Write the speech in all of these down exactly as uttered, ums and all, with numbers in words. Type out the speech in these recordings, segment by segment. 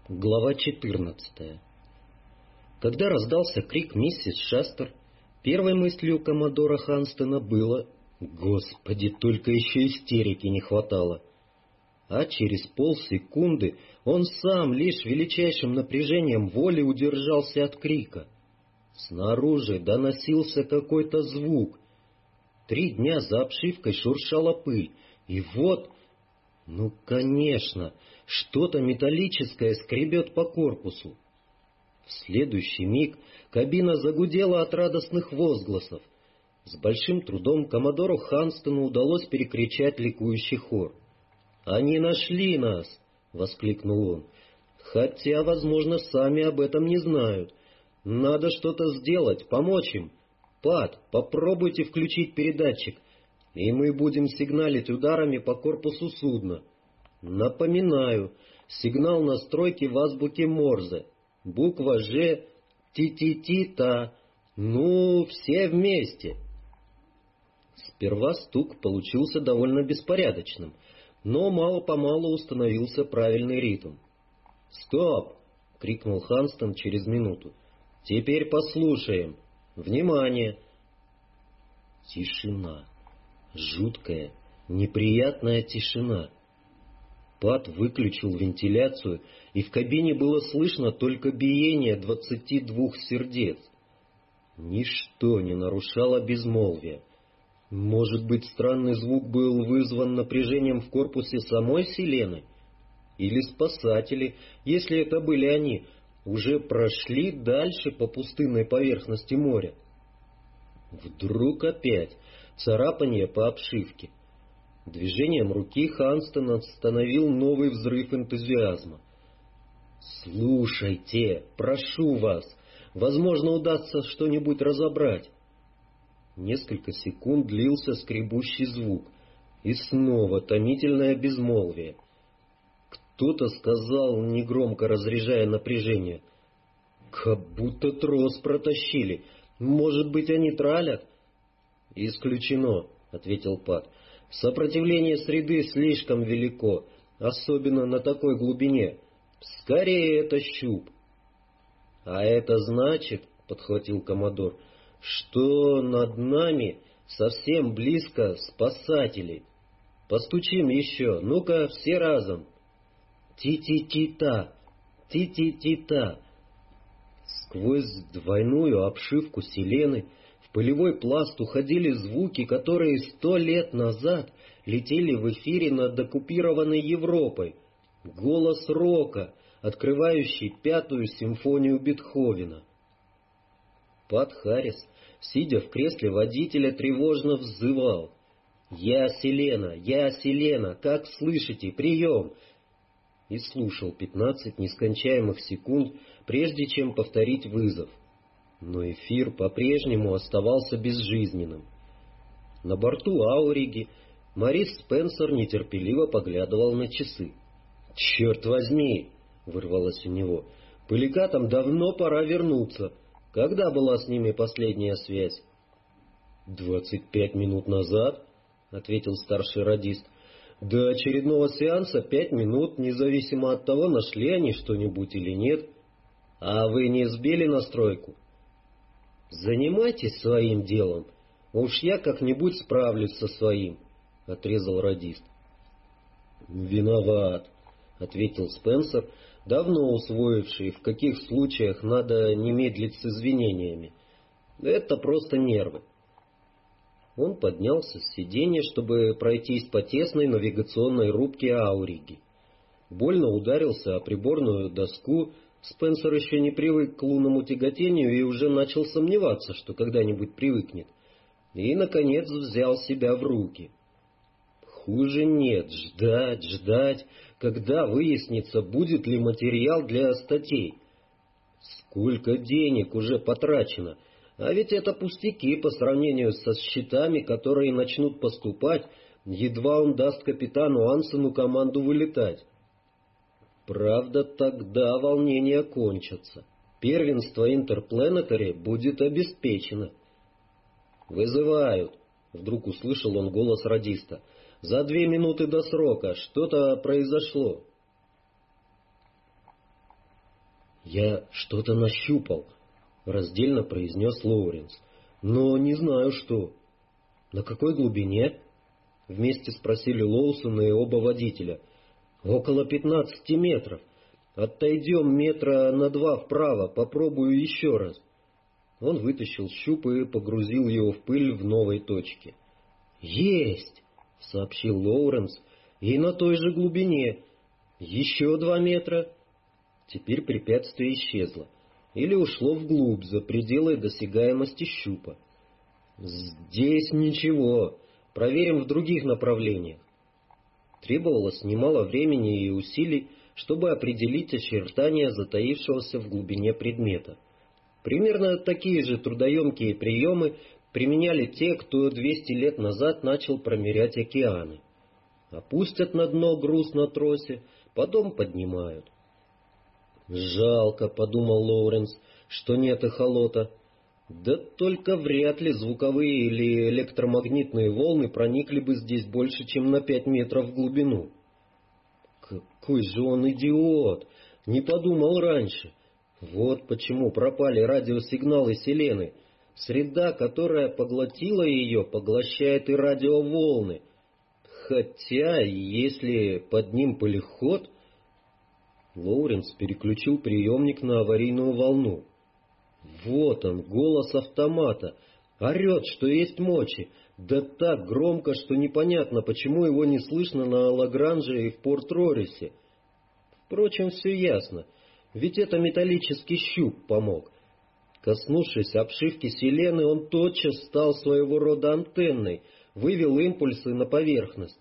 Глава четырнадцатая. Когда раздался крик миссис Шастер, первой мыслью коммодора Ханстона было: «Господи, только еще истерики не хватало!» А через полсекунды он сам лишь величайшим напряжением воли удержался от крика. Снаружи доносился какой-то звук. Три дня за обшивкой шуршала пыль, и вот... Ну, конечно, что-то металлическое скребет по корпусу. В следующий миг кабина загудела от радостных возгласов. С большим трудом коммодору Ханстону удалось перекричать ликующий хор. «Они нашли нас!» — воскликнул он. «Хотя, возможно, сами об этом не знают. Надо что-то сделать, помочь им. Пат, попробуйте включить передатчик, и мы будем сигналить ударами по корпусу судна. Напоминаю, сигнал настройки в азбуке Морзе. Буква «Ж», «Ти-ти-ти-та». Ну, все вместе. Сперва стук получился довольно беспорядочным, но мало-помалу установился правильный ритм. «Стоп!» — крикнул Ханстон через минуту. «Теперь послушаем. Внимание!» Тишина. Жуткая, неприятная тишина. Пат выключил вентиляцию, и в кабине было слышно только биение двадцати двух сердец. Ничто не нарушало безмолвия. Может быть, странный звук был вызван напряжением в корпусе самой Селены? Или спасатели, если это были они, уже прошли дальше по пустынной поверхности моря? Вдруг опять царапанье по обшивке. Движением руки Ханстон остановил новый взрыв энтузиазма. «Слушайте, прошу вас, возможно, удастся что-нибудь разобрать». Несколько секунд длился скребущий звук, и снова томительное безмолвие. Кто-то сказал, негромко разряжая напряжение: «Как будто трос протащили. Может быть, они тралят?» «Исключено», — ответил Пат. «Сопротивление среды слишком велико, особенно на такой глубине. Скорее, это щуп». «А это значит, — подхватил коммодор, — что над нами совсем близко спасатели. Постучим еще, ну-ка, все разом. Ти-ти-ти-та, ти-ти-ти-та». Сквозь двойную обшивку Селены в пылевой пласт уходили звуки, которые сто лет назад летели в эфире над оккупированной Европой. Голос рока, открывающий пятую симфонию Бетховена. Пат Харрис, сидя в кресле водителя, тревожно взывал: «Я Селена, я Селена, как слышите, прием!» И слушал пятнадцать нескончаемых секунд, прежде чем повторить вызов. Но эфир по-прежнему оставался безжизненным. На борту Ауриги Морис Спенсер нетерпеливо поглядывал на часы. «Черт возьми!» — вырвалось у него. «Пыликатам давно пора вернуться. Когда была с ними последняя связь?» «Двадцать пять минут назад», — ответил старший радист. «До очередного сеанса пять минут, независимо от того, нашли они что-нибудь или нет. А вы не сбили настройку?» «Занимайтесь своим делом. Уж я как-нибудь справлюсь со своим», — отрезал радист. «Виноват», — ответил Спенсер, давно усвоивший, в каких случаях надо не медлить с извинениями. «Это просто нервы». Он поднялся с сиденья, чтобы пройтись по тесной навигационной рубке Ауриги. Больно ударился о приборную доску. Спенсер еще не привык к лунному тяготению и уже начал сомневаться, что когда-нибудь привыкнет. И, наконец, взял себя в руки. Хуже нет, ждать, ждать, когда выяснится, будет ли материал для статей. Сколько денег уже потрачено! А ведь это пустяки по сравнению со счетами, которые начнут поступать, едва он даст капитану Ансену команду вылетать. Правда, тогда волнения кончатся. Первенство Интерплэнетари будет обеспечено. «Вызывают», — вдруг услышал он голос радиста. «За две минуты до срока что-то произошло». «Я что-то нащупал», — раздельно произнес Лоуренс. «Но не знаю, что». «На какой глубине?» — вместе спросили Лоусон и оба водителя. «Около пятнадцати метров. Отойдем метра на два вправо, попробую еще раз». Он вытащил щуп и погрузил его в пыль в новой точке. «Есть!» — сообщил Лоуренс. «И на той же глубине. Еще два метра». Теперь препятствие исчезло. Или ушло вглубь, за пределы досягаемости щупа. «Здесь ничего. Проверим в других направлениях». Требовалось немало времени и усилий, чтобы определить очертания затаившегося в глубине предмета. Примерно такие же трудоемкие приемы применяли те, кто двести лет назад начал промерять океаны. Опустят на дно груз на тросе, потом поднимают. «Жалко», — подумал Лоуренс, — «что нет эхолота. Да только вряд ли звуковые или электромагнитные волны проникли бы здесь больше, чем на пять метров в глубину». Какой же он идиот! Не подумал раньше. Вот почему пропали радиосигналы Селены. Среда, которая поглотила ее, поглощает и радиоволны. Хотя, если под ним пылеход... Лоуренс переключил приемник на аварийную волну. Вот он, голос автомата. Орет, что есть мочи. Да так громко, что непонятно, почему его не слышно на Лагранже и в Порт-Рорисе. Впрочем, все ясно. Ведь это металлический щуп помог. Коснувшись обшивки Селены, он тотчас стал своего рода антенной, вывел импульсы на поверхность.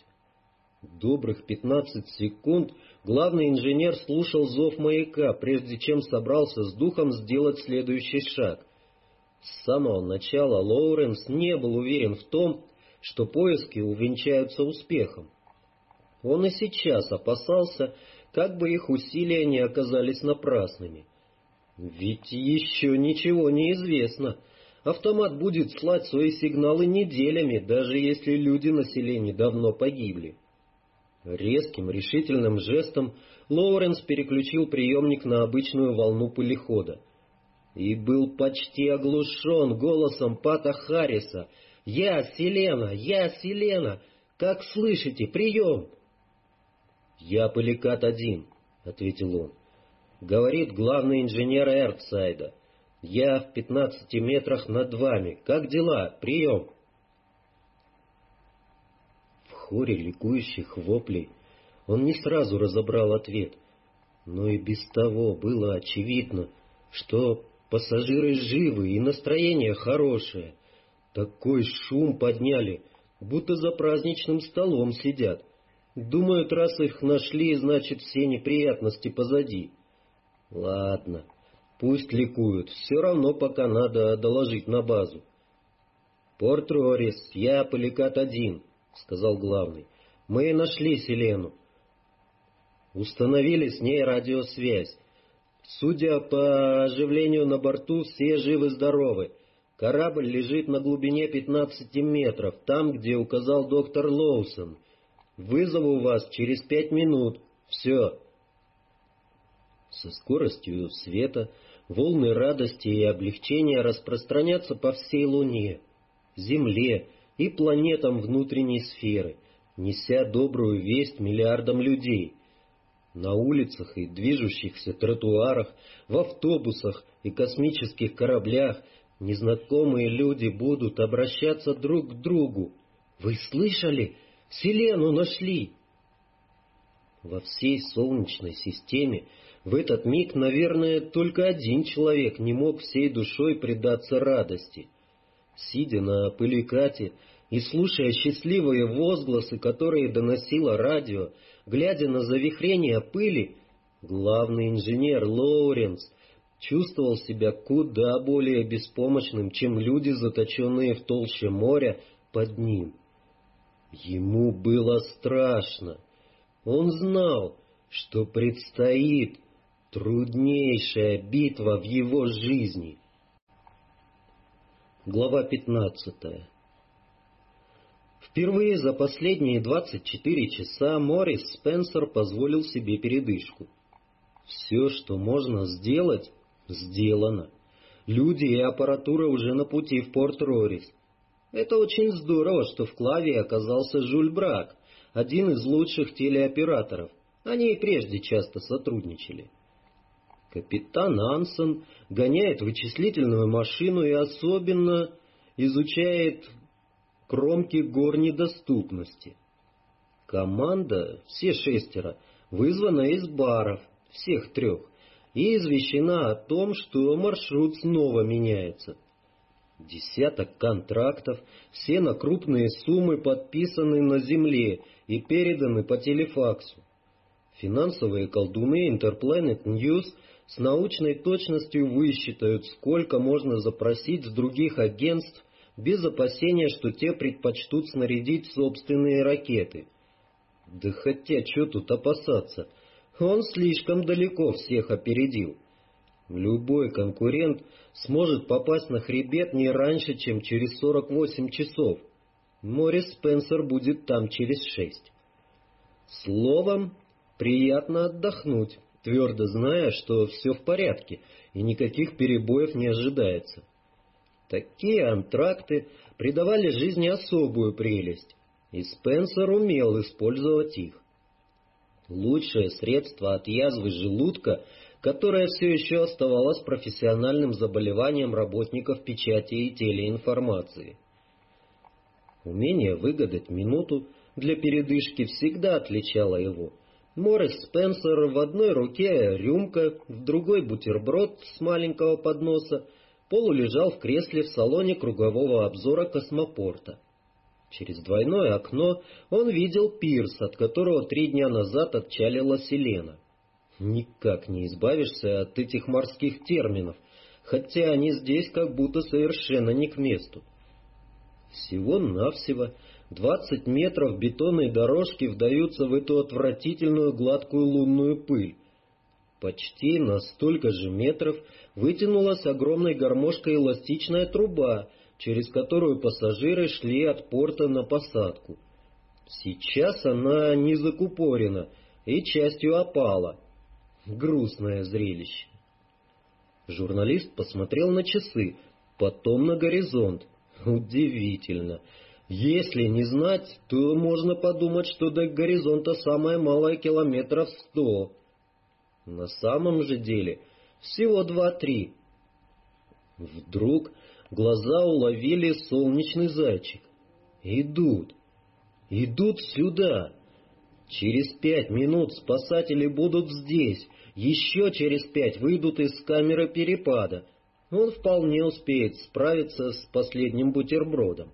Добрых пятнадцать секунд главный инженер слушал зов маяка, прежде чем собрался с духом сделать следующий шаг. С самого начала Лоуренс не был уверен в том, что поиски увенчаются успехом. Он и сейчас опасался, как бы их усилия не оказались напрасными. Ведь еще ничего не известно. Автомат будет слать свои сигналы неделями, даже если люди на Селене давно погибли. Резким, решительным жестом Лоуренс переключил приемник на обычную волну пылехода. И был почти оглушен голосом Пата Харриса. «Я Селена! Я Селена! Как слышите? Прием!» «Я Пеликат-один», — ответил он. «Говорит главный инженер Эртсайда. Я в пятнадцати метрах над вами. Как дела? Прием!» В хоре ликующих воплей он не сразу разобрал ответ, но и без того было очевидно, что пассажиры живы и настроение хорошее. Такой шум подняли, будто за праздничным столом сидят. Думают, раз их нашли, значит, все неприятности позади. Ладно, пусть ликуют, все равно пока надо доложить на базу. «Порт-Рорис, я Пеликат-один», — сказал главный. «Мы нашли Селену. Установили с ней радиосвязь. Судя по оживлению на борту, все живы-здоровы. Корабль лежит на глубине пятнадцати метров, там, где указал доктор Лоусон. Вызову вас через пять минут. Все». Со скоростью света волны радости и облегчения распространятся по всей Луне, Земле и планетам внутренней сферы, неся добрую весть миллиардам людей. На улицах и движущихся тротуарах, в автобусах и космических кораблях незнакомые люди будут обращаться друг к другу. «Вы слышали? Селену нашли!» Во всей Солнечной системе в этот миг, наверное, только один человек не мог всей душой предаться радости. Сидя на Пеликате и слушая счастливые возгласы, которые доносило радио, глядя на завихрение пыли, главный инженер Лоуренс чувствовал себя куда более беспомощным, чем люди, заточенные в толще моря под ним. Ему было страшно. Он знал, что предстоит труднейшая битва в его жизни. Глава пятнадцатая. Впервые за последние двадцать четыре часа Моррис Спенсер позволил себе передышку. Все, что можно сделать, сделано. Люди и аппаратура уже на пути в Порт-Рорис. Это очень здорово, что в Клавии оказался Жюль Брак, один из лучших телеоператоров. Они и прежде часто сотрудничали. Капитан Ансон гоняет вычислительную машину и особенно изучает кромки гор недоступности. Команда, все шестеро, вызвана из баров, всех трех, и извещена о том, что маршрут снова меняется. Десяток контрактов, все на крупные суммы подписаны на земле и переданы по телефаксу. Финансовые колдуны Interplanet News с научной точностью высчитают, сколько можно запросить с других агентств, без опасения, что те предпочтут снарядить собственные ракеты. Да хотя, что тут опасаться? Он слишком далеко всех опередил. Любой конкурент сможет попасть на хребет не раньше, чем через сорок восемь часов. Морис Спенсер будет там через шесть. Словом, приятно отдохнуть, твердо зная, что все в порядке и никаких перебоев не ожидается. Такие антракты придавали жизни особую прелесть, и Спенсер умел использовать их. Лучшее средство от язвы желудка, которое все еще оставалось профессиональным заболеванием работников печати и телеинформации. Умение выгадать минуту для передышки всегда отличало его. Морис Спенсер в одной руке рюмка, в другой бутерброд с маленького подноса, полулежал в кресле в салоне кругового обзора космопорта. Через двойное окно он видел пирс, от которого три дня назад отчалила Селена. Никак не избавишься от этих морских терминов, хотя они здесь как будто совершенно не к месту. Всего-навсего двадцать метров бетонной дорожки вдаются в эту отвратительную гладкую лунную пыль. Почти на столько же метров вытянулась огромной гармошкой эластичная труба, через которую пассажиры шли от порта на посадку. Сейчас она не закупорена и частью опала. Грустное зрелище. Журналист посмотрел на часы, потом на горизонт. Удивительно. Если не знать, то можно подумать, что до горизонта самое малое километров сто. На самом же деле всего два-три. Вдруг глаза уловили солнечный зайчик. Идут. Идут сюда. Через пять минут спасатели будут здесь. Еще через пять выйдут из камеры перепада. Он вполне успеет справиться с последним бутербродом.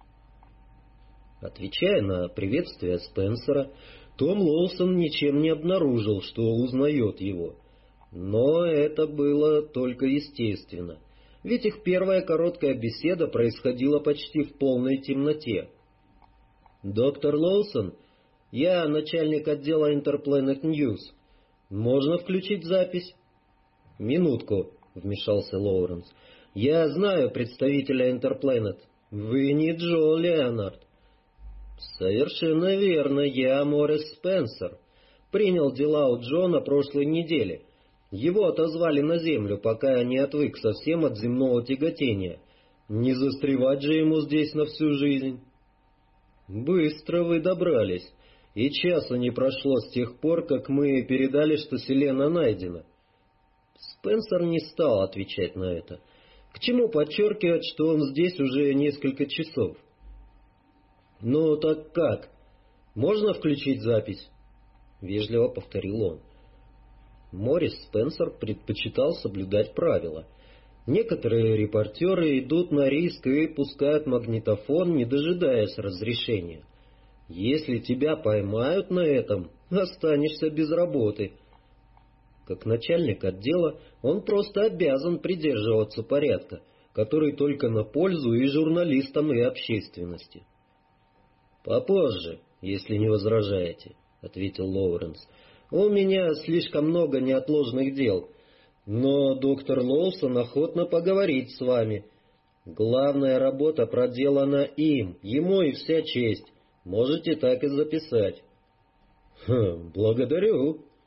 Отвечая на приветствие Спенсера, Том Лоусон ничем не обнаружил, что узнает его. Но это было только естественно, ведь их первая короткая беседа происходила почти в полной темноте. «Доктор Лоусон, я начальник отдела Interplanet News. Можно включить запись?» «Минутку», — вмешался Лоуренс. «Я знаю представителя Interplanet. Вы не Джо Леонард». «Совершенно верно, я Морис Спенсер. Принял дела у Джо на прошлой неделе. Его отозвали на землю, пока не отвык совсем от земного тяготения. Не застревать же ему здесь на всю жизнь». «Быстро вы добрались, и часа не прошло с тех пор, как мы передали, что Селена найдена». Спенсер не стал отвечать на это. К чему подчеркивать, что он здесь уже несколько часов? «Ну так как? Можно включить запись?» — вежливо повторил он. Морис Спенсер предпочитал соблюдать правила. Некоторые репортеры идут на риск и пускают магнитофон, не дожидаясь разрешения. Если тебя поймают на этом, останешься без работы. Как начальник отдела, он просто обязан придерживаться порядка, который только на пользу и журналистам, и общественности. «Попозже, если не возражаете», — ответил Лоуренс. «У меня слишком много неотложных дел, но доктор Лоусон охотно поговорит с вами. Главная работа проделана им, ему и вся честь. Можете так и записать». «Хм, благодарю».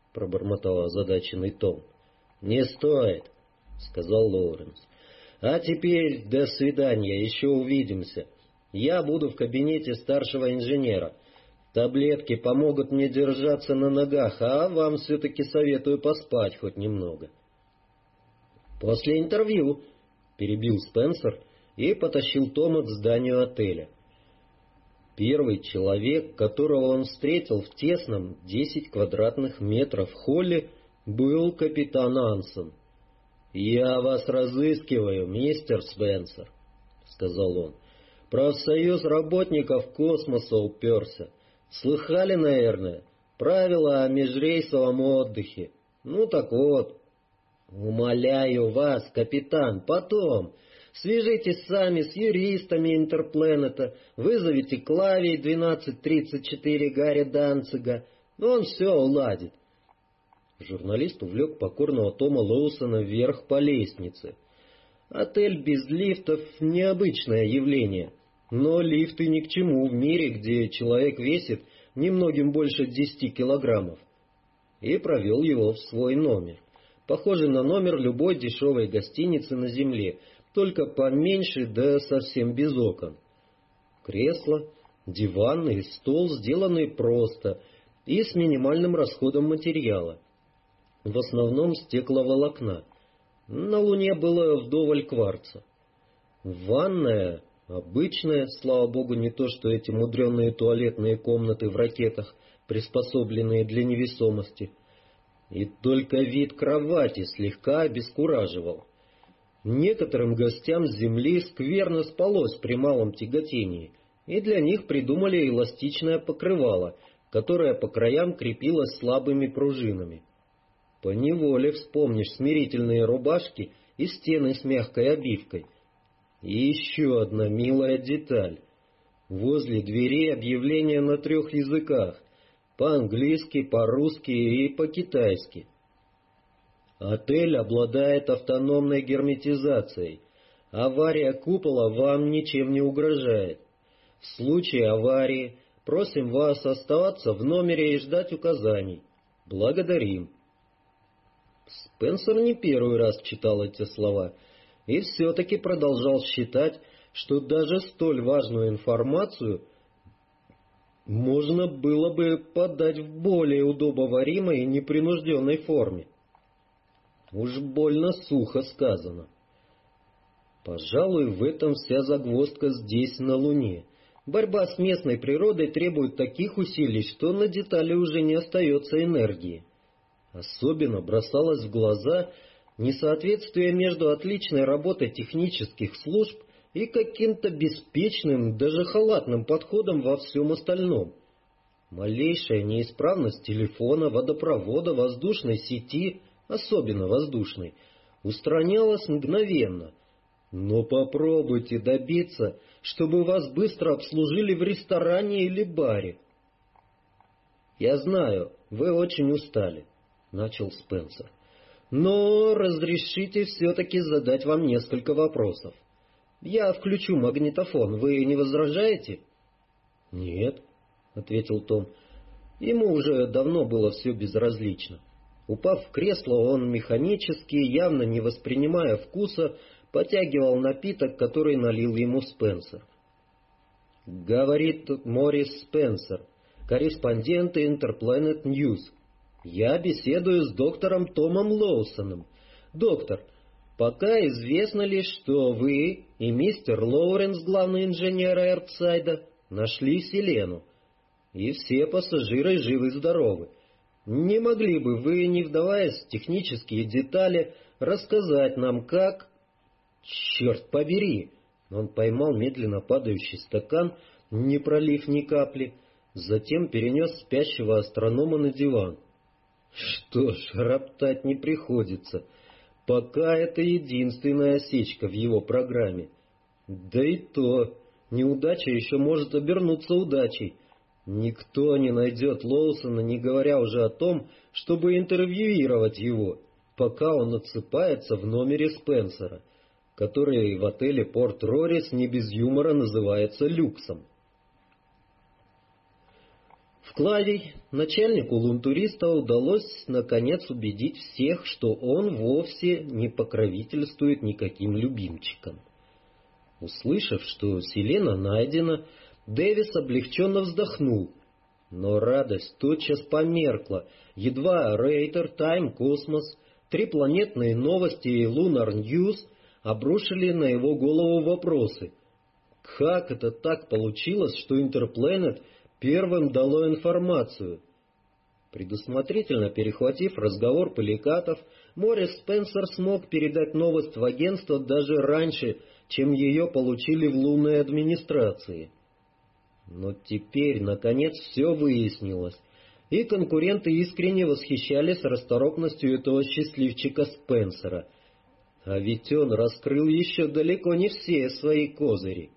— пробормотал озадаченный Том. «Не стоит», — сказал Лоуренс. «А теперь до свидания, еще увидимся. Я буду в кабинете старшего инженера. Таблетки помогут мне держаться на ногах, а вам все-таки советую поспать хоть немного». «После интервью», — перебил Спенсер и потащил Тома к зданию отеля. Первый человек, которого он встретил в тесном десять квадратных метров холле, был капитан Ансон. «Я вас разыскиваю, мистер Спенсер», — сказал он. «Профсоюз работников космоса уперся. Слыхали, наверное, правила о межрейсовом отдыхе? Ну так вот. Умоляю вас, капитан, потом свяжитесь сами с юристами Интерпланета, вызовите Клавий двенадцать тридцать четыре Гарри Данцига, он все уладит». Журналист увлек покорного Тома Лоусона вверх по лестнице. Отель без лифтов — необычное явление, но лифты ни к чему в мире, где человек весит немногим больше десяти килограммов. И провел его в свой номер, похожий на номер любой дешевой гостиницы на земле, только поменьше да совсем без окон. Кресло, диван и стол сделаны просто и с минимальным расходом материала. В основном стекловолокна. На Луне было вдоволь кварца. Ванная обычная, слава богу, не то что эти мудреные туалетные комнаты в ракетах, приспособленные для невесомости. И только вид кровати слегка обескураживал. Некоторым гостям с Земли скверно спалось при малом тяготении, и для них придумали эластичное покрывало, которое по краям крепилось слабыми пружинами. Поневоле вспомнишь смирительные рубашки и стены с мягкой обивкой. И еще одна милая деталь. Возле двери объявление на трех языках: по-английски, по-русски и по-китайски. Отель обладает автономной герметизацией. Авария купола вам ничем не угрожает. В случае аварии просим вас оставаться в номере и ждать указаний. Благодарим. Спенсер не первый раз читал эти слова и все-таки продолжал считать, что даже столь важную информацию можно было бы подать в более удобоваримой и непринужденной форме. Уж больно сухо сказано. Пожалуй, в этом вся загвоздка здесь, на Луне. Борьба с местной природой требует таких усилий, что на детали уже не остается энергии. Особенно бросалось в глаза несоответствие между отличной работой технических служб и каким-то беспечным, даже халатным подходом во всем остальном. Малейшая неисправность телефона, водопровода, воздушной сети, особенно воздушной, устранялась мгновенно. Но попробуйте добиться, чтобы вас быстро обслужили в ресторане или баре. «Я знаю, вы очень устали», — начал Спенсер. «Но разрешите все-таки задать вам несколько вопросов. Я включу магнитофон, вы не возражаете?» «Нет», — ответил Том. Ему уже давно было все безразлично. Упав в кресло, он механически, явно не воспринимая вкуса, потягивал напиток, который налил ему Спенсер. «Говорит Морис Спенсер, корреспондент Интерпланет Ньюс. Я беседую с доктором Томом Лоусоном. Доктор, пока известно лишь, что вы и мистер Лоуренс, главный инженер Эртсайда, нашли Селену, и все пассажиры живы-здоровы. Не могли бы вы, не вдаваясь в технические детали, рассказать нам, как...» «Черт побери!» Он поймал медленно падающий стакан, не пролив ни капли, затем перенес спящего астронома на диван. Что ж, роптать не приходится. Пока это единственная осечка в его программе. Да и то, неудача еще может обернуться удачей. Никто не найдет Лоусона, не говоря уже о том, чтобы интервьюировать его, пока он отсыпается в номере Спенсера, который в отеле Порт Рорис не без юмора называется люксом. В Клавий, начальнику лунтуриста, удалось наконец убедить всех, что он вовсе не покровительствует никаким любимчикам. Услышав, что Селена найдена, Дэвис облегченно вздохнул, но радость тотчас померкла, едва Рейтер, Тайм, Космос, три планетные новости и Лунар Ньюс обрушили на его голову вопросы. Как это так получилось, что Интерпланет первым дало информацию? Предусмотрительно перехватив разговор Поликатов, Морис Спенсер смог передать новость в агентство даже раньше, чем ее получили в лунной администрации. Но теперь, наконец, все выяснилось, и конкуренты искренне восхищались расторопностью этого счастливчика Спенсера. А ведь он раскрыл еще далеко не все свои козыри.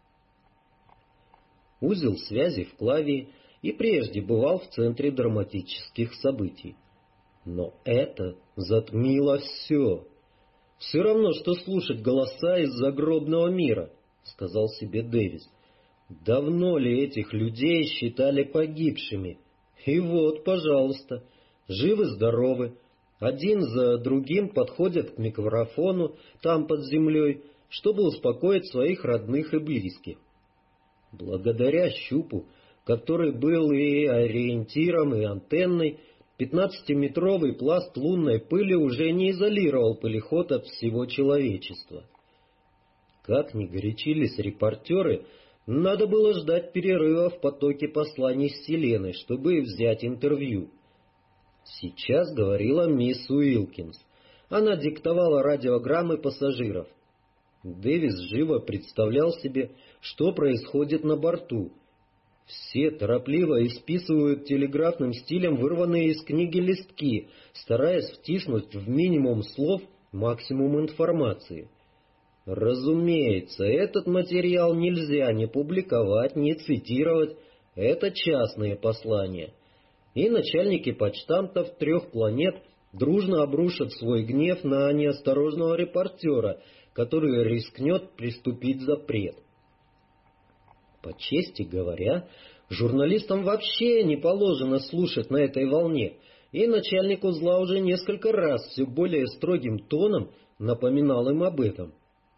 Узел связи в Клавии и прежде бывал в центре драматических событий. Но это затмило все. «Все равно, что слушать голоса из загробного мира», — сказал себе Дэвис. «Давно ли этих людей считали погибшими? И вот, пожалуйста, живы-здоровы, один за другим подходят к микрофону там под землей, чтобы успокоить своих родных и близких. Благодаря щупу, который был и ориентиром, и антенной, пятнадцатиметровый пласт лунной пыли уже не изолировал пылеход от всего человечества. Как ни горячились репортеры, надо было ждать перерыва в потоке посланий с Селеной, чтобы взять интервью. Сейчас говорила мисс Уилкинс. Она диктовала радиограммы пассажиров. Дэвис живо представлял себе, что происходит на борту. Все торопливо исписывают телеграфным стилем вырванные из книги листки, стараясь втиснуть в минимум слов максимум информации. Разумеется, этот материал нельзя ни публиковать, ни цитировать. Это частные послания. И начальники почтамтов трех планет дружно обрушат свой гнев на неосторожного репортера, который рискнет приступить запрет. По чести говоря, журналистам вообще не положено слушать на этой волне, и начальник узла уже несколько раз все более строгим тоном напоминал им об этом.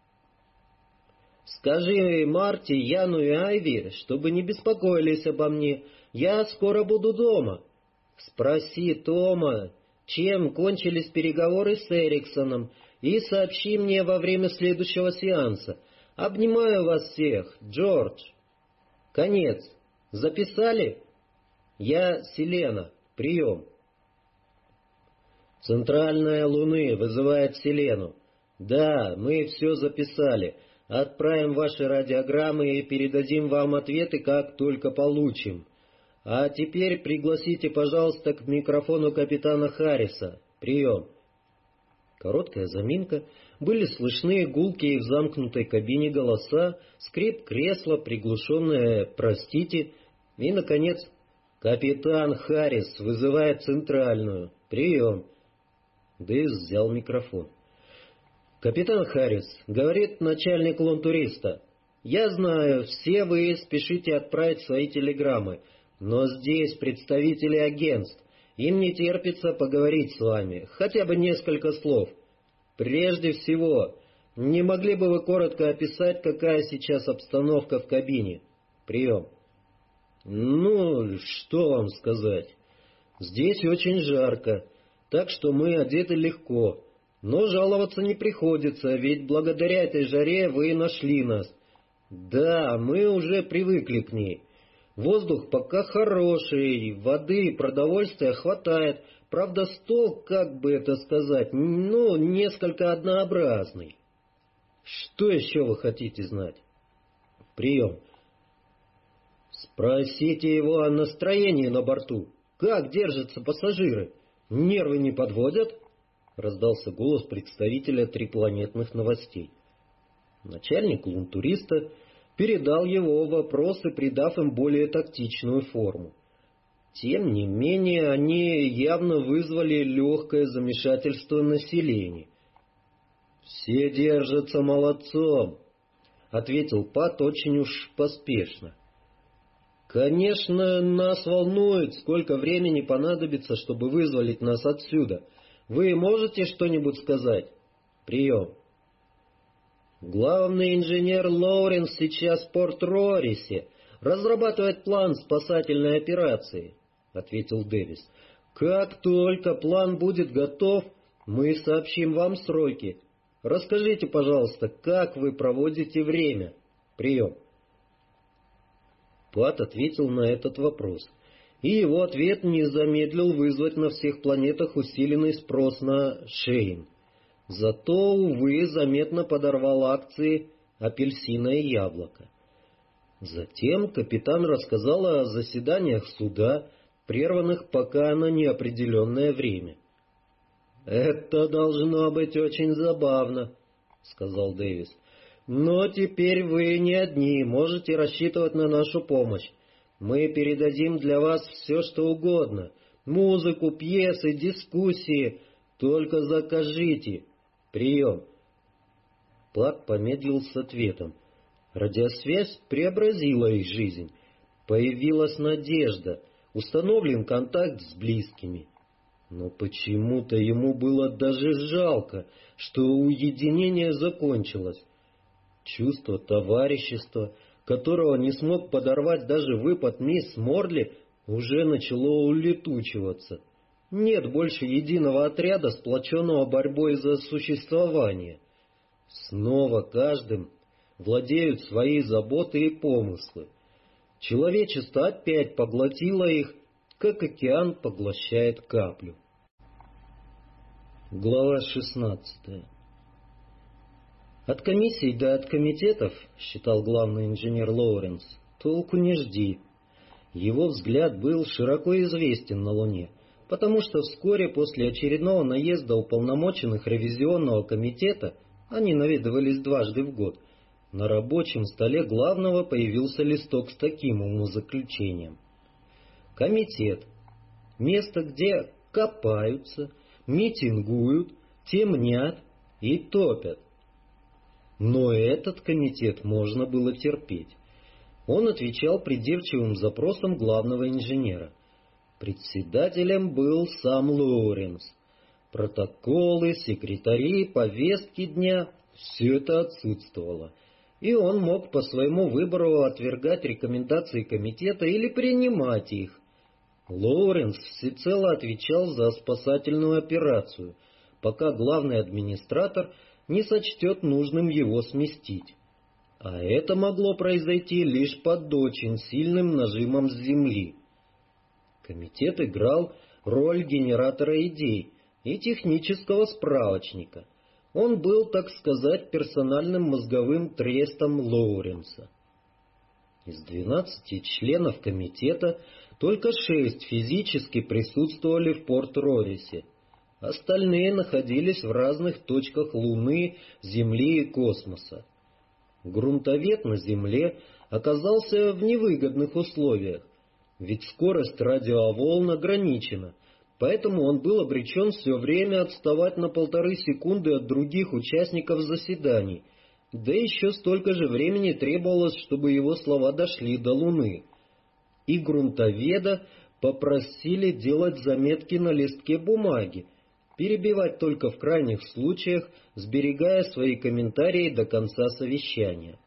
«Скажи Марти, Яну и Айви, чтобы не беспокоились обо мне, я скоро буду дома. Спроси Тома, чем кончились переговоры с Эриксоном, и сообщи мне во время следующего сеанса. Обнимаю вас всех, Джордж». Конец. Записали? Я Селена. Прием. Центральная Луны вызывает Селену. Да, мы все записали. Отправим ваши радиограммы и передадим вам ответы, как только получим. А теперь пригласите, пожалуйста, к микрофону капитана Харриса. Прием. Короткая заминка. Были слышны гулкие в замкнутой кабине голоса, скрип кресла, приглушенное «простите» и, наконец, «Капитан Харрис вызывает центральную. Прием». Дэвис взял микрофон. «Капитан Харрис, — говорит начальник лунтуриста, — я знаю, все вы спешите отправить свои телеграммы, но здесь представители агентств. Им не терпится поговорить с вами, хотя бы несколько слов. Прежде всего, не могли бы вы коротко описать, какая сейчас обстановка в кабине? Прием». «Ну, что вам сказать? Здесь очень жарко, так что мы одеты легко. Но жаловаться не приходится, ведь благодаря этой жаре вы нашли нас. Да, мы уже привыкли к ней. Воздух пока хороший, воды и продовольствия хватает. Правда, стол, как бы это сказать, ну, несколько однообразный. Что еще вы хотите знать? Прием. Спросите его о настроении на борту. Как держатся пассажиры? Нервы не подводят? Раздался голос представителя трипланетных новостей. Начальник лунтуриста передал его вопросы, придав им более тактичную форму. Тем не менее, они явно вызвали легкое замешательство населения. «Все держатся молодцом», — ответил Пат очень уж поспешно. «Конечно, нас волнует, сколько времени понадобится, чтобы вызволить нас отсюда. Вы можете что-нибудь сказать? Прием». «Главный инженер Лоуренс сейчас в Порт-Рорисе. Разрабатывает план спасательной операции», — ответил Дэвис. «Как только план будет готов, мы сообщим вам сроки. Расскажите, пожалуйста, как вы проводите время? Прием». Пат ответил на этот вопрос, и его ответ не замедлил вызвать на всех планетах усиленный спрос на Шейн. Зато, увы, заметно подорвал акции апельсина и яблоко. Затем капитан рассказал о заседаниях суда, прерванных пока на неопределенное время. «Это должно быть очень забавно», — сказал Дэвис. «Но теперь вы не одни, можете рассчитывать на нашу помощь. Мы передадим для вас все, что угодно. Музыку, пьесы, дискуссии. Только закажите. Прием». Пат помедлил с ответом. Радиосвязь преобразила их жизнь. Появилась надежда, установлен контакт с близкими. Но почему-то ему было даже жалко, что уединение закончилось. Чувство товарищества, которого не смог подорвать даже выпад мисс Морли, уже начало улетучиваться. Нет больше единого отряда, сплоченного борьбой за существование. Снова каждым владеют свои заботы и помыслы. Человечество опять поглотило их, как океан поглощает каплю. Глава шестнадцатая. «От комиссий до от комитетов, — считал главный инженер Лоуренс, — толку не жди». Его взгляд был широко известен на Луне, потому что вскоре после очередного наезда уполномоченных ревизионного комитета, они наведывались дважды в год, на рабочем столе главного появился листок с таким умозаключением. Комитет — место, где копаются, митингуют, темнят и топят. Но этот комитет можно было терпеть. Он отвечал придирчивым запросам главного инженера. Председателем был сам Лоуренс. Протоколы, секретари, повестки дня — все это отсутствовало. И он мог по своему выбору отвергать рекомендации комитета или принимать их. Лоуренс всецело отвечал за спасательную операцию, пока главный администратор не сочтет нужным его сместить. А это могло произойти лишь под очень сильным нажимом с земли. Комитет играл роль генератора идей и технического справочника. Он был, так сказать, персональным мозговым трестом Лоуренса. Из двенадцати членов комитета только шесть физически присутствовали в Порт-Рорисе. Остальные находились в разных точках Луны, Земли и космоса. Грунтовед на Земле оказался в невыгодных условиях, ведь скорость радиоволн ограничена, поэтому он был обречен все время отставать на полторы секунды от других участников заседаний, да еще столько же времени требовалось, чтобы его слова дошли до Луны. И грунтоведа попросили делать заметки на листке бумаги, перебивать только в крайних случаях, сберегая свои комментарии до конца совещания.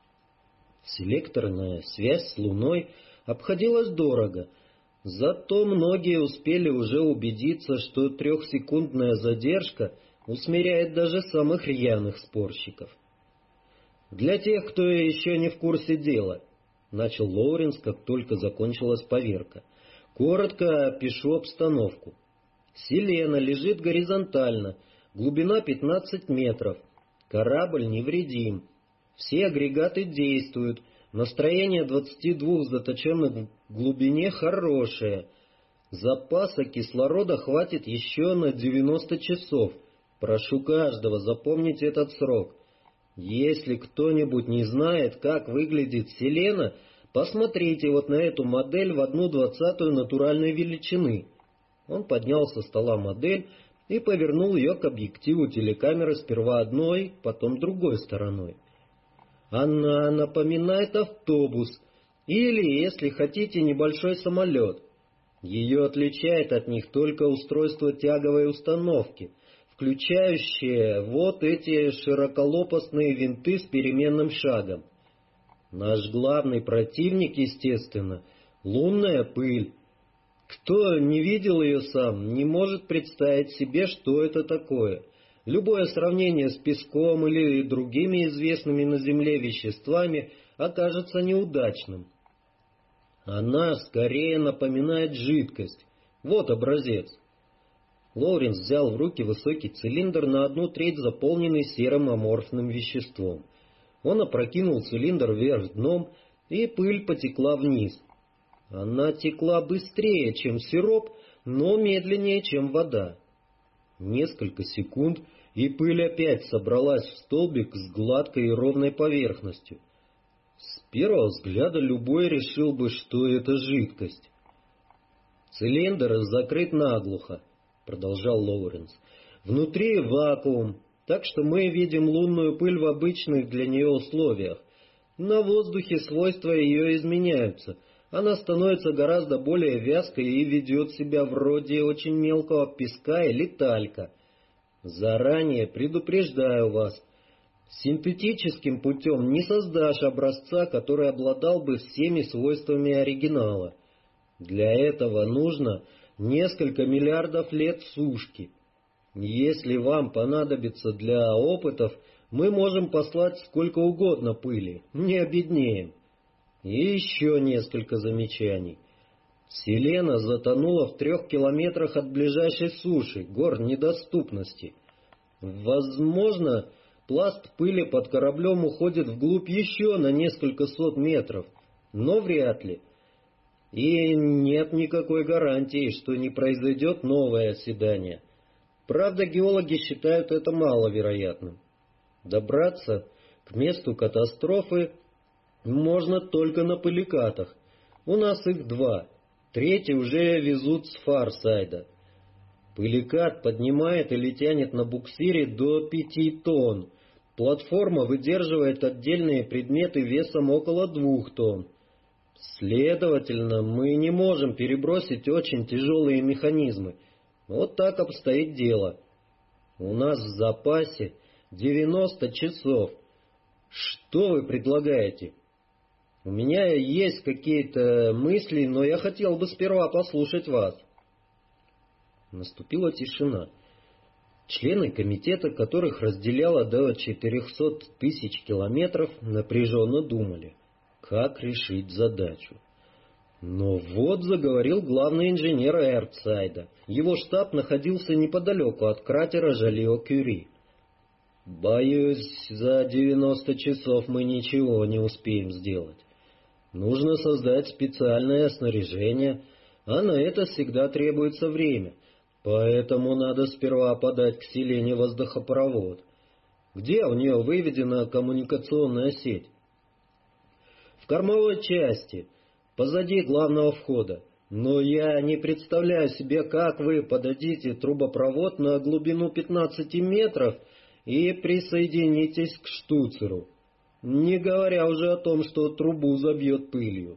Селекторная связь с Луной обходилась дорого, зато многие успели уже убедиться, что трехсекундная задержка усмиряет даже самых рьяных спорщиков. «Для тех, кто еще не в курсе дела», — начал Лоуренс, как только закончилась поверка, — «коротко опишу обстановку. Селена лежит горизонтально, глубина пятнадцать метров, корабль невредим, все агрегаты действуют, настроение двадцати двух заточенных в глубине хорошее, запаса кислорода хватит еще на девяносто часов, прошу каждого запомнить этот срок. Если кто-нибудь не знает, как выглядит Селена, посмотрите вот на эту модель в одну двадцатую натуральной величины». Он поднял со стола модель и повернул ее к объективу телекамеры сперва одной, потом другой стороной. «Она напоминает автобус, Или, если хотите, небольшой самолет. Ее отличает от них только устройство тяговой установки, включающее вот эти широколопастные винты с переменным шагом. Наш главный противник, естественно, лунная пыль. Кто не видел ее сам, не может представить себе, что это такое. Любое сравнение с песком или другими известными на Земле веществами окажется неудачным. Она скорее напоминает жидкость. Вот образец. Лоуренс взял в руки высокий цилиндр на одну треть, заполненный серым аморфным веществом. Он опрокинул цилиндр вверх дном, и пыль потекла вниз. Она текла быстрее, чем сироп, но медленнее, чем вода. Несколько секунд, и пыль опять собралась в столбик с гладкой и ровной поверхностью. С первого взгляда любой решил бы, что это жидкость. «Цилиндр закрыт наглухо», — продолжал Лоуренс. «Внутри вакуум, так что мы видим лунную пыль в обычных для нее условиях. На воздухе свойства ее изменяются. Она становится гораздо более вязкой и ведет себя вроде очень мелкого песка или талька. Заранее предупреждаю вас, синтетическим путем не создашь образца, который обладал бы всеми свойствами оригинала. Для этого нужно несколько миллиардов лет сушки. Если вам понадобится для опытов, мы можем послать сколько угодно пыли, не обеднеем. И еще несколько замечаний. Селена затонула в трех километрах от ближайшей суши, гор недоступности. Возможно, пласт пыли под кораблем уходит вглубь еще на несколько сот метров, но вряд ли. И нет никакой гарантии, что не произойдет новое оседание. Правда, геологи считают это маловероятным. Добраться к месту катастрофы можно только на пыликатах. У нас их два. Третий уже везут с Фарсайда. Пыликат поднимает или тянет на буксире до пяти тонн. Платформа выдерживает отдельные предметы весом около двух тонн. Следовательно, мы не можем перебросить очень тяжелые механизмы. Вот так обстоит дело. У нас в запасе девяносто часов. Что вы предлагаете? У меня есть какие-то мысли, но я хотел бы сперва послушать вас. Наступила тишина. Члены комитета, которых разделяло до четырехсот тысяч километров, напряженно думали, как решить задачу. Но вот заговорил главный инженер Эртсайда. Его штаб находился неподалеку от кратера Жолио-Кюри. «Боюсь, за девяносто часов мы ничего не успеем сделать. Нужно создать специальное снаряжение, а на это всегда требуется время, поэтому надо сперва подать к Селене воздухопровод. Где у нее выведена коммуникационная сеть?» «В кормовой части, позади главного входа. Но я не представляю себе, как вы подадите трубопровод на глубину пятнадцати метров и присоединитесь к штуцеру, не говоря уже о том, что трубу забьет пылью».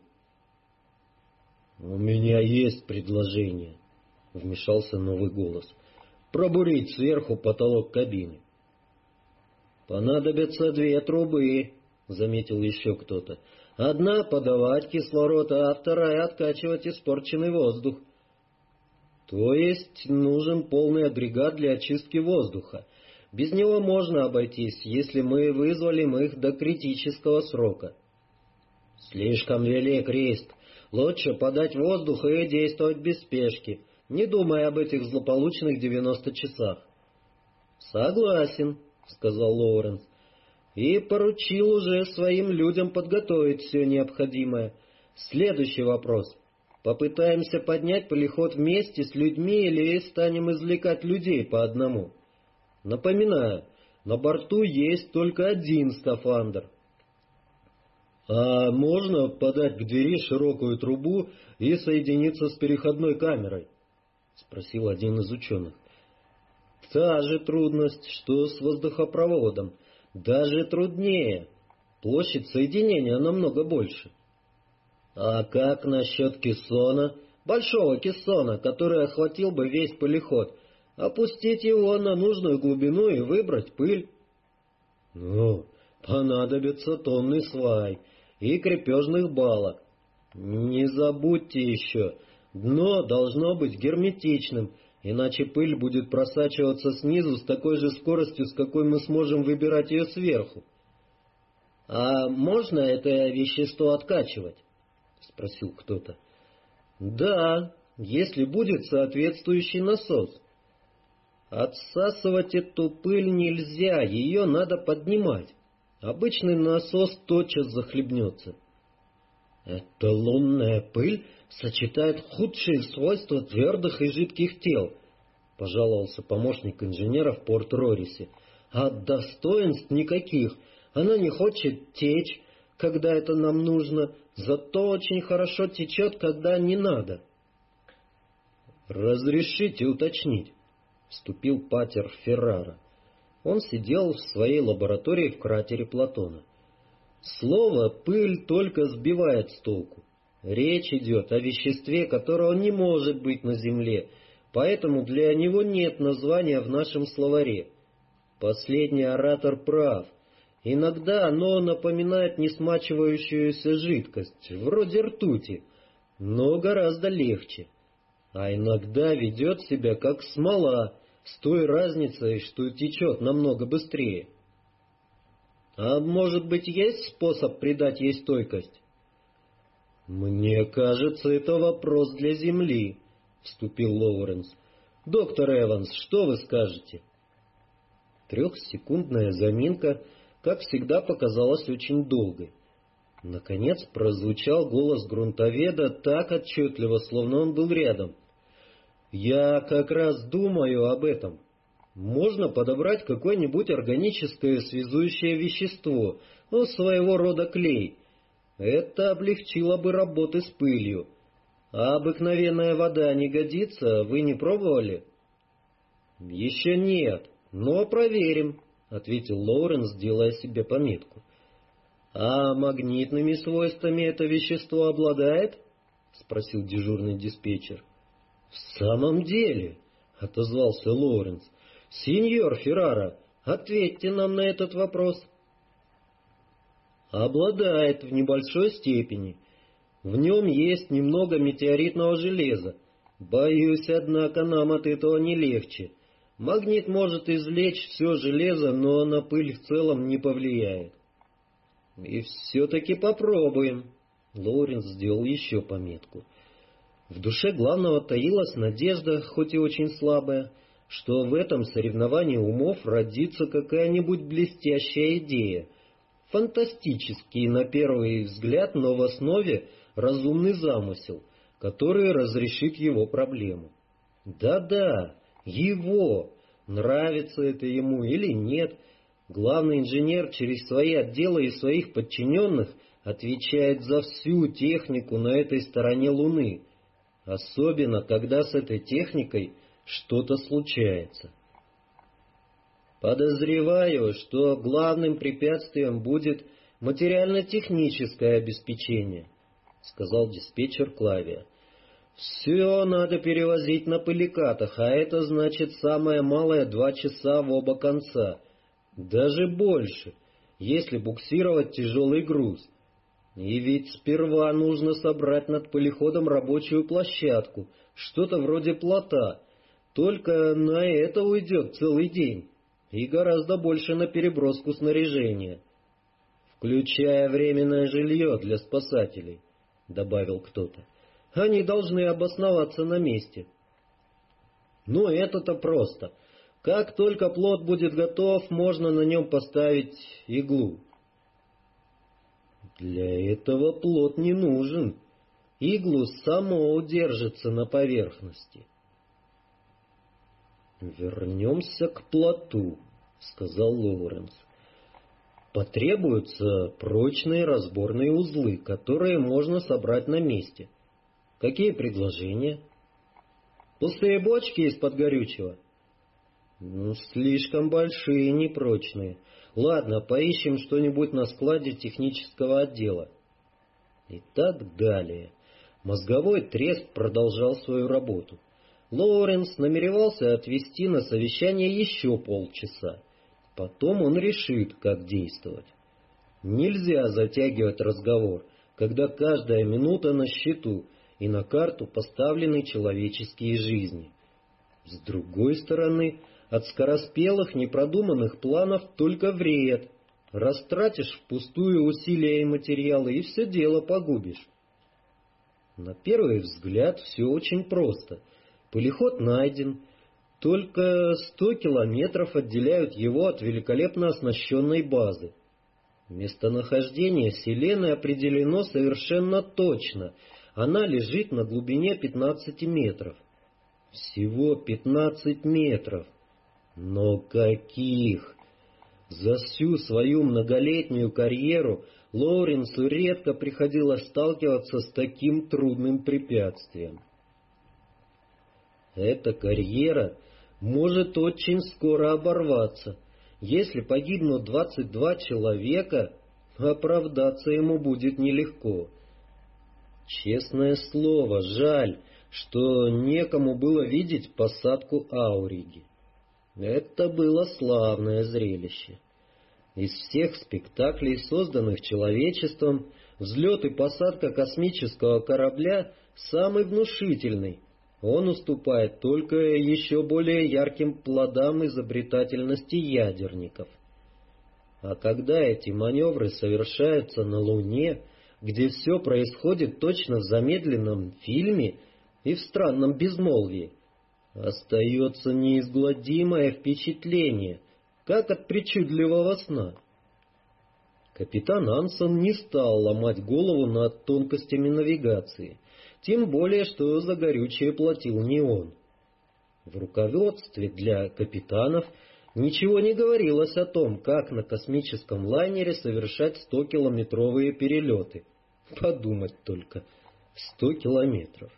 «У меня есть предложение», — вмешался новый голос. «Пробурить сверху потолок кабины». «Понадобятся две трубы», — заметил еще кто-то. «Одна подавать кислород, а вторая откачивать испорченный воздух». «То есть нужен полный агрегат для очистки воздуха. Без него можно обойтись, если мы вызволим их до критического срока». «Слишком велик риск. Лучше подать воздух и действовать без спешки, не думая об этих злополучных девяноста часах». «Согласен», — сказал Лоуренс. «И поручил уже своим людям подготовить все необходимое. Следующий вопрос. Попытаемся поднять пылеход вместе с людьми или станем извлекать людей по одному? Напоминаю, на борту есть только один скафандр». «А можно подать к двери широкую трубу и соединиться с переходной камерой?» — спросил один из ученых. «Та же трудность, что с воздухопроводом. Даже труднее. Площадь соединения намного больше». А как насчет кессона? Большого кессона, который охватил бы весь полиход. Опустить его на нужную глубину и выбрать пыль. Ну, понадобится тонны свай и крепежных балок. Не забудьте еще, дно должно быть герметичным, иначе пыль будет просачиваться снизу с такой же скоростью, с какой мы сможем выбирать ее сверху. — А можно это вещество откачивать? — спросил кто-то. — Да, если будет соответствующий насос. Отсасывать эту пыль нельзя, ее надо поднимать. Обычный насос тотчас захлебнется. Эта лунная пыль сочетает худшие свойства твердых и жидких тел, пожаловался помощник инженера в Порт-Рорисе. А достоинств никаких. Она не хочет течь, когда это нам нужно, зато очень хорошо течет, когда не надо. Разрешите уточнить, вступил патер Феррара. Он сидел в своей лаборатории в кратере Платона. Слово «пыль» только сбивает с толку. Речь идет о веществе, которого не может быть на Земле, поэтому для него нет названия в нашем словаре. Последний оратор прав. Иногда оно напоминает несмачивающуюся жидкость, вроде ртути, но гораздо легче. А иногда ведет себя как смола, с той разницей, что течет намного быстрее. А может быть, есть способ придать ей стойкость? Мне кажется, это вопрос для Земли, вступил Лоуренс. Доктор Эванс, что вы скажете? Трехсекундная заминка, как всегда, показалась очень долгой. Наконец прозвучал голос грунтоведа так отчетливо, словно он был рядом. «Я как раз думаю об этом. Можно подобрать какое-нибудь органическое связующее вещество, ну, своего рода клей. Это облегчило бы работы с пылью. А обыкновенная вода не годится, вы не пробовали?» «Еще нет, но проверим», — ответил Лоуренс, делая себе пометку. «А магнитными свойствами это вещество обладает?» — спросил дежурный диспетчер. «В самом деле», — отозвался Лоуренс. «Сеньор Феррара, ответьте нам на этот вопрос». «Обладает в небольшой степени. В нем есть немного метеоритного железа. Боюсь, однако, нам от этого не легче. Магнит может извлечь все железо, но на пыль в целом не повлияет». «И все-таки попробуем». Лоуренс сделал еще пометку. В душе главного таилась надежда, хоть и очень слабая, что в этом соревновании умов родится какая-нибудь блестящая идея. Фантастический, на первый взгляд, но в основе разумный замысел, который разрешит его проблему. Да-да, его, нравится это ему или нет, главный инженер через свои отделы и своих подчиненных отвечает за всю технику на этой стороне Луны, особенно когда с этой техникой что-то случается. Подозреваю, что главным препятствием будет материально-техническое обеспечение, сказал диспетчер Клавия. Все надо перевозить на пыликатах, а это значит самое малое два часа в оба конца, даже больше, если буксировать тяжелый груз. И ведь сперва нужно собрать над пылеходом рабочую площадку, что-то вроде плота. Только на это уйдет целый день, и гораздо больше на переброску снаряжения. «Включая временное жилье для спасателей», — добавил кто-то. «Они должны обосноваться на месте». «Ну, это-то просто. Как только плот будет готов, можно на нем поставить иглу». «Для этого плот не нужен. Иглу само удержится на поверхности». «Вернемся к плоту», — сказал Лоуренс. «Потребуются прочные разборные узлы, которые можно собрать на месте. Какие предложения?» «Пустые бочки из-под горючего?» «Ну, слишком большие и непрочные. Ладно, поищем что-нибудь на складе технического отдела». И так далее. Мозговой треск продолжал свою работу. Лоуренс намеревался отвести на совещание еще полчаса. Потом он решит, как действовать. Нельзя затягивать разговор, когда каждая минута на счету и на карту поставлены человеческие жизни. С другой стороны, от скороспелых, непродуманных планов только вред. Растратишь впустую усилия и материалы, и все дело погубишь. На первый взгляд все очень просто. Пылеход найден, только сто километров отделяют его от великолепно оснащенной базы. Местонахождение Селены определено совершенно точно. Она лежит на глубине пятнадцати метров. Всего пятнадцать метров. Но каких? За всю свою многолетнюю карьеру Лоуренсу редко приходилось сталкиваться с таким трудным препятствием. Эта карьера может очень скоро оборваться. Если погибнут двадцать два человека, оправдаться ему будет нелегко. Честное слово, жаль, что некому было видеть посадку Ауриги. Это было славное зрелище. Из всех спектаклей, созданных человечеством, взлет и посадка космического корабля самый внушительный. Он уступает только еще более ярким плодам изобретательности ядерников. А когда эти маневры совершаются на Луне, где все происходит точно в замедленном фильме и в странном безмолвии, остается неизгладимое впечатление, как от причудливого сна. Капитан Ансон не стал ломать голову над тонкостями навигации, тем более, что за горючее платил не он. В руководстве для капитанов ничего не говорилось о том, как на космическом лайнере совершать стокилометровые перелеты. Подумать только, сто километров.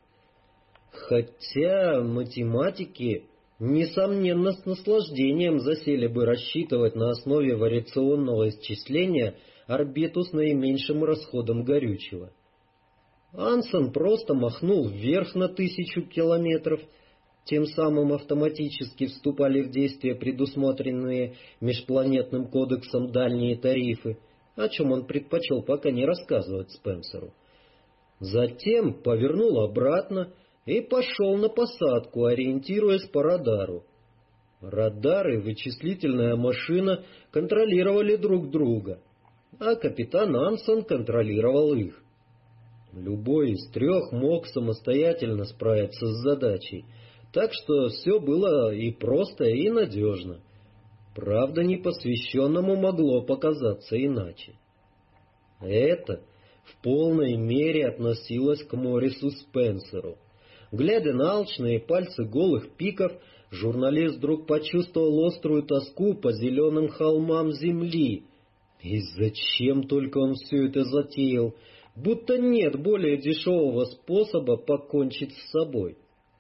Хотя математики, несомненно, с наслаждением засели бы рассчитывать на основе вариационного исчисления орбиту с наименьшим расходом горючего. Ансон просто махнул вверх на тысячу километров, тем самым автоматически вступали в действие предусмотренные межпланетным кодексом дальние тарифы, о чем он предпочел пока не рассказывать Спенсеру. Затем повернул обратно и пошел на посадку, ориентируясь по радару. Радар и вычислительная машина контролировали друг друга, а капитан Ансон контролировал их. Любой из трех мог самостоятельно справиться с задачей, так что все было и просто, и надежно. Правда, непосвященному могло показаться иначе. Это в полной мере относилось к Моррису Спенсеру. Глядя на алчные пальцы голых пиков, журналист вдруг почувствовал острую тоску по зеленым холмам земли. И зачем только он все это затеял? Будто нет более дешевого способа покончить с собой.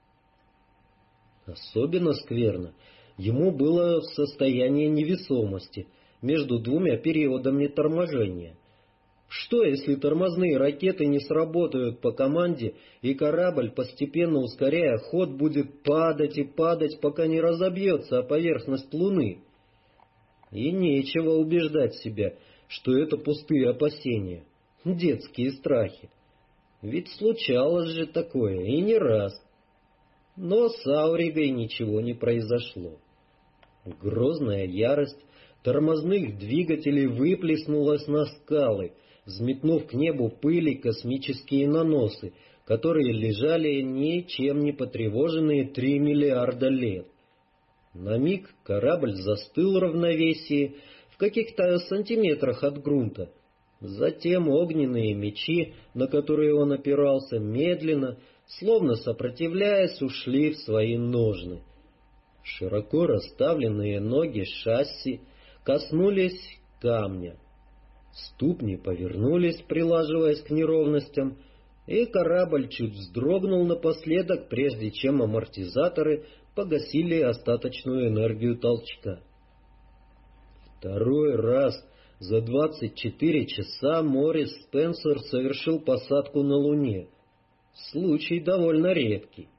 Особенно скверно ему было в состоянии невесомости между двумя периодами торможения. Что, если тормозные ракеты не сработают по команде, и корабль, постепенно ускоряя ход, будет падать и падать, пока не разобьется о поверхность Луны? И нечего убеждать себя, что это пустые опасения, детские страхи. Ведь случалось же такое, и не раз. Но с Ауригой ничего не произошло. Грозная ярость тормозных двигателей выплеснулась на скалы, взметнув к небу пыли космические наносы, которые лежали ничем не потревоженные три миллиарда лет. На миг корабль застыл в равновесии в каких-то сантиметрах от грунта. Затем огненные мечи, на которые он опирался, медленно, словно сопротивляясь, ушли в свои ножны. Широко расставленные ноги шасси коснулись камня. Ступни повернулись, прилаживаясь к неровностям, и корабль чуть вздрогнул напоследок, прежде чем амортизаторы погасили остаточную энергию толчка. Второй раз За двадцать четыре часа Морис Спенсер совершил посадку на Луне. Случай довольно редкий.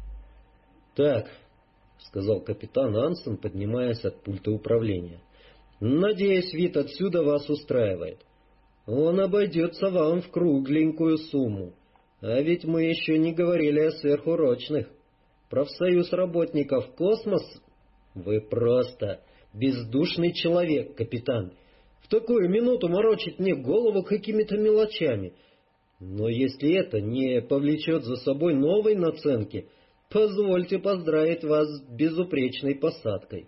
«Так», — сказал капитан Ансен, поднимаясь от пульта управления, — «надеюсь, вид отсюда вас устраивает. Он обойдется вам в кругленькую сумму. А ведь мы еще не говорили о сверхурочных. Профсоюз работников «Космос»? Вы просто бездушный человек, капитан. В такую минуту морочить мне голову какими-то мелочами. Но если это не повлечет за собой новой наценки, позвольте поздравить вас с безупречной посадкой».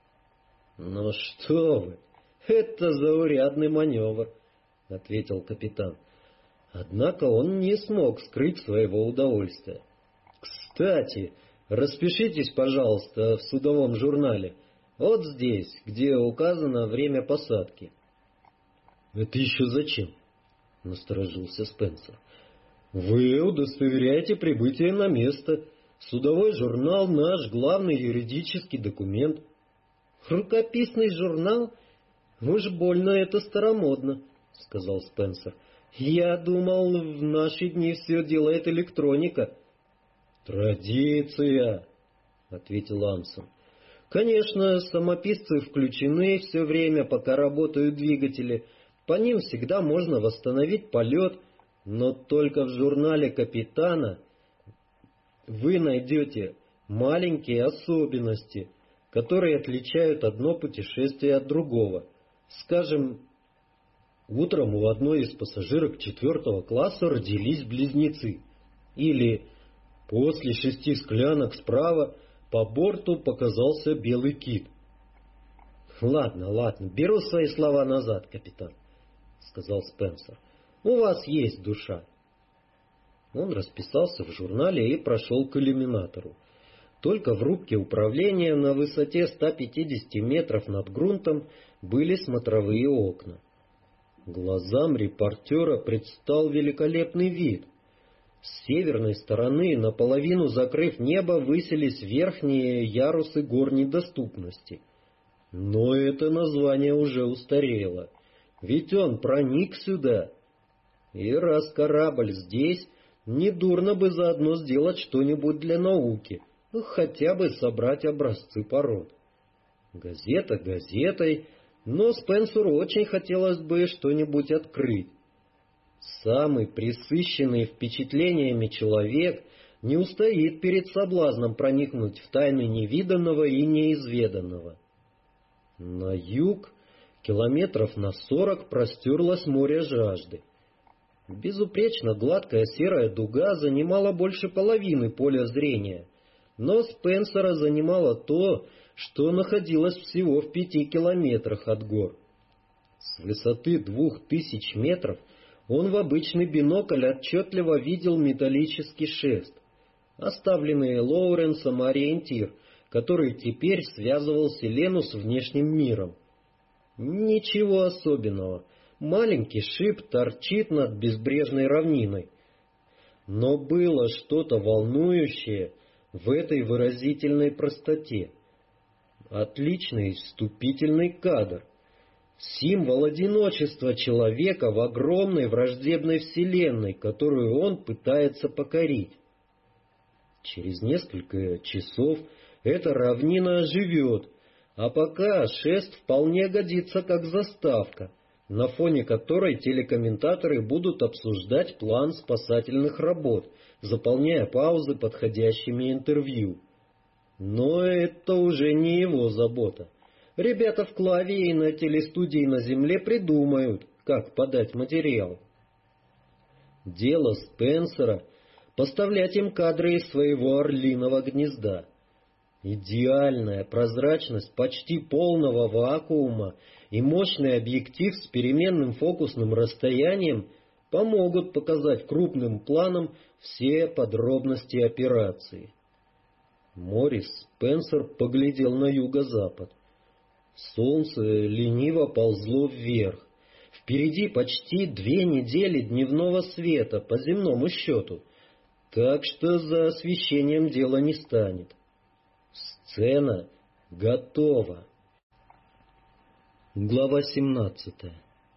«Ну что вы, это заурядный маневр», — ответил капитан. Однако он не смог скрыть своего удовольствия. «Кстати, распишитесь, пожалуйста, в судовом журнале. Вот здесь, где указано время посадки». «Это еще зачем?» — насторожился Спенсер. «Вы удостоверяете прибытие на место. Судовой журнал — наш главный юридический документ». «Рукописный журнал? Уж больно это старомодно», — сказал Спенсер. «Я думал, в наши дни все делает электроника». «Традиция», — ответил Ансен. «Конечно, самописцы включены все время, пока работают двигатели. По ним всегда можно восстановить полет, но только в журнале капитана вы найдете маленькие особенности, которые отличают одно путешествие от другого. Скажем, утром у одной из пассажирок четвертого класса родились близнецы. Или после шести склянок справа по борту показался белый кит». «Ладно, ладно, беру свои слова назад, капитан», — сказал Спенсер. «У вас есть душа». Он расписался в журнале и прошел к иллюминатору. Только в рубке управления на высоте ста пятидесяти метров над грунтом были смотровые окна. Глазам репортера предстал великолепный вид. С северной стороны, наполовину закрыв небо, высились верхние ярусы гор недоступности. Но это название уже устарело, ведь он проник сюда. И раз корабль здесь, недурно бы заодно сделать что-нибудь для науки, ну, хотя бы собрать образцы пород. Газета газетой, но Спенсеру очень хотелось бы что-нибудь открыть. Самый пресыщенный впечатлениями человек не устоит перед соблазном проникнуть в тайны невиданного и неизведанного. На юг километров на сорок простерлось море жажды. Безупречно гладкая серая дуга занимала больше половины поля зрения, но Спенсера занимало то, что находилось всего в пяти километрах от гор. С высоты двух тысяч метров он в обычный бинокль отчетливо видел металлический шест, оставленный Лоуренсом ориентир, который теперь связывал Селену с внешним миром. Ничего особенного. Маленький шип торчит над безбрежной равниной. Но было что-то волнующее в этой выразительной простоте. Отличный вступительный кадр. Символ одиночества человека в огромной враждебной вселенной, которую он пытается покорить. Через несколько часов эта равнина оживет, а пока шест вполне годится как заставка, на фоне которой телекомментаторы будут обсуждать план спасательных работ, заполняя паузы подходящими интервью. Но это уже не его забота. Ребята в Клаве и на телестудии на Земле придумают, как подать материал. Дело Спенсера — поставлять им кадры из своего орлиного гнезда. Идеальная прозрачность почти полного вакуума и мощный объектив с переменным фокусным расстоянием помогут показать крупным планом все подробности операции. Морис Спенсер поглядел на юго-запад. Солнце лениво ползло вверх. Впереди почти две недели дневного света по земному счету, так что за освещением дело не станет. Сцена готова. Глава семнадцатая.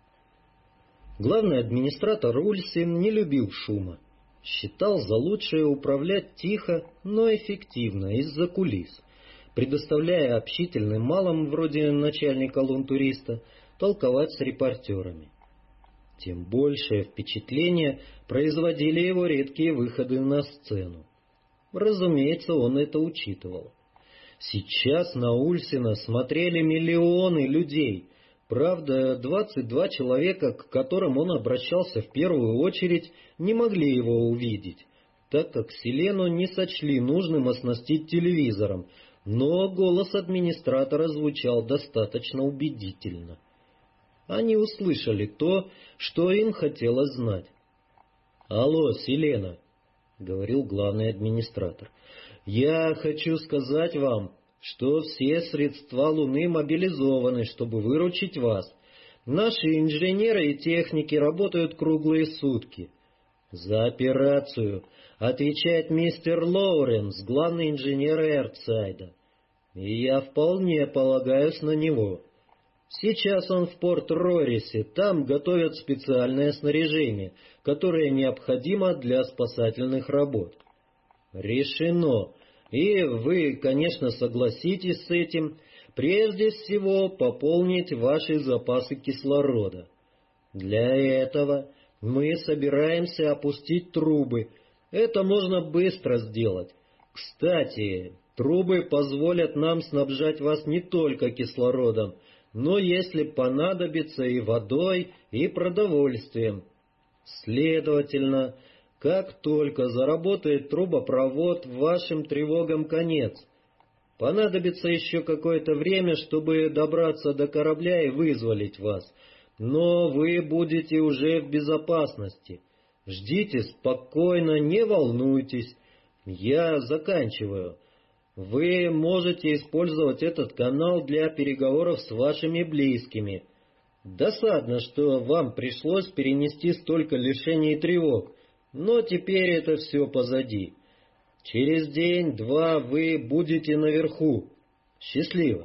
Главный администратор Ульсин не любил шума. Считал за лучшее управлять тихо, но эффективно, из-за кулис, предоставляя общительным малым, вроде начальника лунтуриста, толковать с репортерами. Тем большее впечатление производили его редкие выходы на сцену. Разумеется, он это учитывал. Сейчас на Ульсина смотрели миллионы людей. Правда, двадцать два человека, к которым он обращался в первую очередь, не могли его увидеть, так как Селену не сочли нужным оснастить телевизором, но голос администратора звучал достаточно убедительно. Они услышали то, что им хотелось знать. «Алло, Селена», — говорил главный администратор, — «я хочу сказать вам, что все средства Луны мобилизованы, чтобы выручить вас. Наши инженеры и техники работают круглые сутки. За операцию отвечает мистер Лоуренс, главный инженер Эртсайда. И я вполне полагаюсь на него. Сейчас он в Порт-Рорисе, там готовят специальное снаряжение, которое необходимо для спасательных работ. Решено. И вы, конечно, согласитесь с этим, прежде всего пополнить ваши запасы кислорода. Для этого мы собираемся опустить трубы. Это можно быстро сделать. Кстати, трубы позволят нам снабжать вас не только кислородом, но, если понадобится, и водой, и продовольствием. Следовательно, как только заработает трубопровод, вашим тревогам конец. Понадобится еще какое-то время, чтобы добраться до корабля и вызволить вас, но вы будете уже в безопасности. Ждите спокойно, не волнуйтесь. Я заканчиваю. Вы можете использовать этот канал для переговоров с вашими близкими. Досадно, что вам пришлось перенести столько лишений и тревог, но теперь это все позади. Через день-два вы будете наверху. Счастливо.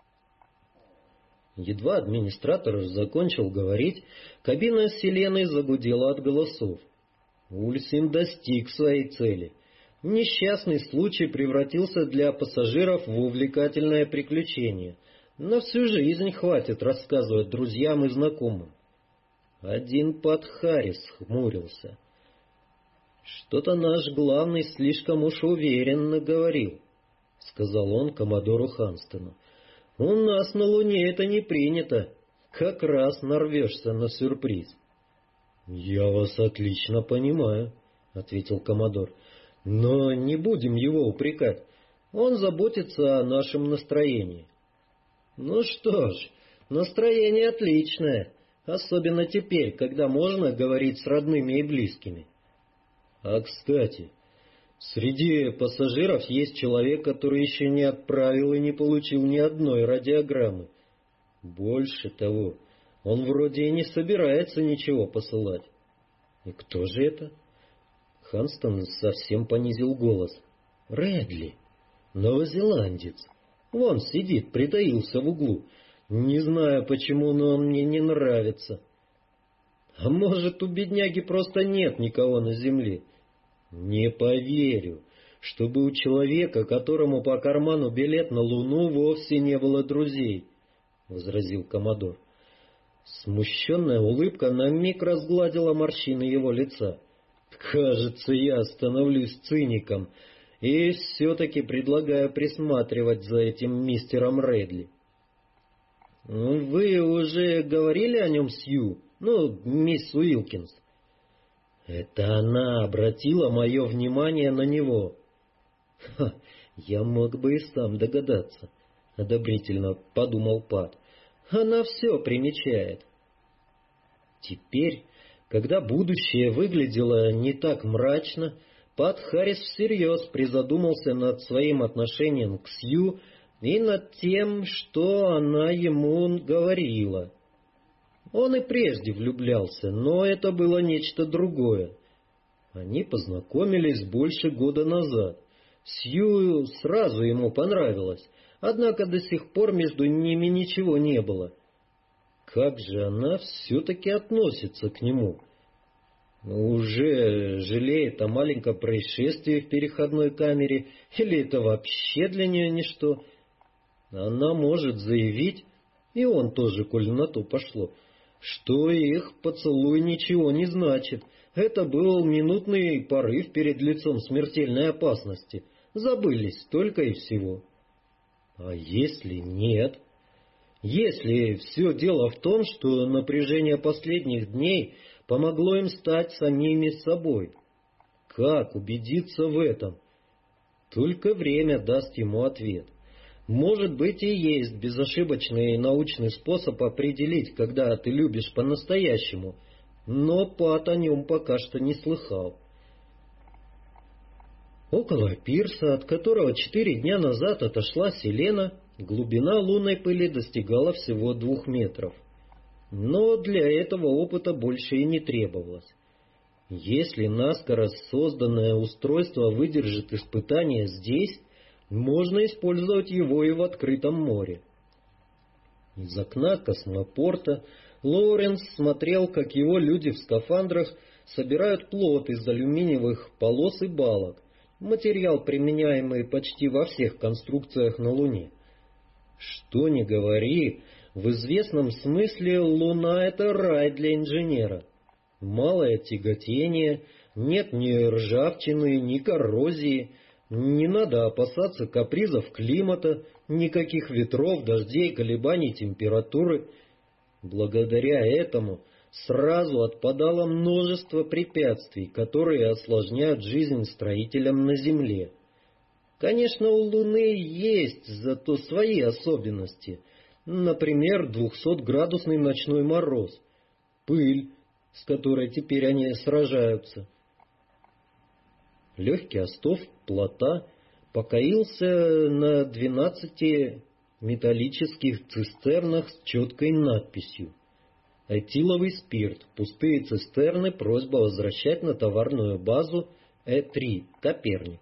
Едва администратор закончил говорить, кабина Селены загудела от голосов. Ульсин достиг своей цели. Несчастный случай превратился для пассажиров в увлекательное приключение. На всю жизнь хватит рассказывать друзьям и знакомым. Один Пат-Харрис хмурился. «Что-то наш главный слишком уж уверенно говорил», — сказал он коммодору Ханстону. «У нас на Луне это не принято. Как раз нарвешься на сюрприз». «Я вас отлично понимаю», — ответил коммодор. «Но не будем его упрекать. Он заботится о нашем настроении». «Ну что ж, настроение отличное, особенно теперь, когда можно говорить с родными и близкими». «А, кстати, среди пассажиров есть человек, который еще не отправил и не получил ни одной радиограммы. Больше того, он вроде и не собирается ничего посылать». «И кто же это?» Ханстон совсем понизил голос. «Редли, новозеландец. Вон сидит, притаился в углу. Не знаю почему, но он мне не нравится. А может, у бедняги просто нет никого на земле? Не поверю, чтобы у человека, которому по карману билет на Луну, вовсе не было друзей», — возразил коммодор. Смущенная улыбка на миг разгладила морщины его лица. «Кажется, я становлюсь циником и все-таки предлагаю присматривать за этим мистером Редли». «Вы уже говорили о нем Сью? Ну, мисс Уилкинс?» «Это она обратила мое внимание на него». «Ха, я мог бы и сам догадаться», — одобрительно подумал Пат. «Она все примечает». Теперь, когда будущее выглядело не так мрачно, Пат-Харрис всерьез призадумался над своим отношением к Сью и над тем, что она ему говорила. Он и прежде влюблялся, но это было нечто другое. Они познакомились больше года назад. Сью сразу ему понравилась, однако до сих пор между ними ничего не было. как же она все-таки относится к нему? Уже жалеет о маленьком происшествии в переходной камере, или это вообще для нее ничто? Она может заявить, и он тоже, коль на то пошло, что их поцелуй ничего не значит. Это был минутный порыв перед лицом смертельной опасности. Забылись только и всего. А если нет? Если все дело в том, что напряжение последних дней помогло им стать самими собой, как убедиться в этом? Только время даст ему ответ. Может быть, и есть безошибочный научный способ определить, когда ты любишь по-настоящему, но Пат о нем пока что не слыхал. Около пирса, от которого четыре дня назад отошла Селена, глубина лунной пыли достигала всего двух метров. Но для этого опыта больше и не требовалось. Если наскоро созданное устройство выдержит испытание здесь, можно использовать его и в открытом море. Из окна космопорта Лоуренс смотрел, как его люди в скафандрах собирают плот из алюминиевых полос и балок, материал, применяемый почти во всех конструкциях на Луне. Что ни говори, в известном смысле Луна — это рай для инженера. Малое тяготение, нет ни ржавчины, ни коррозии, не надо опасаться капризов климата, никаких ветров, дождей, колебаний температуры. Благодаря этому сразу отпадало множество препятствий, которые осложняют жизнь строителям на Земле. Конечно, у Луны есть зато свои особенности. Например, двухсотградусный ночной мороз, пыль, с которой теперь они сражаются. Легкий остов плота покоился на двенадцати металлических цистернах с четкой надписью: «Этиловый спирт. Пустые цистерны. Просьба возвращать на товарную базу Э три. Коперник».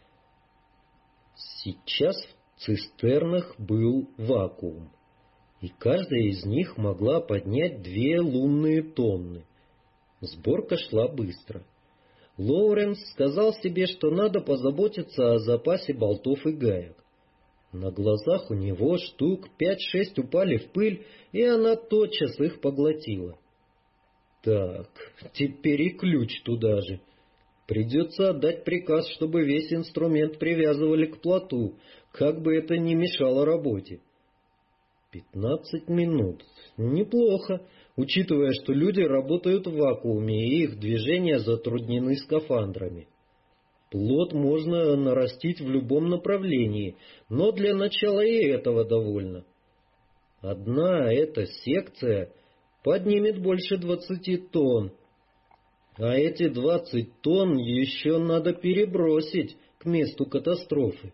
Сейчас в цистернах был вакуум, и каждая из них могла поднять две лунные тонны. Сборка шла быстро. Лоуренс сказал себе, что надо позаботиться о запасе болтов и гаек. На глазах у него штук пять-шесть упали в пыль, и она тотчас их поглотила. Так, теперь и ключ туда же. Придется отдать приказ, чтобы весь инструмент привязывали к плоту, как бы это ни мешало работе. Пятнадцать минут. Неплохо, учитывая, что люди работают в вакууме, и их движения затруднены скафандрами. Плот можно нарастить в любом направлении, но для начала и этого довольно. Одна эта секция поднимет больше двадцати тонн, а эти двадцать тонн еще надо перебросить к месту катастрофы.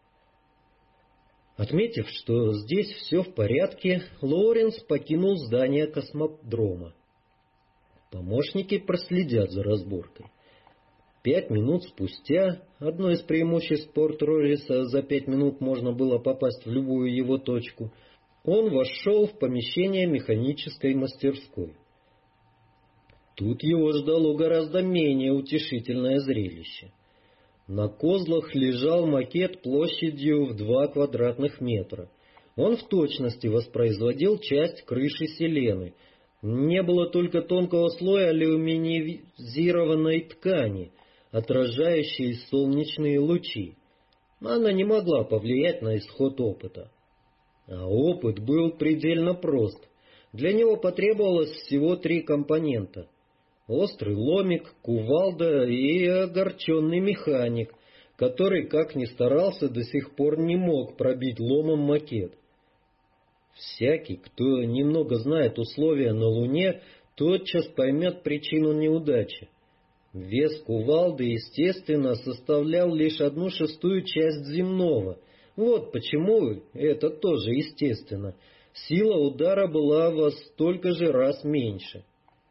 Отметив, что здесь все в порядке, Лоуренс покинул здание космодрома. Помощники проследят за разборкой. Пять минут спустя, одно из преимуществ Порт-Роллиса, за пять минут можно было попасть в любую его точку, он вошел в помещение механической мастерской. Тут его ждало гораздо менее утешительное зрелище. На козлах лежал макет площадью в два квадратных метра. Он в точности воспроизводил часть крыши Селены. Не было только тонкого слоя алюминизированной ткани, отражающей солнечные лучи. Она не могла повлиять на исход опыта. А опыт был предельно прост. Для него потребовалось всего три компонента: острый ломик, кувалда и огорченный механик, который, как ни старался, до сих пор не мог пробить ломом макет. Всякий, кто немного знает условия на Луне, тотчас поймет причину неудачи. Вес кувалды, естественно, составлял лишь одну шестую часть земного. Вот почему, это тоже естественно, сила удара была во столько же раз меньше.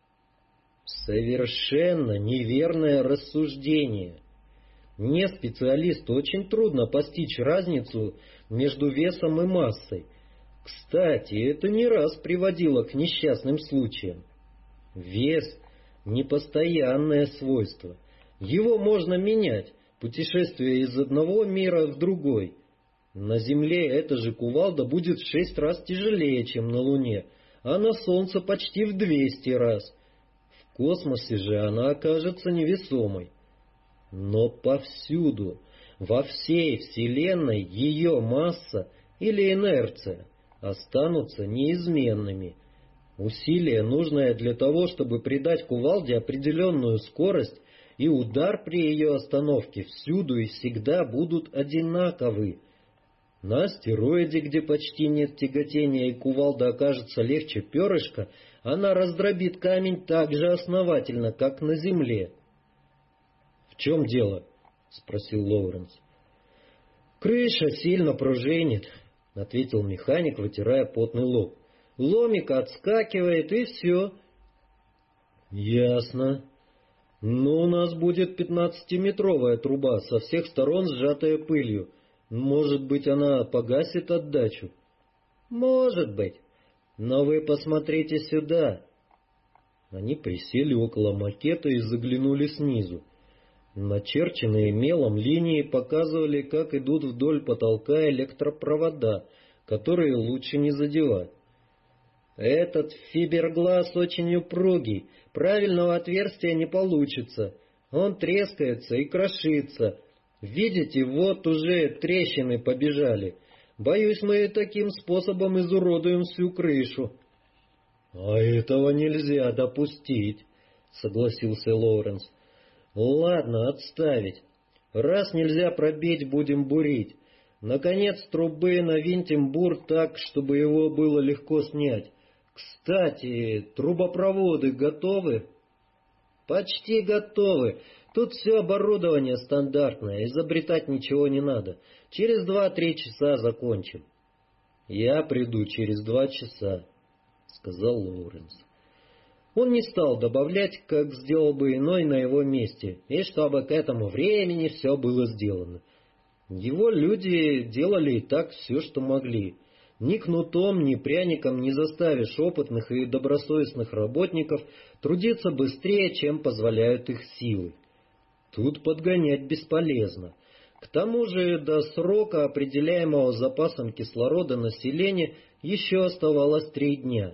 Совершенно неверное рассуждение. Не специалисту очень трудно постичь разницу между весом и массой. Кстати, это не раз приводило к несчастным случаям. Вес — непостоянное свойство. Его можно менять, путешествуя из одного мира в другой. На Земле эта же кувалда будет в шесть раз тяжелее, чем на Луне, а на Солнце почти в двести раз. В космосе же она окажется невесомой. Но повсюду, во всей Вселенной, ее масса или инерция останутся неизменными. Усилие, нужное для того, чтобы придать кувалде определенную скорость, и удар при ее остановке всюду и всегда будут одинаковы. На астероиде, где почти нет тяготения и кувалда окажется легче перышка, она раздробит камень так же основательно, как на Земле. — В чем дело? — спросил Лоуренс. — Крыша сильно пружинит, — ответил механик, вытирая потный лоб. — Ломик отскакивает, и все. — Ясно. Но у нас будет пятнадцатиметровая труба, со всех сторон сжатая пылью. Может быть, она погасит отдачу? — Может быть. Но вы посмотрите сюда. Они присели около макета и заглянули снизу. Начерченные мелом линии показывали, как идут вдоль потолка электропровода, которые лучше не задевать. Этот фиберглаз очень упругий, правильного отверстия не получится. Он трескается и крошится. Видите, вот уже трещины побежали. Боюсь, мы таким способом изуродуем всю крышу. — А этого нельзя допустить, — согласился Лоуренс. — Ладно, отставить. Раз нельзя пробить, будем бурить. Наконец трубы навинтим бур так, чтобы его было легко снять. Кстати, трубопроводы готовы? Почти готовы. Тут все оборудование стандартное, изобретать ничего не надо. Через два-три часа закончим. Я приду через два часа, сказал Лоуренс. Он не стал добавлять, как сделал бы иной на его месте, и чтобы к этому времени все было сделано. Его люди делали и так все, что могли. Ни кнутом, ни пряником не заставишь опытных и добросовестных работников трудиться быстрее, чем позволяют их силы. Тут подгонять бесполезно. К тому же до срока, определяемого запасом кислорода населения, еще оставалось три дня.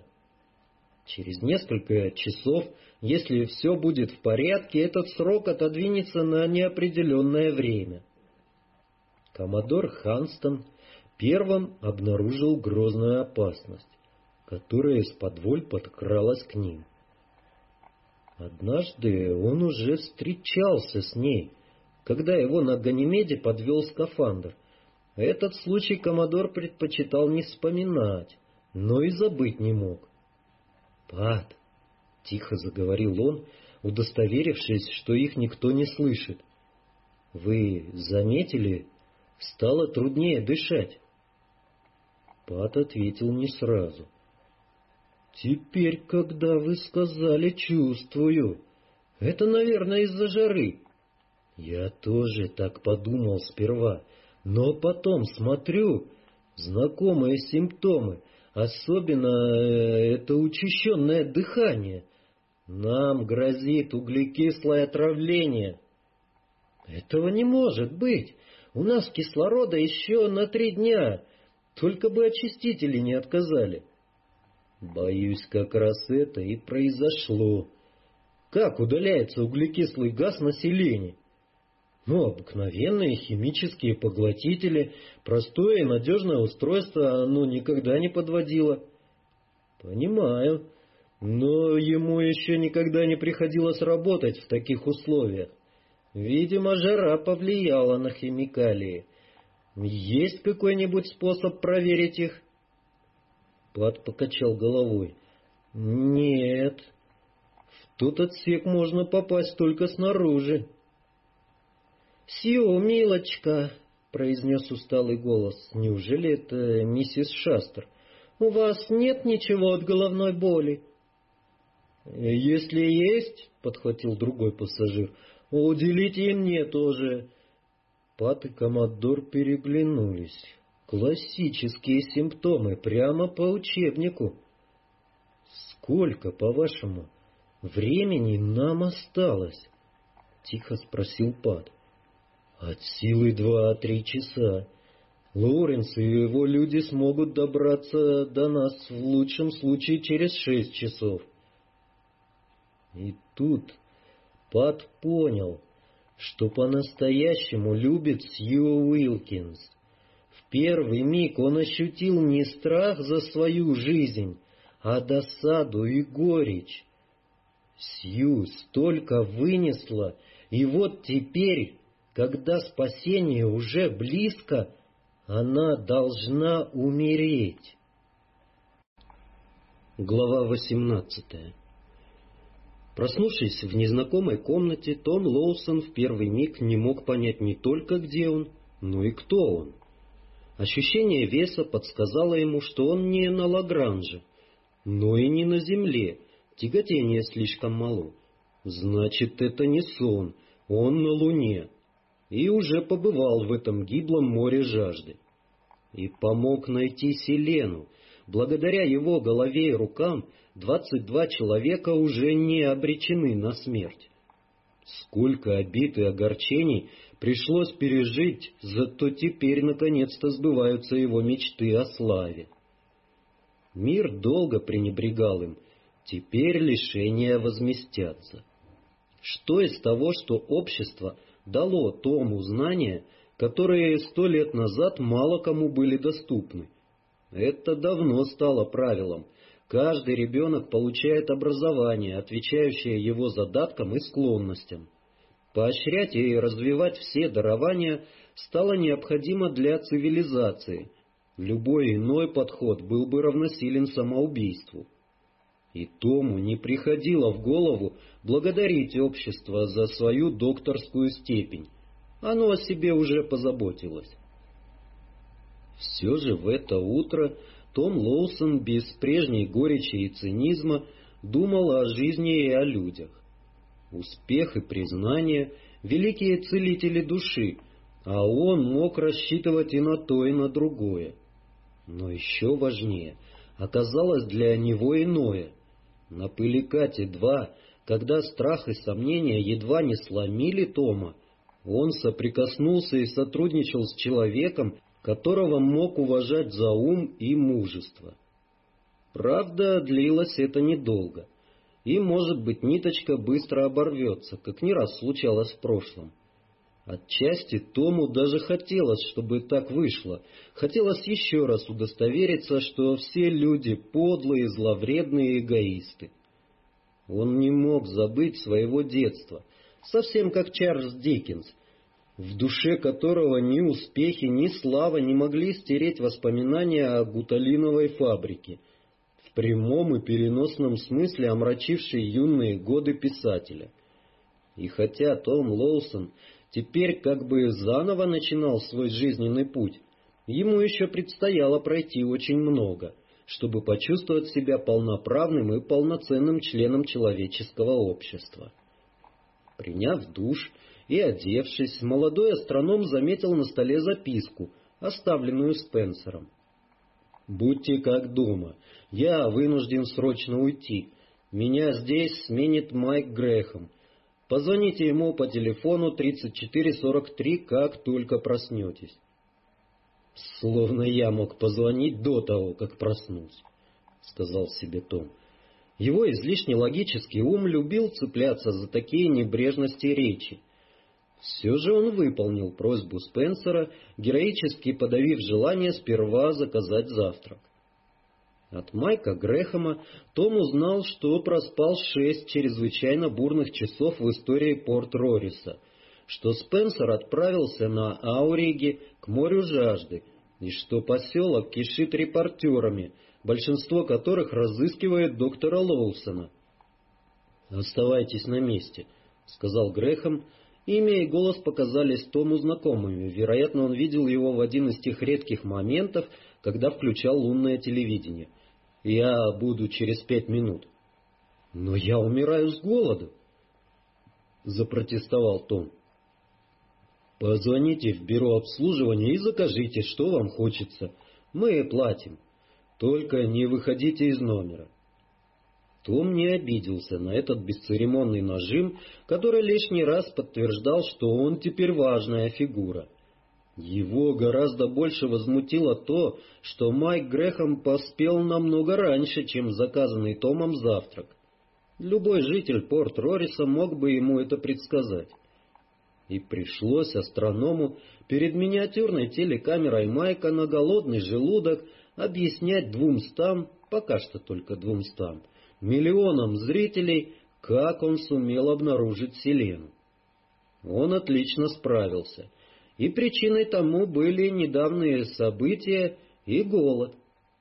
Через несколько часов, если все будет в порядке, этот срок отодвинется на неопределенное время. Коммодор Ханстон первым обнаружил грозную опасность, которая исподволь подкралась к ним. Однажды он уже встречался с ней, когда его на Ганимеде подвел скафандр. Этот случай коммодор предпочитал не вспоминать, но и забыть не мог. — Пат, — тихо заговорил он, удостоверившись, что их никто не слышит, — вы заметили, стало труднее дышать? Пат ответил не сразу. — Теперь, когда вы сказали, чувствую. Это, наверное, из-за жары. Я тоже так подумал сперва, но потом смотрю, знакомые симптомы, особенно это учащенное дыхание. Нам грозит углекислое отравление. Этого не может быть. У нас кислорода еще на три дня. Только бы очистители не отказали. Боюсь, как раз это и произошло. Как удаляется углекислый газ населения? Ну, обыкновенные химические поглотители, простое и надежное устройство оно никогда не подводило. Понимаю, но ему еще никогда не приходилось работать в таких условиях. Видимо, жара повлияла на химикалии. Есть какой-нибудь способ проверить их? Пат покачал головой. Нет, в тот отсек можно попасть только снаружи. «Сью, милочка», — произнес усталый голос. «Неужели это миссис Шастер? У вас нет ничего от головной боли?» «Если есть», — подхватил другой пассажир, — «уделите и мне тоже». Пат и коммодор переглянулись. Классические симптомы, прямо по учебнику. Сколько, по-вашему, времени нам осталось? Тихо спросил Пат. От силы два-три часа. Лоуренс и его люди смогут добраться до нас в лучшем случае через шесть часов. И тут Пат понял, что по-настоящему любит Сью Уилкинс. В первый миг он ощутил не страх за свою жизнь, а досаду и горечь. Сью столько вынесла, и вот теперь, когда спасение уже близко, она должна умереть. Глава восемнадцатая. Проснувшись в незнакомой комнате, Том Лоусон в первый миг не мог понять не только, где он, но и кто он. Ощущение веса подсказало ему, что он не на Лагранже, но и не на земле, тяготение слишком мало. Значит, это не сон, он на Луне, и уже побывал в этом гиблом море жажды. И помог найти Селену. Благодаря его голове и рукам двадцать два человека уже не обречены на смерть. Сколько обид и огорчений пришлось пережить, зато теперь наконец-то сбываются его мечты о славе. Мир долго пренебрегал им, теперь лишения возместятся. Что из того, что общество дало Тому знания, которые сто лет назад мало кому были доступны? Это давно стало правилом. Каждый ребенок получает образование, отвечающее его задаткам и склонностям. Поощрять и развивать все дарования стало необходимо для цивилизации. Любой иной подход был бы равносилен самоубийству. И Тому не приходило в голову благодарить общество за свою докторскую степень. Оно о себе уже позаботилось. Все же в это утро Том Лоусон без прежней горечи и цинизма думал о жизни и о людях. Успех и признание — великие целители души, а он мог рассчитывать и на то, и на другое. Но еще важнее оказалось для него иное. На Пыликате-два, когда страх и сомнения едва не сломили Тома, он соприкоснулся и сотрудничал с человеком, которого мог уважать за ум и мужество. Правда, длилось это недолго, и, может быть, ниточка быстро оборвется, как не раз случалось в прошлом. Отчасти Тому даже хотелось, чтобы так вышло, хотелось еще раз удостовериться, что все люди подлые, зловредные эгоисты. Он не мог забыть своего детства, совсем как Чарльз Диккенс, в душе которого ни успехи, ни слава не могли стереть воспоминания о гуталиновой фабрике, в прямом и переносном смысле омрачившей юные годы писателя. И хотя Том Лоусон теперь как бы заново начинал свой жизненный путь, ему еще предстояло пройти очень много, чтобы почувствовать себя полноправным и полноценным членом человеческого общества. Приняв душ и одевшись, молодой астроном заметил на столе записку, оставленную Спенсером. «Будьте как дома. Я вынужден срочно уйти. Меня здесь сменит Майк Грэхэм. Позвоните ему по телефону тридцать четыре сорок три, как только проснетесь». «Словно я мог позвонить до того, как проснусь», — сказал себе Том. Его излишне логический ум любил цепляться за такие небрежности речи. Все же он выполнил просьбу Спенсера, героически подавив желание сперва заказать завтрак. От Майка Грэхэма Том узнал, что проспал шесть чрезвычайно бурных часов в истории Порт-Рориса, что Спенсер отправился на Ауриге к морю жажды, и что поселок кишит репортерами, большинство которых разыскивает доктора Лоусона. «Оставайтесь на месте», — сказал Грэхэм. Имя и голос показались Тому знакомыми. Вероятно, он видел его в один из тех редких моментов, когда включал лунное телевидение. «Я буду через пять минут». «Но я умираю с голоду», — запротестовал Том. Позвоните в бюро обслуживания и закажите, что вам хочется. Мы платим. Только не выходите из номера. Том не обиделся на этот бесцеремонный нажим, который лишний раз подтверждал, что он теперь важная фигура. Его гораздо больше возмутило то, что Майк Грэхэм поспел намного раньше, чем заказанный Томом завтрак. Любой житель Порт-Рориса мог бы ему это предсказать. И пришлось астроному перед миниатюрной телекамерой Майка на голодный желудок объяснять двумстам, пока что только двумстам, миллионам зрителей, как он сумел обнаружить Селену. Он отлично справился, и причиной тому были недавние события и голод.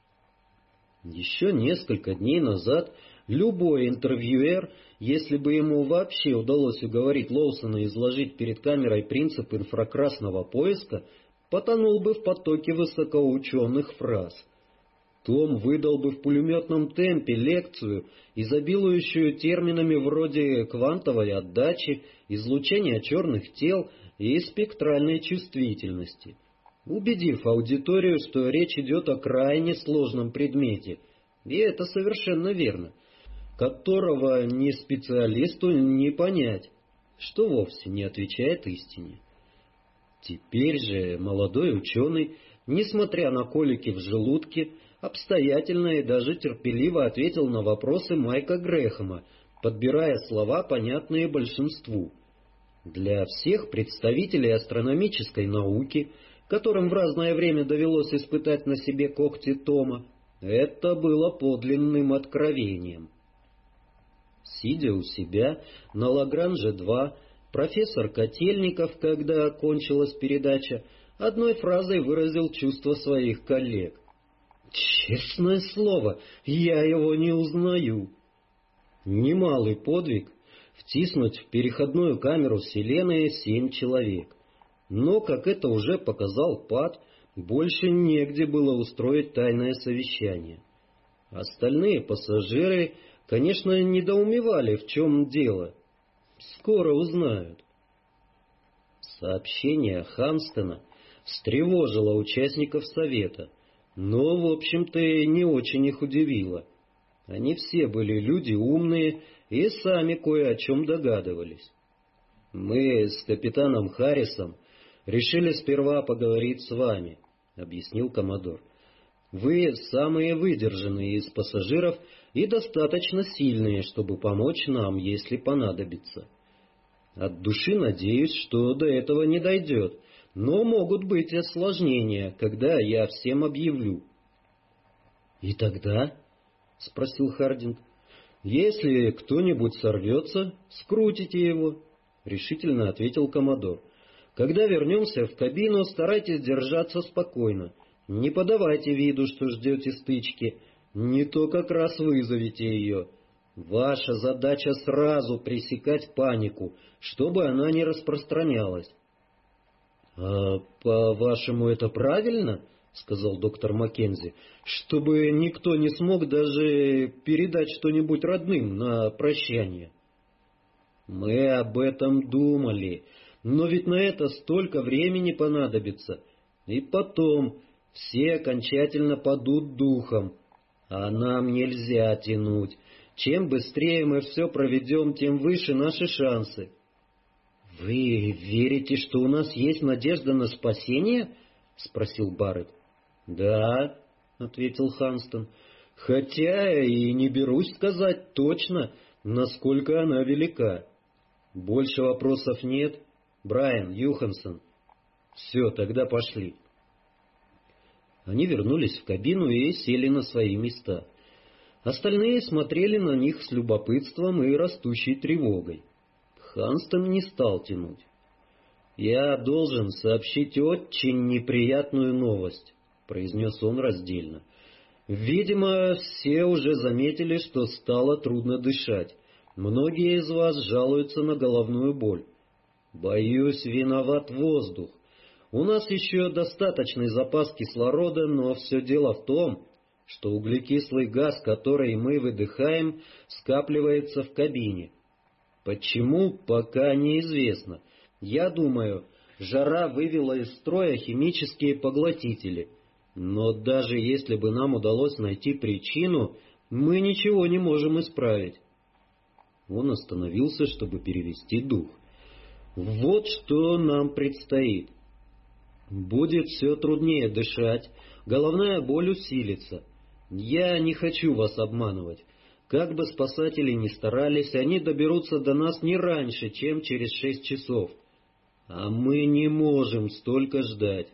Еще несколько дней назад любой интервьюер, если бы ему вообще удалось уговорить Лоусона изложить перед камерой принцип инфракрасного поиска, потонул бы в потоке высокоученых фраз. Том выдал бы в пулеметном темпе лекцию, изобилующую терминами вроде квантовой отдачи, излучения черных тел и спектральной чувствительности, убедив аудиторию, что речь идет о крайне сложном предмете, и это совершенно верно, которого ни специалисту не понять, что вовсе не отвечает истине. Теперь же молодой ученый, несмотря на колики в желудке, обстоятельно и даже терпеливо ответил на вопросы Майка Грэхэма, подбирая слова, понятные большинству. Для всех представителей астрономической науки, которым в разное время довелось испытать на себе когти Тома, это было подлинным откровением. Сидя у себя на Лагранже-два, профессор Котельников, когда кончилась передача, одной фразой выразил чувства своих коллег. «Честное слово, я его не узнаю». Немалый подвиг втиснуть в переходную камеру Селены семь человек. Но, как это уже показал Пат, больше негде было устроить тайное совещание. Остальные пассажиры, конечно, недоумевали, в чем дело. Скоро узнают. Сообщение Ханстона встревожило участников совета, но, в общем-то, не очень их удивило. Они все были люди умные и сами кое о чем догадывались. «Мы с капитаном Харрисом решили сперва поговорить с вами», — объяснил коммодор. «Вы самые выдержанные из пассажиров и достаточно сильные, чтобы помочь нам, если понадобится. От души надеюсь, что до этого не дойдет, но могут быть осложнения, когда я всем объявлю». «И тогда?» — спросил Хардинг. «Если кто-нибудь сорвется, скрутите его», — решительно ответил коммодор. «Когда вернемся в кабину, старайтесь держаться спокойно. Не подавайте виду, что ждете стычки. Не то как раз вызовете ее. Ваша задача сразу пресекать панику, чтобы она не распространялась». «А по-вашему, это правильно?» — сказал доктор Маккензи, — «чтобы никто не смог даже передать что-нибудь родным на прощание». «Мы об этом думали, но ведь на это столько времени понадобится. И потом все окончательно падут духом, а нам нельзя тянуть. Чем быстрее мы все проведем, тем выше наши шансы». «Вы верите, что у нас есть надежда на спасение?» — спросил Барретт. «Да», — ответил Ханстон, — «хотя и не берусь сказать точно, насколько она велика. Больше вопросов нет? Брайан, Юхансон?» «Все, тогда пошли». Они вернулись в кабину и сели на свои места. Остальные смотрели на них с любопытством и растущей тревогой. Ханстон не стал тянуть. «Я должен сообщить очень неприятную новость», — произнес он раздельно. «Видимо, все уже заметили, что стало трудно дышать. Многие из вас жалуются на головную боль. Боюсь, виноват воздух. У нас еще достаточный запас кислорода, но все дело в том, что углекислый газ, который мы выдыхаем, скапливается в кабине. Почему, пока неизвестно. Я думаю, Жара вывела из строя химические поглотители. Но даже если бы нам удалось найти причину, мы ничего не можем исправить. Он остановился, чтобы перевести дух. Вот что нам предстоит. Будет все труднее дышать, головная боль усилится. Я не хочу вас обманывать. Как бы спасатели ни старались, они доберутся до нас не раньше, чем через шесть часов. А мы не можем столько ждать.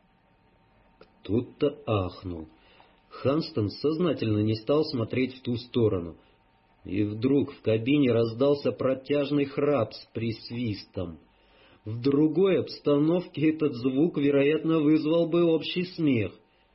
Кто-то ахнул. Ханстон сознательно не стал смотреть в ту сторону. И вдруг в кабине раздался протяжный храп с присвистом. В другой обстановке этот звук, вероятно, вызвал бы общий смех.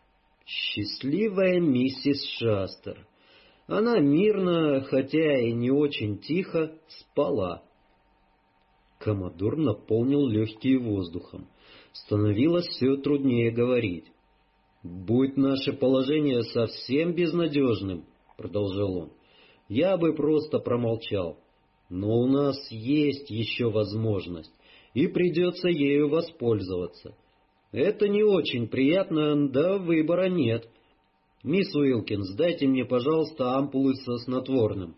Счастливая миссис Шастер. Она мирно, хотя и не очень тихо, спала. Коммодор наполнил легкие воздухом. Становилось все труднее говорить. «Будь наше положение совсем безнадежным, — продолжал он, — я бы просто промолчал. Но у нас есть еще возможность, и придется ею воспользоваться. Это не очень приятно, да выбора нет. Мисс Уилкинс, дайте мне, пожалуйста, ампулы со снотворным».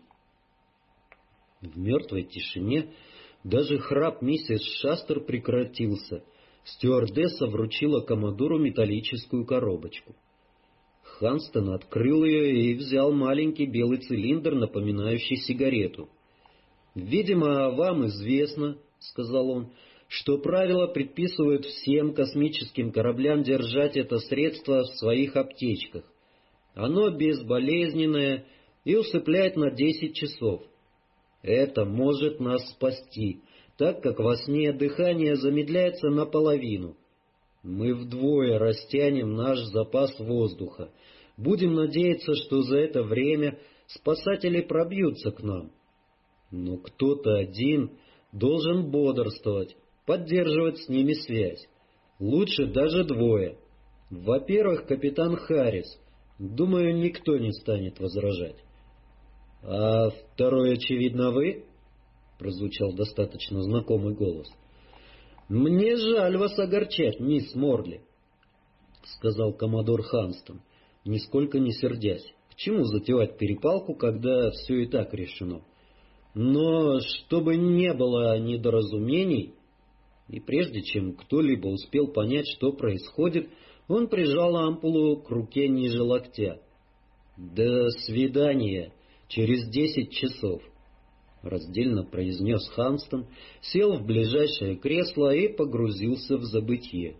В мертвой тишине даже храп миссис Шастер прекратился. Стюардесса вручила коммодору металлическую коробочку. Ханстон открыл ее и взял маленький белый цилиндр, напоминающий сигарету. «Видимо, вам известно, — сказал он, — что правила предписывают всем космическим кораблям держать это средство в своих аптечках. Оно безболезненное и усыпляет на десять часов. Это может нас спасти, так как во сне дыхание замедляется наполовину. Мы вдвое растянем наш запас воздуха. Будем надеяться, что за это время спасатели пробьются к нам. Но кто-то один должен бодрствовать, поддерживать с ними связь. Лучше даже двое. Во-первых, капитан Харрис. Думаю, никто не станет возражать. — А второй, очевидно, вы? — прозвучал достаточно знакомый голос. — Мне жаль вас огорчать, мисс Морли, — сказал коммодор Ханстон, нисколько не сердясь. К чему затевать перепалку, когда все и так решено? Но чтобы не было недоразумений... И прежде чем кто-либо успел понять, что происходит, он прижал ампулу к руке ниже локтя. «До свидания! Через десять часов!» — раздельно произнес Ханстон, сел в ближайшее кресло и погрузился в забытье.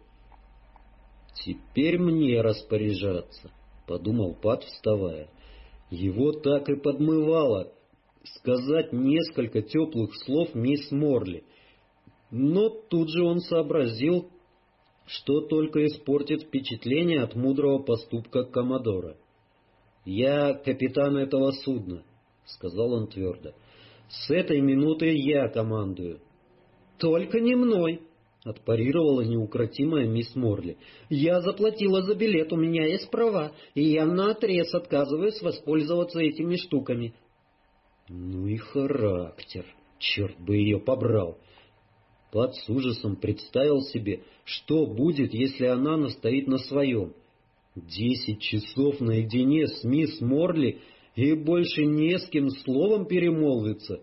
«Теперь мне распоряжаться», — подумал Пат, вставая. Его так и подмывало сказать несколько теплых слов мисс Морли, но тут же он сообразил, что только испортит впечатление от мудрого поступка коммодора. «Я капитан этого судна», — сказал он твердо. «С этой минуты я командую». «Только не мной», — отпарировала неукротимая мисс Морли. «Я заплатила за билет, у меня есть права, и я наотрез отказываюсь воспользоваться этими штуками». «Ну и характер, черт бы ее побрал!» Пат с ужасом представил себе, что будет, если она настоит на своем. Десять часов наедине с мисс Морли и больше не с кем словом перемолвиться.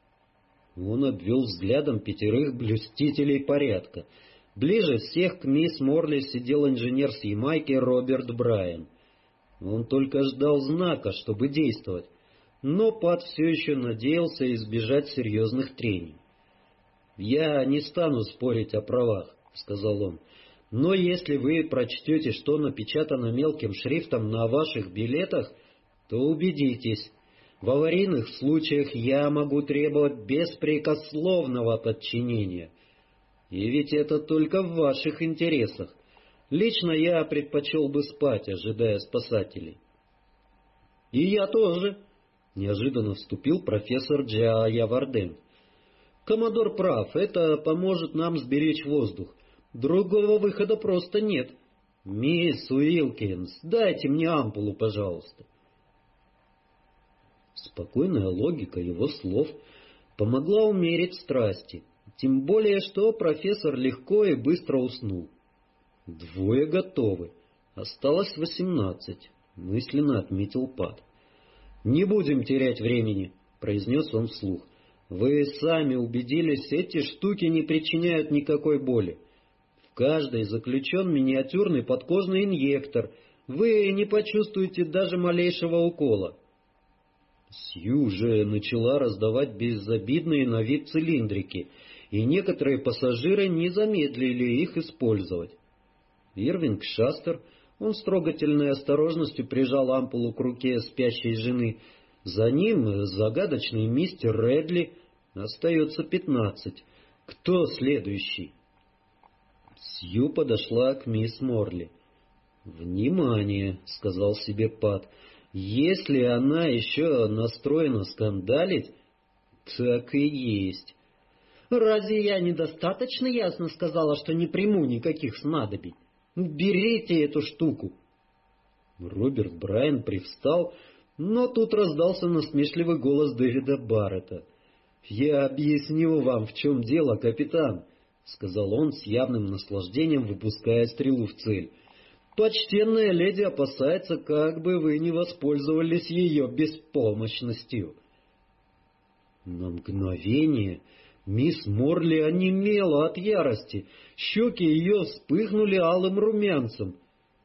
Он обвел взглядом пятерых блюстителей порядка. Ближе всех к мисс Морли сидел инженер с Ямайки Роберт Брайан. Он только ждал знака, чтобы действовать, но Пат все еще надеялся избежать серьезных трений. «Я не стану спорить о правах», — сказал он, — «но если вы прочтете, что напечатано мелким шрифтом на ваших билетах, то убедитесь, в аварийных случаях я могу требовать беспрекословного подчинения. И ведь это только в ваших интересах. Лично я предпочел бы спать, ожидая спасателей». «И я тоже», — неожиданно вступил профессор Джиая Варден. «Коммодор прав, это поможет нам сберечь воздух. Другого выхода просто нет. Мисс Уилкинс, дайте мне ампулу, пожалуйста». Спокойная логика его слов помогла умерить страсти. Тем более, что профессор легко и быстро уснул. Двое готовы. Осталось восемнадцать, мысленно отметил Пат. «Не будем терять времени», — произнес он вслух. «Вы сами убедились, эти штуки не причиняют никакой боли. В каждой заключен миниатюрный подкожный инъектор. Вы не почувствуете даже малейшего укола». Сью уже начала раздавать безобидные на вид цилиндрики, и некоторые пассажиры не замедлили их использовать. Ирвинг Шастер, он с трогательной осторожностью прижал ампулу к руке спящей жены. За ним загадочный мистер Редли. Остается пятнадцать. Кто следующий? Сью подошла к мисс Морли. «Внимание», — сказал себе Пат, — «если она еще настроена скандалить, так и есть». «Разве я недостаточно ясно сказала, что не приму никаких снадобий? Берите эту штуку!» Роберт Брайан привстал, но тут раздался насмешливый голос Дэвида Баррета. «Я объясню вам, в чем дело, капитан», — сказал он с явным наслаждением, выпуская стрелу в цель. «Почтенная леди опасается, как бы вы не воспользовались ее беспомощностью». На мгновение мисс Морли онемела от ярости, щеки ее вспыхнули алым румянцем.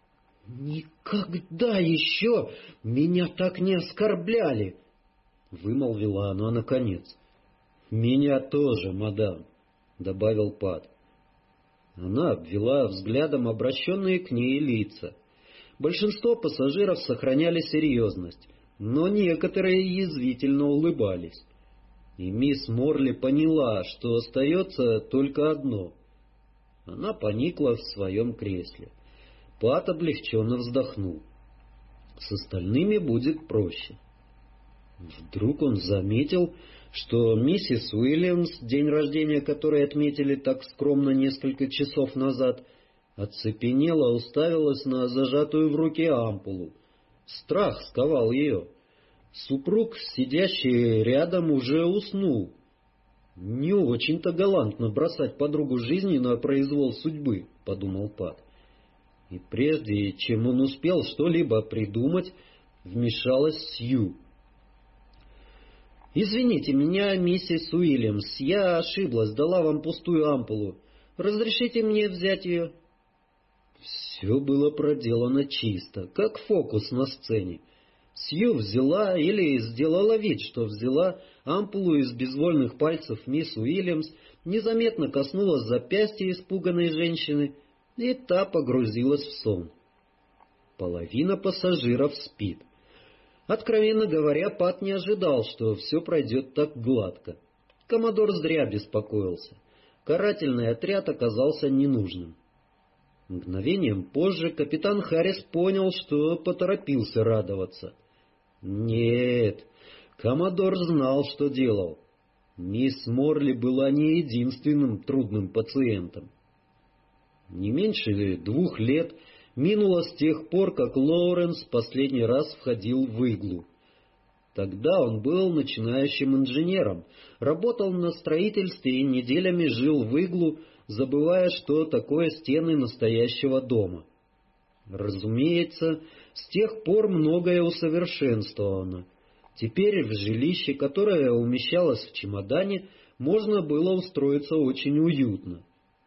«Никогда еще меня так не оскорбляли!» — вымолвила она наконец. «Меня тоже, мадам», — добавил Пат. Она обвела взглядом обращенные к ней лица. Большинство пассажиров сохраняли серьезность, но некоторые язвительно улыбались. И мисс Морли поняла, что остается только одно. Она поникла в своем кресле. Пат облегченно вздохнул. С остальными будет проще. Вдруг он заметил, что миссис Уильямс, день рождения которой отметили так скромно несколько часов назад, оцепенела, уставилась на зажатую в руке ампулу. Страх сковал ее. Супруг, сидящий рядом, уже уснул. «Не очень-то галантно бросать подругу жизни на произвол судьбы», — подумал Пат. И прежде чем он успел что-либо придумать, вмешалась Сью. «Извините меня, миссис Уильямс, я ошиблась, дала вам пустую ампулу. Разрешите мне взять ее?» Все было проделано чисто, как фокус на сцене. Сью взяла или сделала вид, что взяла ампулу из безвольных пальцев мисс Уильямс, незаметно коснулась запястья испуганной женщины, и та погрузилась в сон. Половина пассажиров спит. Откровенно говоря, Пат не ожидал, что все пройдет так гладко. Коммодор зря беспокоился. Карательный отряд оказался ненужным. Мгновением позже капитан Харрис понял, что поторопился радоваться. Нет, коммодор знал, что делал. Мисс Морли была не единственным трудным пациентом. Не меньше двух лет минуло с тех пор, как Лоуренс последний раз входил в иглу. Тогда он был начинающим инженером, работал на строительстве и неделями жил в иглу, забывая, что такое стены настоящего дома. Разумеется, с тех пор многое усовершенствовано. Теперь в жилище, которое умещалось в чемодане, можно было устроиться очень уютно.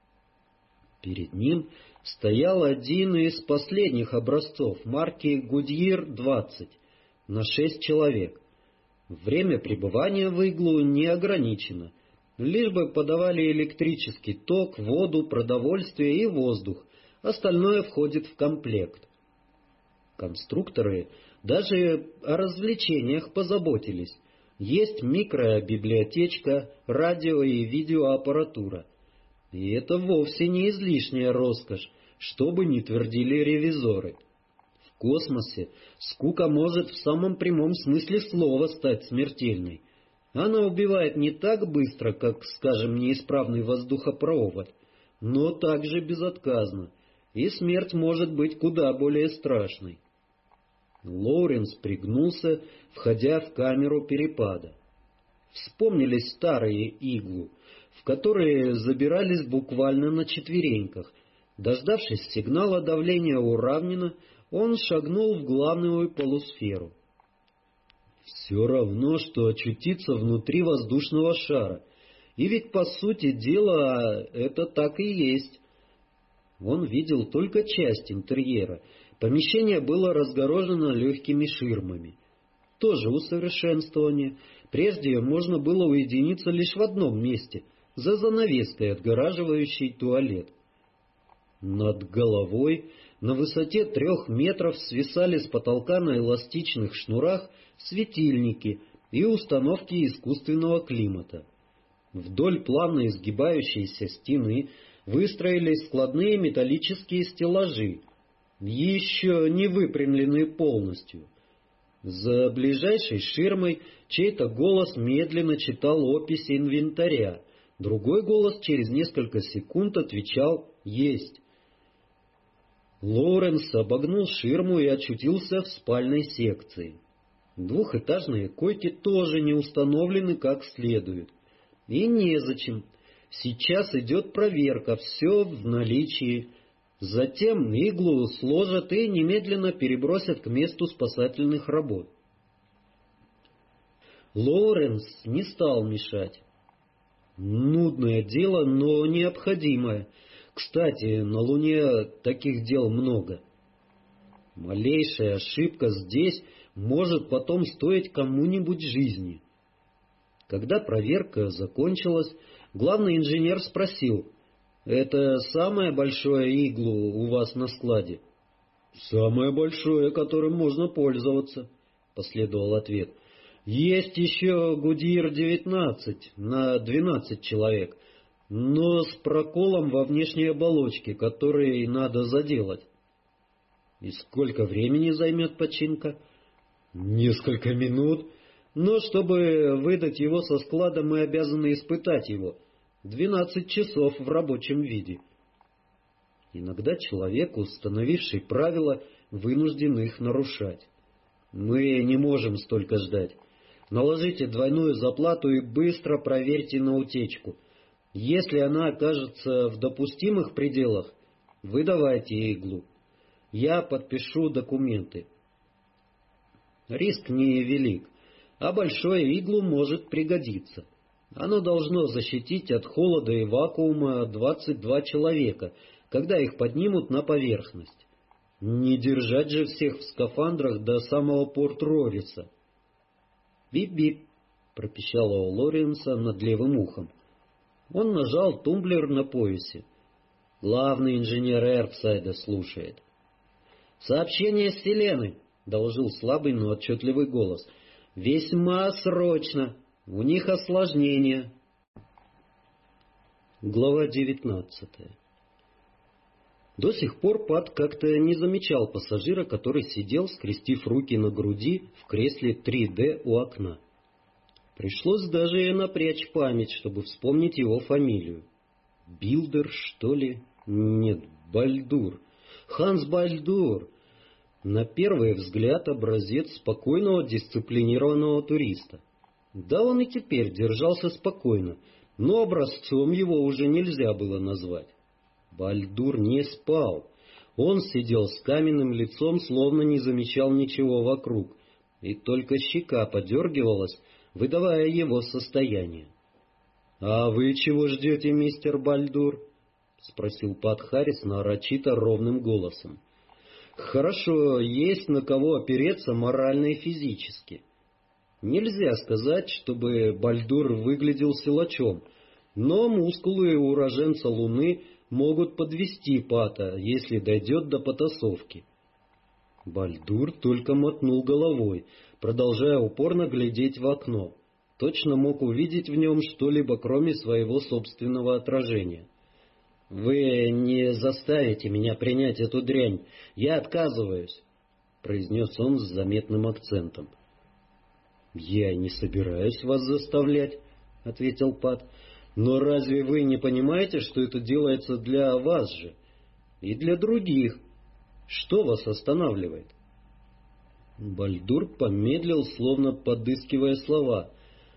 Перед ним стоял один из последних образцов марки Goodyear двадцать на шесть человек. Время пребывания в иглу не ограничено, лишь бы подавали электрический ток, воду, продовольствие и воздух, остальное входит в комплект. Конструкторы даже о развлечениях позаботились. Есть микробиблиотечка, радио и видеоаппаратура. И это вовсе не излишняя роскошь, что бы ни твердили ревизоры. В космосе скука может в самом прямом смысле слова стать смертельной. Она убивает не так быстро, как, скажем, неисправный воздухопровод, но также безотказно, и смерть может быть куда более страшной. Лоуренс пригнулся, входя в камеру перепада. Вспомнились старые иглу. в которые забирались буквально на четвереньках. Дождавшись сигнала, давление уравнено, он шагнул в главную полусферу. Все равно, что очутиться внутри воздушного шара. И ведь, по сути дела, это так и есть. Он видел только часть интерьера. Помещение было разгорожено легкими ширмами. Тоже усовершенствование. Прежде можно было уединиться лишь в одном месте, за занавеской, отгораживающей туалет. Над головой на высоте трех метров свисали с потолка на эластичных шнурах светильники и установки искусственного климата. Вдоль плавно изгибающейся стены выстроились складные металлические стеллажи, еще не выпрямленные полностью. За ближайшей ширмой чей-то голос медленно читал описи инвентаря, другой голос через несколько секунд отвечал «Есть». Лоуренс обогнул ширму и очутился в спальной секции. Двухэтажные койки тоже не установлены как следует. И незачем. Сейчас идет проверка, все в наличии. Затем иглу сложат и немедленно перебросят к месту спасательных работ. Лоуренс не стал мешать. Нудное дело, но необходимое. Кстати, на Луне таких дел много. Малейшая ошибка здесь может потом стоить кому-нибудь жизни. Когда проверка закончилась, главный инженер спросил: «Это самое большое иглу у вас на складе?» «Самое большое, которым можно пользоваться», — последовал ответ. «Есть еще Гудьир девятнадцать на двенадцать человек, но с проколом во внешней оболочке, который надо заделать». «И сколько времени займет починка?» «Несколько минут. Но чтобы выдать его со склада, мы обязаны испытать его. Двенадцать часов в рабочем виде». Иногда человек, установивший правила, вынужден их нарушать. «Мы не можем столько ждать. Наложите двойную заплату и быстро проверьте на утечку. Если она окажется в допустимых пределах, выдавайте иглу. Я подпишу документы». Риск невелик, а большое иглу может пригодиться. Оно должно защитить от холода и вакуума двадцать два человека, когда их поднимут на поверхность. Не держать же всех в скафандрах до самого Порт-Рориса. «Бип-бип», — пропищало у Лоуренса над левым ухом. Он нажал тумблер на поясе. Главный инженер Эрфсайда слушает. «Сообщение с Селены», — доложил слабый, но отчетливый голос. «Весьма срочно. У них осложнения». Глава девятнадцатая. До сих пор Пат как-то не замечал пассажира, который сидел, скрестив руки на груди, в кресле три дэ у окна. Пришлось даже напрячь память, чтобы вспомнить его фамилию. Билдер, что ли? Нет, Бальдур. Ханс Бальдур. На первый взгляд образец спокойного, дисциплинированного туриста. Да, он и теперь держался спокойно, но образцом его уже нельзя было назвать. Бальдур не спал. Он сидел с каменным лицом, словно не замечал ничего вокруг, и только щека подергивалась, выдавая его состояние. «А вы чего ждете, мистер Бальдур?» — спросил Пат Харрис нарочито ровным голосом. «Хорошо, есть на кого опереться морально и физически. Нельзя сказать, чтобы Бальдур выглядел силачом, но мускулы уроженца Луны могут подвести Пата, если дойдет до потасовки». Бальдур только мотнул головой, продолжая упорно глядеть в окно. Точно мог увидеть в нем что-либо, кроме своего собственного отражения. «Вы не заставите меня принять эту дрянь. Я отказываюсь», — произнес он с заметным акцентом. «Я не собираюсь вас заставлять», — ответил Пат. «Но разве вы не понимаете, что это делается для вас же и для других? Что вас останавливает?» Бальдур помедлил, словно подыскивая слова.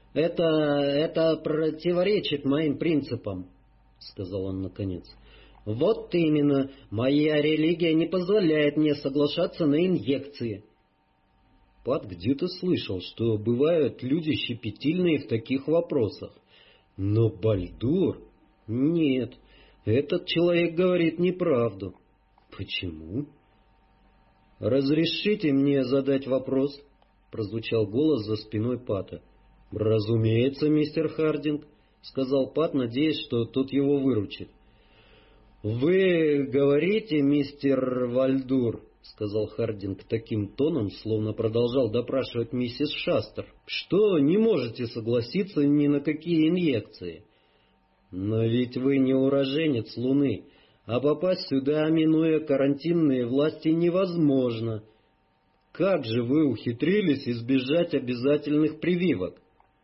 Это... это противоречит моим принципам, — сказал он наконец. Вот именно, моя религия не позволяет мне соглашаться на инъекции. Пат где-то слышал, что бывают люди щепетильные в таких вопросах. Но Бальдур... Нет, этот человек говорит неправду. Почему? «Разрешите мне задать вопрос?» — прозвучал голос за спиной Пата. «Разумеется, мистер Хардинг», — сказал Пат, надеясь, что тот его выручит. «Вы говорите, мистер Вальдур», — сказал Хардинг таким тоном, словно продолжал допрашивать миссис Шастер, «что не можете согласиться ни на какие инъекции. Но ведь вы не уроженец Луны, а попасть сюда, минуя карантинные власти, невозможно. Как же вы ухитрились избежать обязательных прививок?»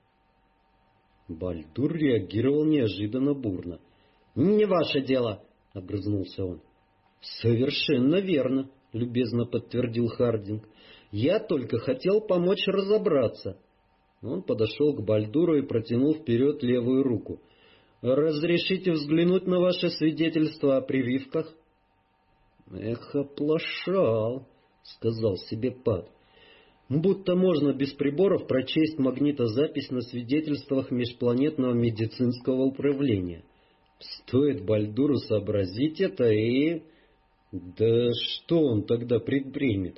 Бальдур реагировал неожиданно бурно. «Не ваше дело», — огрызнулся он. «Совершенно верно», — любезно подтвердил Хардинг. «Я только хотел помочь разобраться». Он подошел к Бальдуру и протянул вперед левую руку. «Разрешите взглянуть на ваше свидетельство о прививках?» «Эх, оплошал», — сказал себе Пат. «Будто можно без приборов прочесть магнитозапись на свидетельствах межпланетного медицинского управления. Стоит Бальдуру сообразить это и... Да что он тогда предпримет?»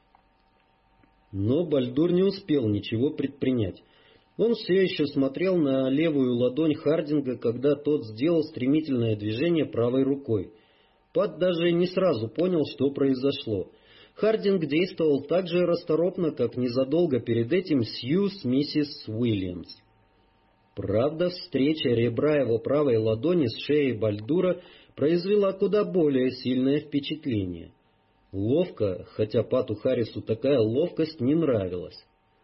Но Бальдур не успел ничего предпринять. Он все еще смотрел на левую ладонь Хардинга, когда тот сделал стремительное движение правой рукой. Пат даже не сразу понял, что произошло. Хардинг действовал так же расторопно, как незадолго перед этим Сью с миссис Уильямс. Правда, встреча ребра его правой ладони с шеей Бальдура произвела куда более сильное впечатление. Ловко, хотя Пату Харрису такая ловкость не нравилась.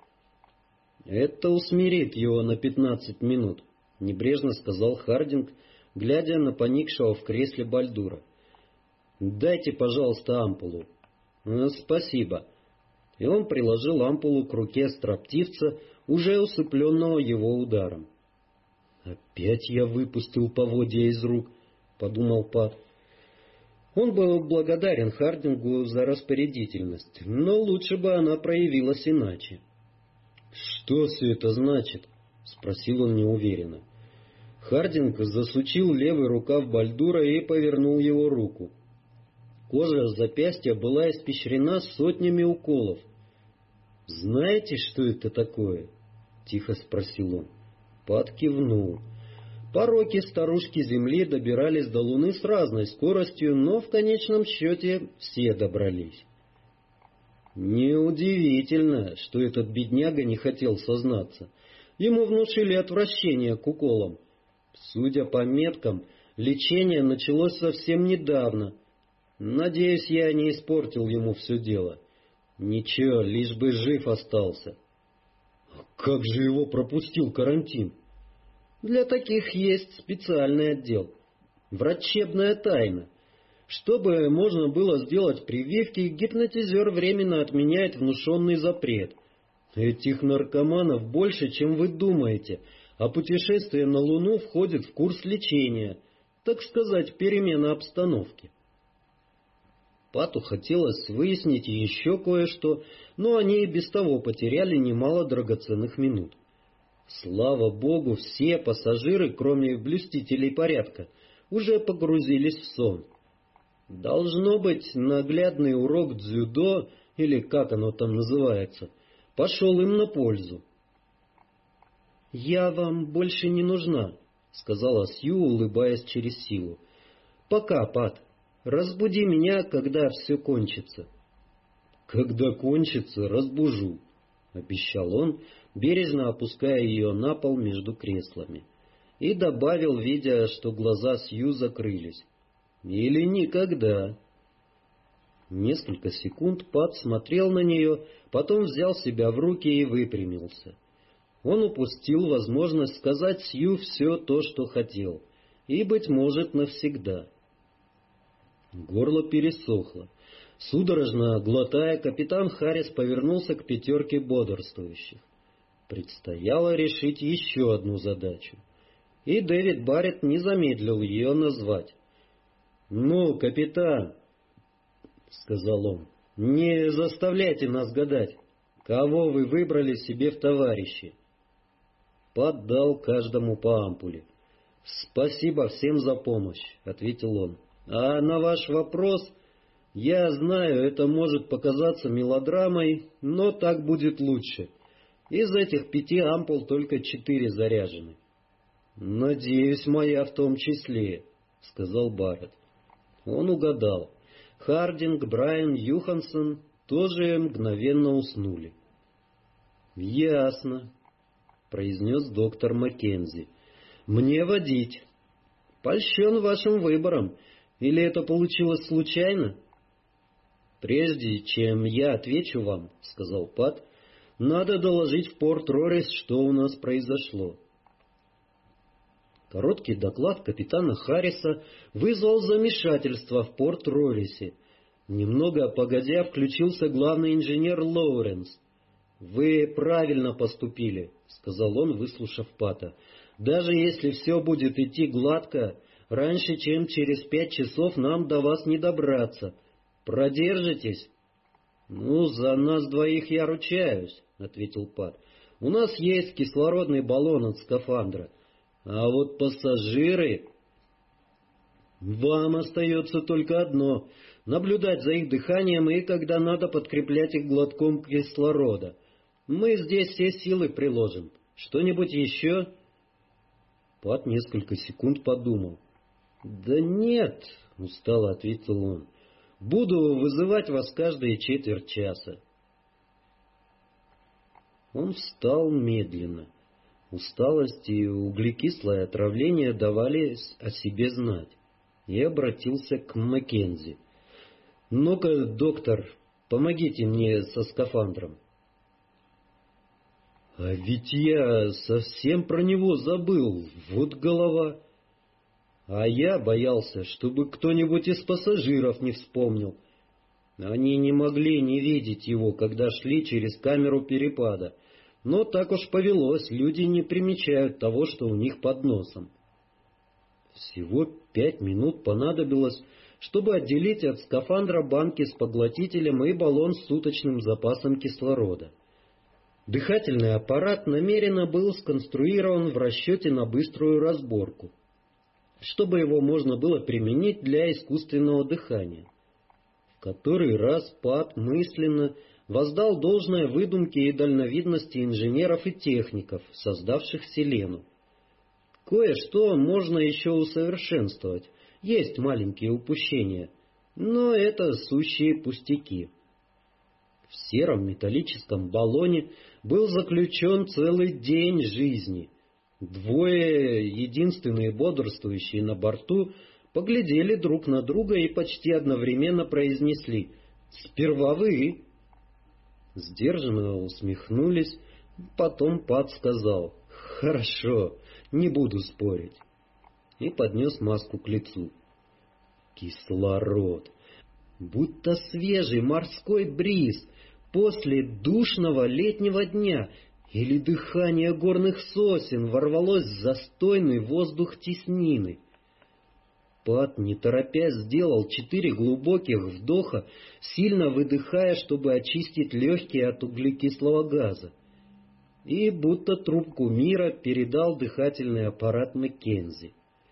«Это усмирит его на пятнадцать минут», — небрежно сказал Хардинг, глядя на поникшего в кресле Бальдура. «Дайте, пожалуйста, ампулу». «Спасибо». И он приложил ампулу к руке строптивца, уже усыпленного его ударом. «Опять я выпустил поводья из рук», — подумал Пат. Он был благодарен Хардингу за распорядительность, но лучше бы она проявилась иначе. «Что все это значит?» — спросил он неуверенно. Хардинг засучил левый рукав Бальдура и повернул его руку. Кожа запястья была испещрена сотнями уколов. «Знаете, что это такое?» — тихо спросил он. Пат кивнул. Пороки старушки Земли добирались до Луны с разной скоростью, но в конечном счете все добрались. Неудивительно, что этот бедняга не хотел сознаться. Ему внушили отвращение к уколам. Судя по меткам, лечение началось совсем недавно. Надеюсь, я не испортил ему все дело. Ничего, лишь бы жив остался. Как же его пропустил карантин? Для таких есть специальный отдел. Врачебная тайна. Чтобы можно было сделать прививки, гипнотизер временно отменяет внушенный запрет. Этих наркоманов больше, чем вы думаете, а путешествие на Луну входит в курс лечения, так сказать, перемена обстановки. Пату хотелось выяснить еще кое-что, но они и без того потеряли немало драгоценных минут. Слава богу, все пассажиры, кроме блюстителей порядка, уже погрузились в сон. Должно быть, наглядный урок дзюдо, или как оно там называется, пошел им на пользу. «Я вам больше не нужна», — сказала Сью, улыбаясь через силу. «Пока, Пат. Разбуди меня, когда все кончится». «Когда кончится, разбужу», — обещал он, бережно опуская ее на пол между креслами. И добавил, видя, что глаза Сью закрылись. «Или никогда». Несколько секунд Пат смотрел на нее, потом взял себя в руки и выпрямился. Он упустил возможность сказать Сью все то, что хотел, и, быть может, навсегда. Горло пересохло. Судорожно глотая, капитан Харрис повернулся к пятерке бодрствующих. Предстояло решить еще одну задачу, и Дэвид Барретт не замедлил ее назвать. «Ну, капитан», — сказал он, — «не заставляйте нас гадать, кого вы выбрали себе в товарищи». Пат дал каждому по ампуле. «Спасибо всем за помощь», — ответил он. «А на ваш вопрос, я знаю, это может показаться мелодрамой, но так будет лучше. Из этих пяти ампул только четыре заряжены». «Надеюсь, моя в том числе», — сказал Барретт. Он угадал. Хардинг, Брайан, Юхансон тоже мгновенно уснули. «Ясно», — произнес доктор Маккензи. «Мне водить. Польщен вашим выбором. Или это получилось случайно?» «Прежде чем я отвечу вам, — сказал Пат, — надо доложить в Порт-Рорис, что у нас произошло». Короткий доклад капитана Харриса вызвал замешательство в Порт-Рорисе. Немного погодя включился главный инженер Лоуренс. «Вы правильно поступили», — сказал он, выслушав Пата. «Даже если все будет идти гладко, раньше, чем через пять часов нам до вас не добраться. Продержитесь?» «Ну, за нас двоих я ручаюсь», — ответил Пат. «У нас есть кислородный баллон от скафандра. А вот пассажиры...» «Вам остается только одно — наблюдать за их дыханием и, когда надо, подкреплять их глотком кислорода. Мы здесь все силы приложим. Что-нибудь еще?» Пат несколько секунд подумал. «Да нет», — устало ответил он. «Буду вызывать вас каждые четверть часа». Он встал медленно. Усталость и углекислое отравление давали о себе знать. И обратился к Маккензи. «Ну-ка, доктор, помогите мне со скафандром». «А ведь я совсем про него забыл, вот голова. А я боялся, чтобы кто-нибудь из пассажиров не вспомнил. Они не могли не видеть его, когда шли через камеру перепада. Но так уж повелось, люди не примечают того, что у них под носом». Всего пять минут понадобилось, чтобы отделить от скафандра банки с поглотителем и баллон с суточным запасом кислорода. Дыхательный аппарат намеренно был сконструирован в расчете на быструю разборку, чтобы его можно было применить для искусственного дыхания. В который раз Пат мысленно воздал должное выдумке и дальновидности инженеров и техников, создавших Селену. Кое-что можно еще усовершенствовать, есть маленькие упущения, но это сущие пустяки. В сером металлическом баллоне был заключен целый день жизни. Двое, единственные бодрствующие на борту, поглядели друг на друга и почти одновременно произнесли: «Сперва вы». Сдержанно усмехнулись, потом Пат сказал: «Хорошо, не буду спорить», и поднес маску к лицу. Кислород, будто свежий морской бриз после душного летнего дня или дыхание горных сосен, ворвалось в застойный воздух теснины. Пат, не торопясь, сделал четыре глубоких вдоха, сильно выдыхая, чтобы очистить легкие от углекислого газа. И будто трубку мира передал дыхательный аппарат Маккензи.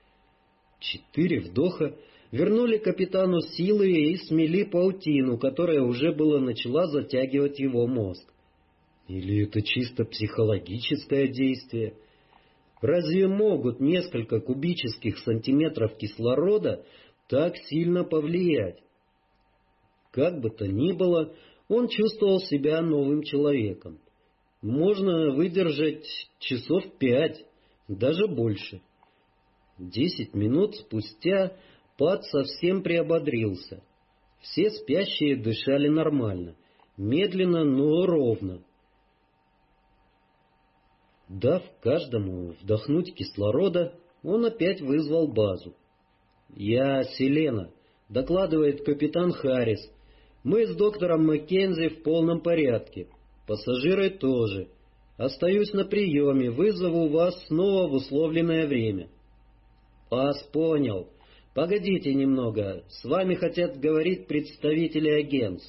Четыре вдоха вернули капитану силы и смели паутину, которая уже было начала затягивать его мозг. Или это чисто психологическое действие? Разве могут несколько кубических сантиметров кислорода так сильно повлиять? Как бы то ни было, он чувствовал себя новым человеком. Можно выдержать часов пять, даже больше. Десять минут спустя Пат совсем приободрился. Все спящие дышали нормально, медленно, но ровно. Дав каждому вдохнуть кислорода, он опять вызвал базу. «Я Селена», — докладывает капитан Харрис. «Мы с доктором Маккензи в полном порядке. Пассажиры тоже. Остаюсь на приеме, вызову вас снова в условленное время». «Вас понял. Погодите немного, с вами хотят говорить представители агентств».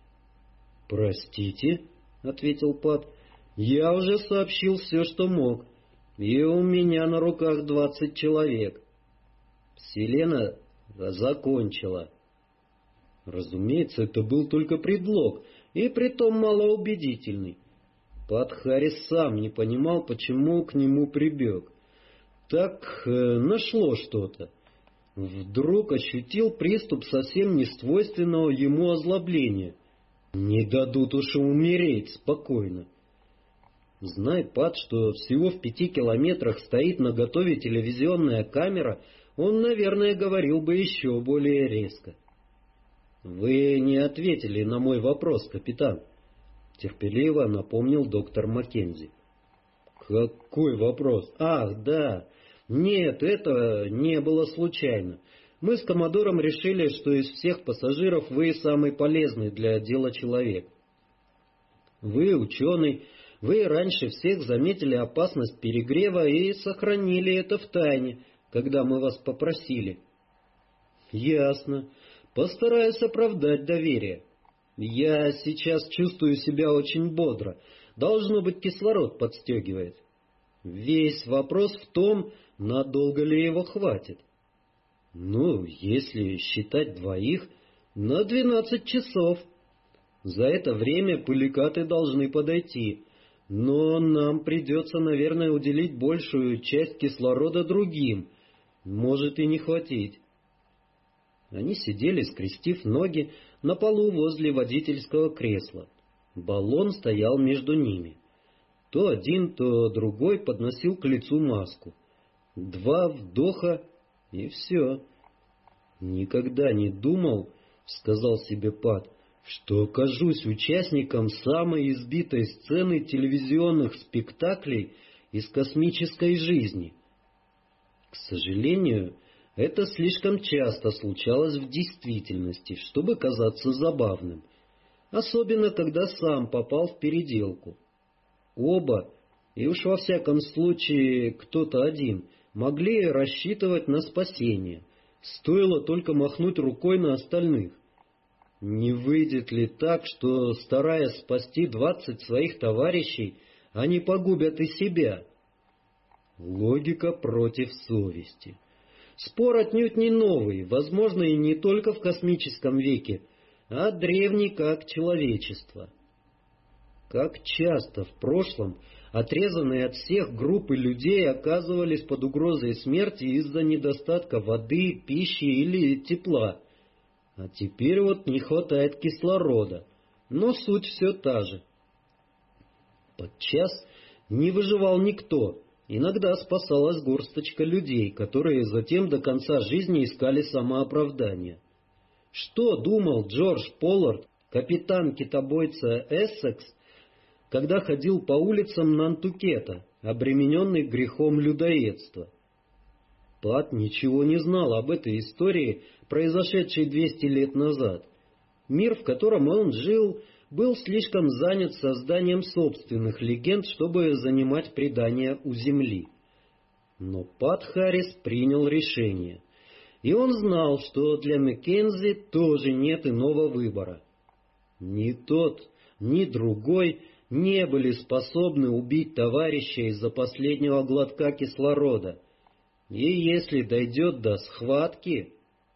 «Простите», — ответил Пат, — «я уже сообщил все, что мог, и у меня на руках двадцать человек». Селена закончила. Разумеется, это был только предлог, и притом малоубедительный. Пат Харрис сам не понимал, почему к нему прибег. Так э, нашло что-то. Вдруг ощутил приступ совсем несвойственного ему озлобления. Не дадут уж умереть спокойно. Зная Пат, что всего в пяти километрах стоит наготове телевизионная камера, он, наверное, говорил бы еще более резко. «Вы не ответили на мой вопрос, капитан», — терпеливо напомнил доктор Маккензи. «Какой вопрос? Ах, да. Нет, это не было случайно. Мы с коммодором решили, что из всех пассажиров вы самый полезный для дела человек. Вы ученый, вы раньше всех заметили опасность перегрева и сохранили это в тайне, когда мы вас попросили». «Ясно. Постараюсь оправдать доверие. Я сейчас чувствую себя очень бодро. Должно быть, кислород подстегивает. Весь вопрос в том, надолго ли его хватит. Ну, если считать двоих, на двенадцать часов. За это время пыликаты должны подойти, но нам придется, наверное, уделить большую часть кислорода другим. Может и не хватить». Они сидели, скрестив ноги, на полу возле водительского кресла. Баллон стоял между ними. То один, то другой подносил к лицу маску. Два вдоха, и все. «Никогда не думал, — сказал себе Пат, — что окажусь участником самой избитой сцены телевизионных спектаклей из космической жизни». К сожалению, это слишком часто случалось в действительности, чтобы казаться забавным, особенно когда сам попал в переделку. Оба, и уж во всяком случае кто-то один, могли рассчитывать на спасение, стоило только махнуть рукой на остальных. Не выйдет ли так, что, стараясь спасти двадцать своих товарищей, они погубят и себя? Логика против совести. Спор отнюдь не новый, возможно, и не только в космическом веке, а древний как человечество. Как часто в прошлом отрезанные от всех группы людей оказывались под угрозой смерти из-за недостатка воды, пищи или тепла. А теперь вот не хватает кислорода, но суть все та же. Подчас не выживал никто. Иногда спасалась горсточка людей, которые затем до конца жизни искали самооправдание. Что думал Джордж Поллард, капитан китобойца «Эссекс», когда ходил по улицам Нантукета, обремененный грехом людоедства? Пат ничего не знал об этой истории, произошедшей двести лет назад. Мир, в котором он жил, был слишком занят созданием собственных легенд, чтобы занимать предания у земли. Но Пат Харрис принял решение, и он знал, что для Маккензи тоже нет иного выбора. Ни тот, ни другой не были способны убить товарища из-за последнего глотка кислорода, и если дойдет до схватки...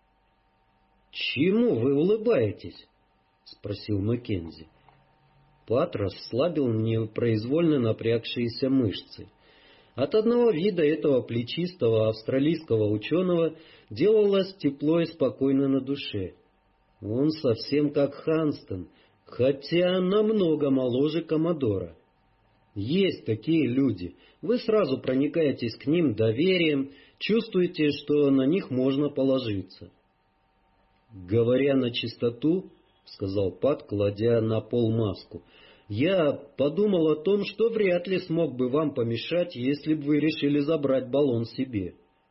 «Чему вы улыбаетесь?» — спросил Маккензи. Пат расслабил непроизвольно напрягшиеся мышцы. От одного вида этого плечистого австралийского ученого делалось тепло и спокойно на душе. Он совсем как Ханстон, хотя намного моложе коммодора. Есть такие люди. Вы сразу проникаетесь к ним доверием, чувствуете, что на них можно положиться. «Говоря на чистоту, — сказал Пат, кладя на пол маску, — я подумал о том, что вряд ли смог бы вам помешать, если бы вы решили забрать баллон себе».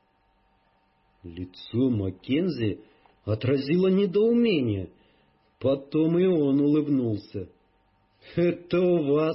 Лицо Маккензи отразило недоумение. Потом и он улыбнулся. «Это у вас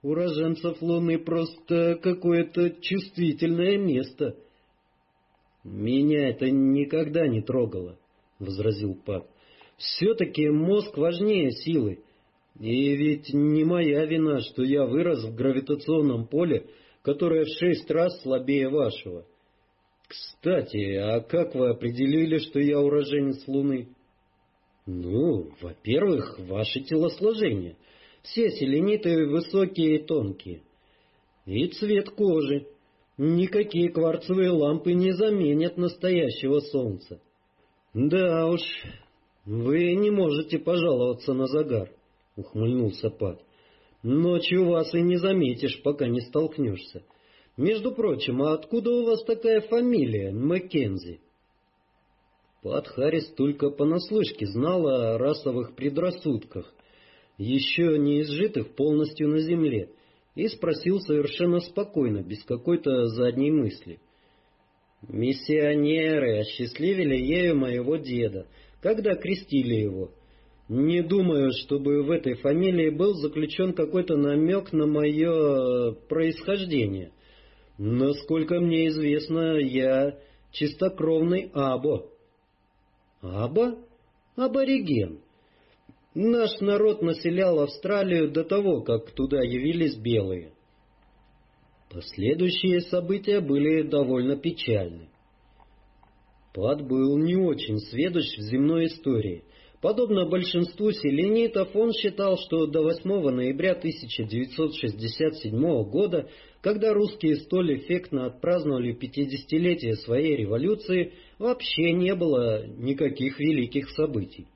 уроженцев Луны просто какое-то чувствительное место. Меня это никогда не трогало, — возразил Пат. Все-таки мозг важнее силы. И ведь не моя вина, что я вырос в гравитационном поле, которое в шесть раз слабее вашего. Кстати, а как вы определили, что я уроженец Луны? Ну, во-первых, ваше телосложение. Все селениты высокие и тонкие. И цвет кожи. Никакие кварцевые лампы не заменят настоящего солнца. Да уж, вы не можете пожаловаться на загар, ухмыльнулся Пат. Ночью вас и не заметишь, пока не столкнешься. Между прочим, а откуда у вас такая фамилия, Маккензи? Пат Харрис только понаслышке знал о расовых предрассудках, еще не изжитых полностью на земле, и спросил совершенно спокойно, без какой-то задней мысли. «Миссионеры осчастливили ею моего деда, когда крестили его. Не думаю, чтобы в этой фамилии был заключен какой-то намек на мое происхождение. Насколько мне известно, я чистокровный Або». «Або? Абориген. Наш народ населял Австралию до того, как туда явились белые». Последующие события были довольно печальны. Пат был не очень сведущ в земной истории. Подобно большинству селенитов, он считал, что до восьмого ноября тысяча девятьсот шестьдесят седьмого года, когда русские столь эффектно отпраздновали пятидесятилетие своей революции, вообще не было никаких великих событий.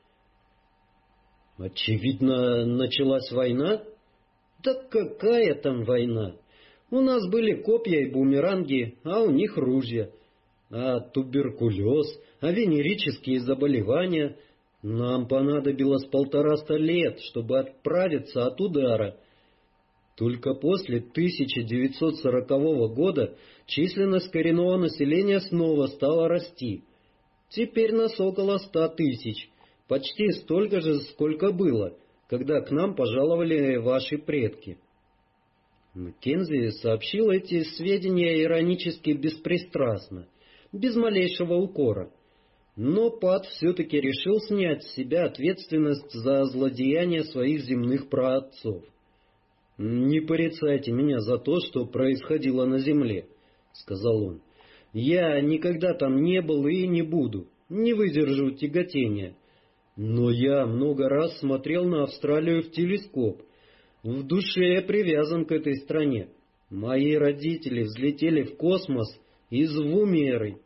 Очевидно, началась война? Да какая там война? У нас были копья и бумеранги, а у них ружья. А туберкулез, а венерические заболевания... Нам понадобилось полтораста лет, чтобы отправиться от удара. Только после тысяча девятьсот сорокового года численность коренного населения снова стала расти. Теперь нас около ста тысяч, почти столько же, сколько было, когда к нам пожаловали ваши предки. Маккензи сообщил эти сведения иронически беспристрастно, без малейшего укора. Но Пат все-таки решил снять с себя ответственность за злодеяния своих земных праотцов. «Не порицайте меня за то, что происходило на земле», — сказал он. «Я никогда там не был и не буду, не выдержу тяготения. Но я много раз смотрел на Австралию в телескоп. В душе я привязан к этой стране. Мои родители взлетели в космос из Вумеры.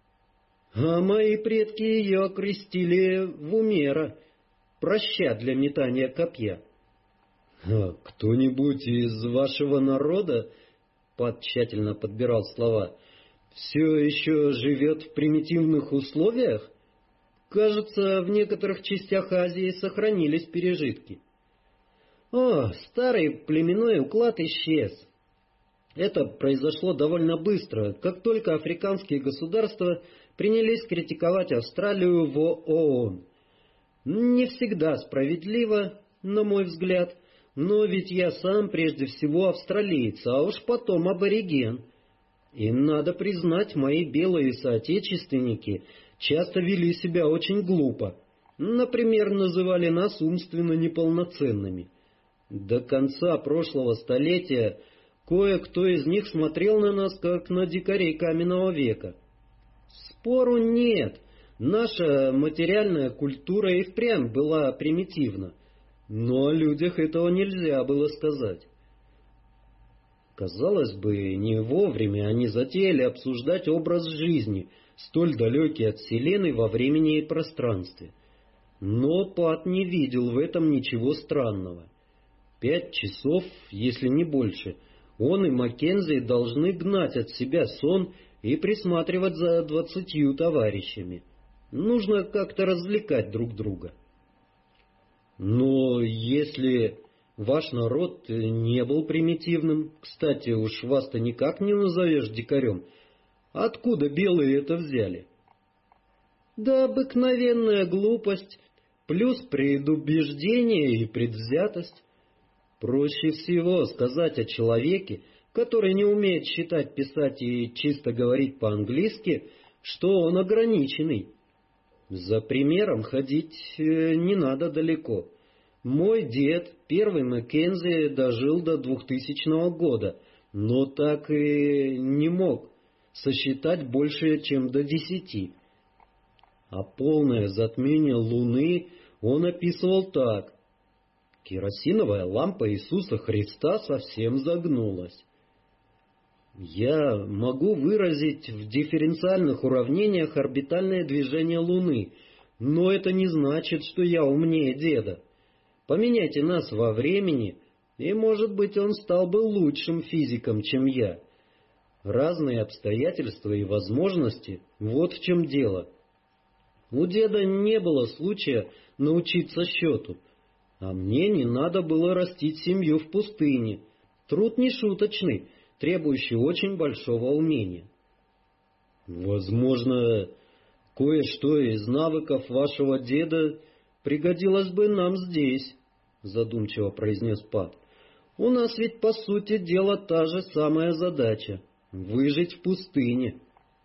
А мои предки ее окрестили Вумера, проща для метания копья». А «Кто-нибудь из вашего народа, — Пат тщательно подбирал слова, — все еще живет в примитивных условиях? Кажется, в некоторых частях Азии сохранились пережитки». «О, старый племенной уклад исчез. Это произошло довольно быстро, как только африканские государства принялись критиковать Австралию в ООН. Не всегда справедливо, на мой взгляд, но ведь я сам прежде всего австралиец, а уж потом абориген. И надо признать, мои белые соотечественники часто вели себя очень глупо. Например, называли нас умственно неполноценными. До конца прошлого столетия кое-кто из них смотрел на нас, как на дикарей каменного века. Спору нет, наша материальная культура и впрямь была примитивна, но о людях этого нельзя было сказать. Казалось бы, не вовремя они затеяли обсуждать образ жизни, столь далекий от Вселенной во времени и пространстве. Но Пат не видел в этом ничего странного. Пять часов, если не больше, он и Маккензи должны гнать от себя сон и присматривать за двадцатью товарищами. Нужно как-то развлекать друг друга. Но если ваш народ не был примитивным, кстати, уж вас-то никак не назовешь дикарем, откуда белые это взяли? Да обыкновенная глупость, плюс предубеждение и предвзятость. Проще всего сказать о человеке, который не умеет читать, писать и чисто говорить по-английски, что он ограниченный. За примером ходить не надо далеко. Мой дед, первый Маккензи, дожил до двухтысячного года, но так и не мог сосчитать больше, чем до десяти. А полное затмение Луны он описывал так. Керосиновая лампа Иисуса Христа совсем загнулась. Я могу выразить в дифференциальных уравнениях орбитальное движение Луны, но это не значит, что я умнее деда. Поменяйте нас во времени, и, может быть, он стал бы лучшим физиком, чем я. Разные обстоятельства и возможности — вот в чем дело. У деда не было случая научиться счету, а мне не надо было растить семью в пустыне. Труд не шуточный, требующий очень большого умения. Возможно, кое-что из навыков вашего деда пригодилось бы нам здесь, задумчиво произнес Пат. У нас ведь, по сути дела, та же самая задача — выжить в пустыне.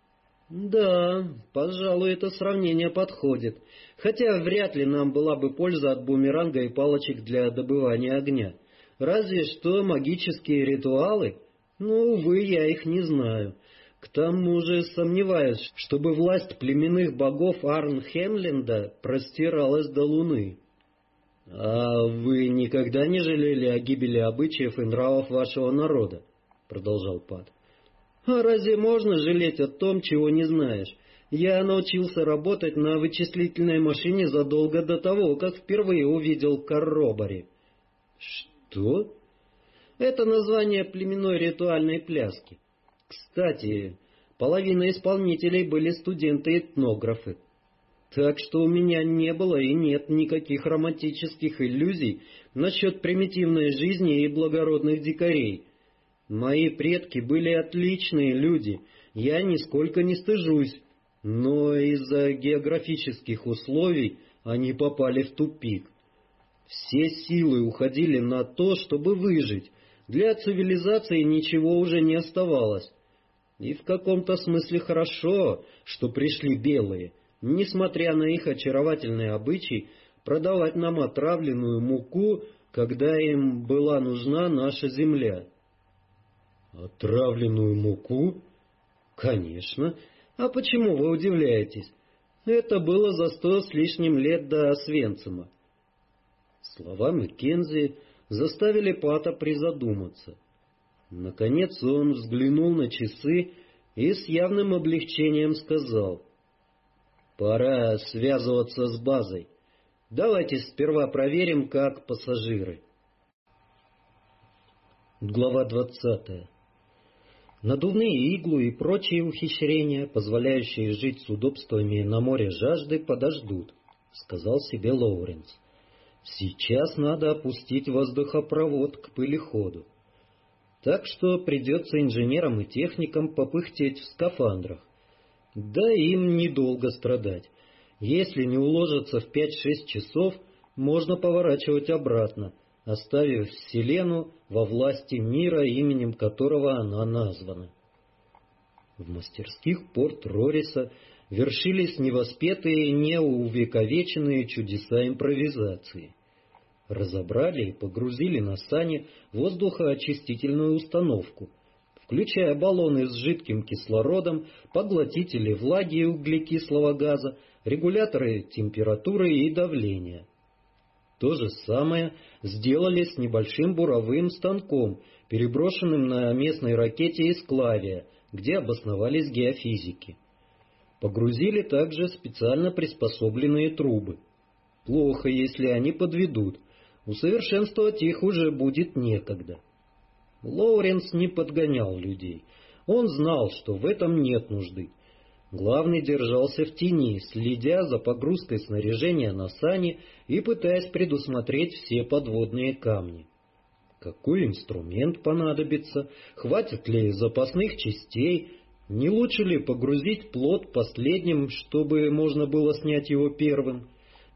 Да, пожалуй, это сравнение подходит, хотя вряд ли нам была бы польза от бумеранга и палочек для добывания огня. Разве что магические ритуалы. Ну, увы, я их не знаю. К тому же сомневаюсь, чтобы власть племенных богов Арнхемленда простиралась до Луны. — А вы никогда не жалели о гибели обычаев и нравов вашего народа? — продолжал Пат. — А разве можно жалеть о том, чего не знаешь? Я научился работать на вычислительной машине задолго до того, как впервые увидел Корробори. — Что? — Это название племенной ритуальной пляски. Кстати, половина исполнителей были студенты-этнографы. Так что у меня не было и нет никаких романтических иллюзий насчет примитивной жизни и благородных дикарей. Мои предки были отличные люди, я нисколько не стыжусь, но из-за географических условий они попали в тупик. Все силы уходили на то, чтобы выжить. Для цивилизации ничего уже не оставалось. И в каком-то смысле хорошо, что пришли белые, несмотря на их очаровательный обычай продавать нам отравленную муку, когда им была нужна наша земля. Отравленную муку? Конечно. А почему вы удивляетесь? Это было за сто с лишним лет до Освенцима. Слова Маккензи заставили Пата призадуматься. Наконец он взглянул на часы и с явным облегчением сказал: «Пора связываться с базой. Давайте сперва проверим, как пассажиры». Глава двадцатая. Надувные иглы и прочие ухищрения, позволяющие жить с удобствами на море жажды, подождут, сказал себе Лоуренс. Сейчас надо опустить воздухопровод к пылеходу. Так что придется инженерам и техникам попыхтеть в скафандрах. Да им недолго страдать. Если не уложатся в пять-шесть часов, можно поворачивать обратно, оставив Вселену во власти мира, именем которого она названа. В мастерских порт Рориса вершились невоспетые, неувековеченные чудеса импровизации. Разобрали и погрузили на сани воздухоочистительную установку, включая баллоны с жидким кислородом, поглотители влаги и углекислого газа, регуляторы температуры и давления. То же самое сделали с небольшим буровым станком, переброшенным на местной ракете из Клавия, где обосновались геофизики. Погрузили также специально приспособленные трубы. Плохо, если они подведут. Усовершенствовать их уже будет некогда. Лоуренс не подгонял людей. Он знал, что в этом нет нужды. Главный держался в тени, следя за погрузкой снаряжения на сани и пытаясь предусмотреть все подводные камни. Какой инструмент понадобится? Хватит ли запасных частей? Не лучше ли погрузить плот последним, чтобы можно было снять его первым?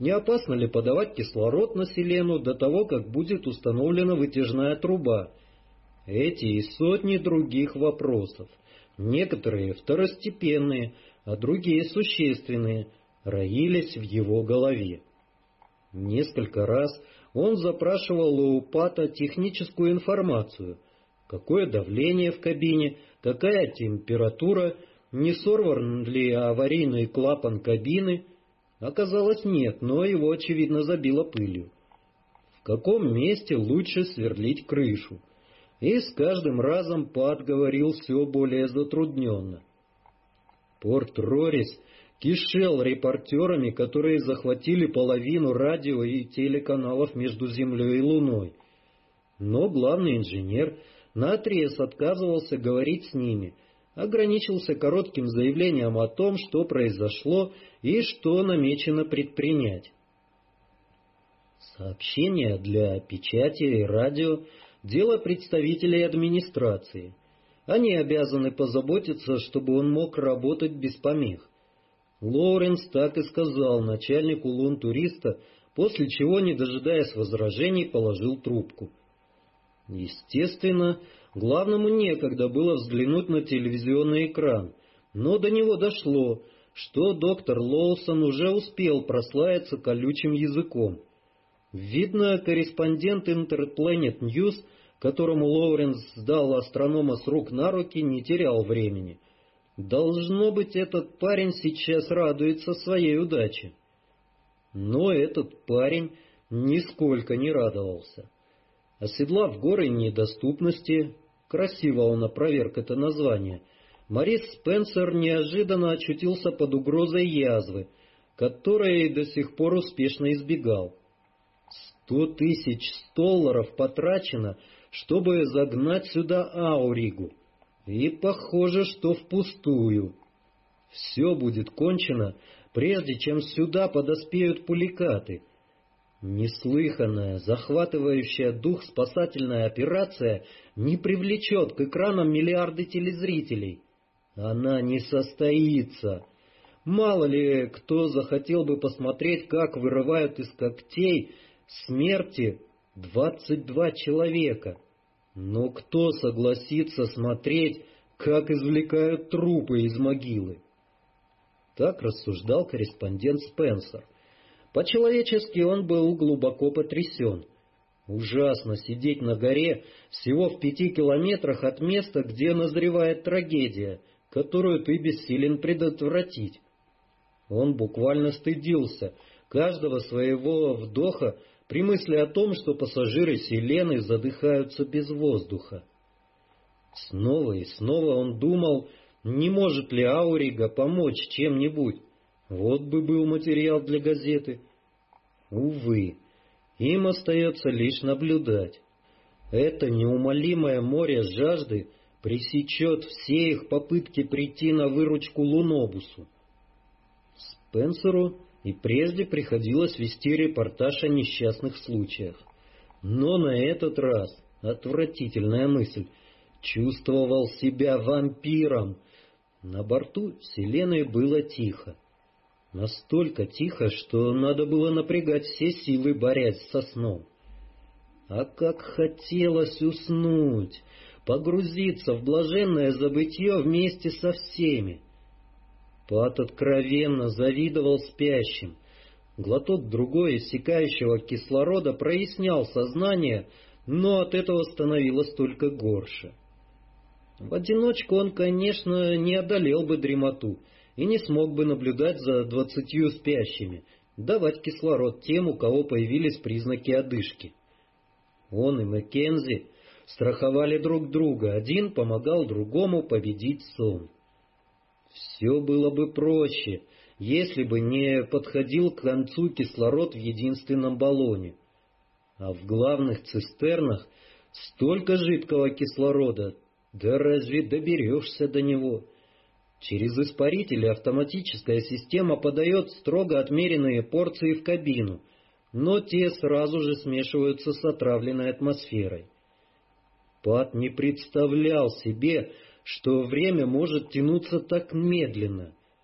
Не опасно ли подавать кислород на Селену до того, как будет установлена вытяжная труба? Эти и сотни других вопросов, некоторые второстепенные, а другие существенные, роились в его голове. Несколько раз он запрашивал у Пата техническую информацию. Какое давление в кабине, какая температура, не сорван ли аварийный клапан кабины. Оказалось, нет, но его, очевидно, забило пылью. В каком месте лучше сверлить крышу? И с каждым разом Пат говорил все более затрудненно. Порт-Рорис кишел репортерами, которые захватили половину радио и телеканалов между Землей и Луной. Но главный инженер наотрез отказывался говорить с ними, ограничился коротким заявлением о том, что произошло и что намечено предпринять. Сообщения для печати и радио – дело представителей администрации. Они обязаны позаботиться, чтобы он мог работать без помех. Лоуренс так и сказал начальнику Лун-туриста, после чего, не дожидаясь возражений, положил трубку. Естественно, главному некогда было взглянуть на телевизионный экран, но до него дошло, что доктор Лоусон уже успел прославиться колючим языком. Видно, корреспондент Interplanet News, которому Лоуренс сдал астронома с рук на руки, не терял времени. Должно быть, этот парень сейчас радуется своей удаче. Но этот парень нисколько не радовался. Оседлав горы недоступности, красиво он опроверг это название, Морис Спенсер неожиданно очутился под угрозой язвы, которой до сих пор успешно избегал. Сто тысяч долларов потрачено, чтобы загнать сюда Ауригу, и похоже, что впустую. Все будет кончено, прежде чем сюда подоспеют пуликаты. Неслыханная, захватывающая дух спасательная операция не привлечет к экранам миллиарды телезрителей. Она не состоится. Мало ли кто захотел бы посмотреть, как вырывают из когтей смерти двадцать два человека. Но кто согласится смотреть, как извлекают трупы из могилы? Так рассуждал корреспондент Спенсер. По-человечески он был глубоко потрясен. Ужасно сидеть на горе всего в пяти километрах от места, где назревает трагедия, которую ты бессилен предотвратить. Он буквально стыдился каждого своего вдоха при мысли о том, что пассажиры Селены задыхаются без воздуха. Снова и снова он думал, не может ли Аурига помочь чем-нибудь. Вот бы был материал для газеты. Увы, им остается лишь наблюдать. Это неумолимое море жажды пресечет все их попытки прийти на выручку Лунобусу. Спенсеру и прежде приходилось вести репортаж о несчастных случаях. Но на этот раз, отвратительная мысль, чувствовал себя вампиром. На борту Селены было тихо. Настолько тихо, что надо было напрягать все силы, борясь со сном. А как хотелось уснуть, погрузиться в блаженное забытье вместе со всеми. Пат откровенно завидовал спящим. Глоток другой иссякающего кислорода прояснял сознание, но от этого становилось только горше. В одиночку он, конечно, не одолел бы дремоту и не смог бы наблюдать за двадцатью спящими, давать кислород тем, у кого появились признаки одышки. Он и Маккензи страховали друг друга, один помогал другому победить сон. Все было бы проще, если бы не подходил к концу кислород в единственном баллоне. А в главных цистернах столько жидкого кислорода, да разве доберешься до него? Через испарители автоматическая система подает строго отмеренные порции в кабину, но те сразу же смешиваются с отравленной атмосферой. Пат не представлял себе, что время может тянуться так медленно.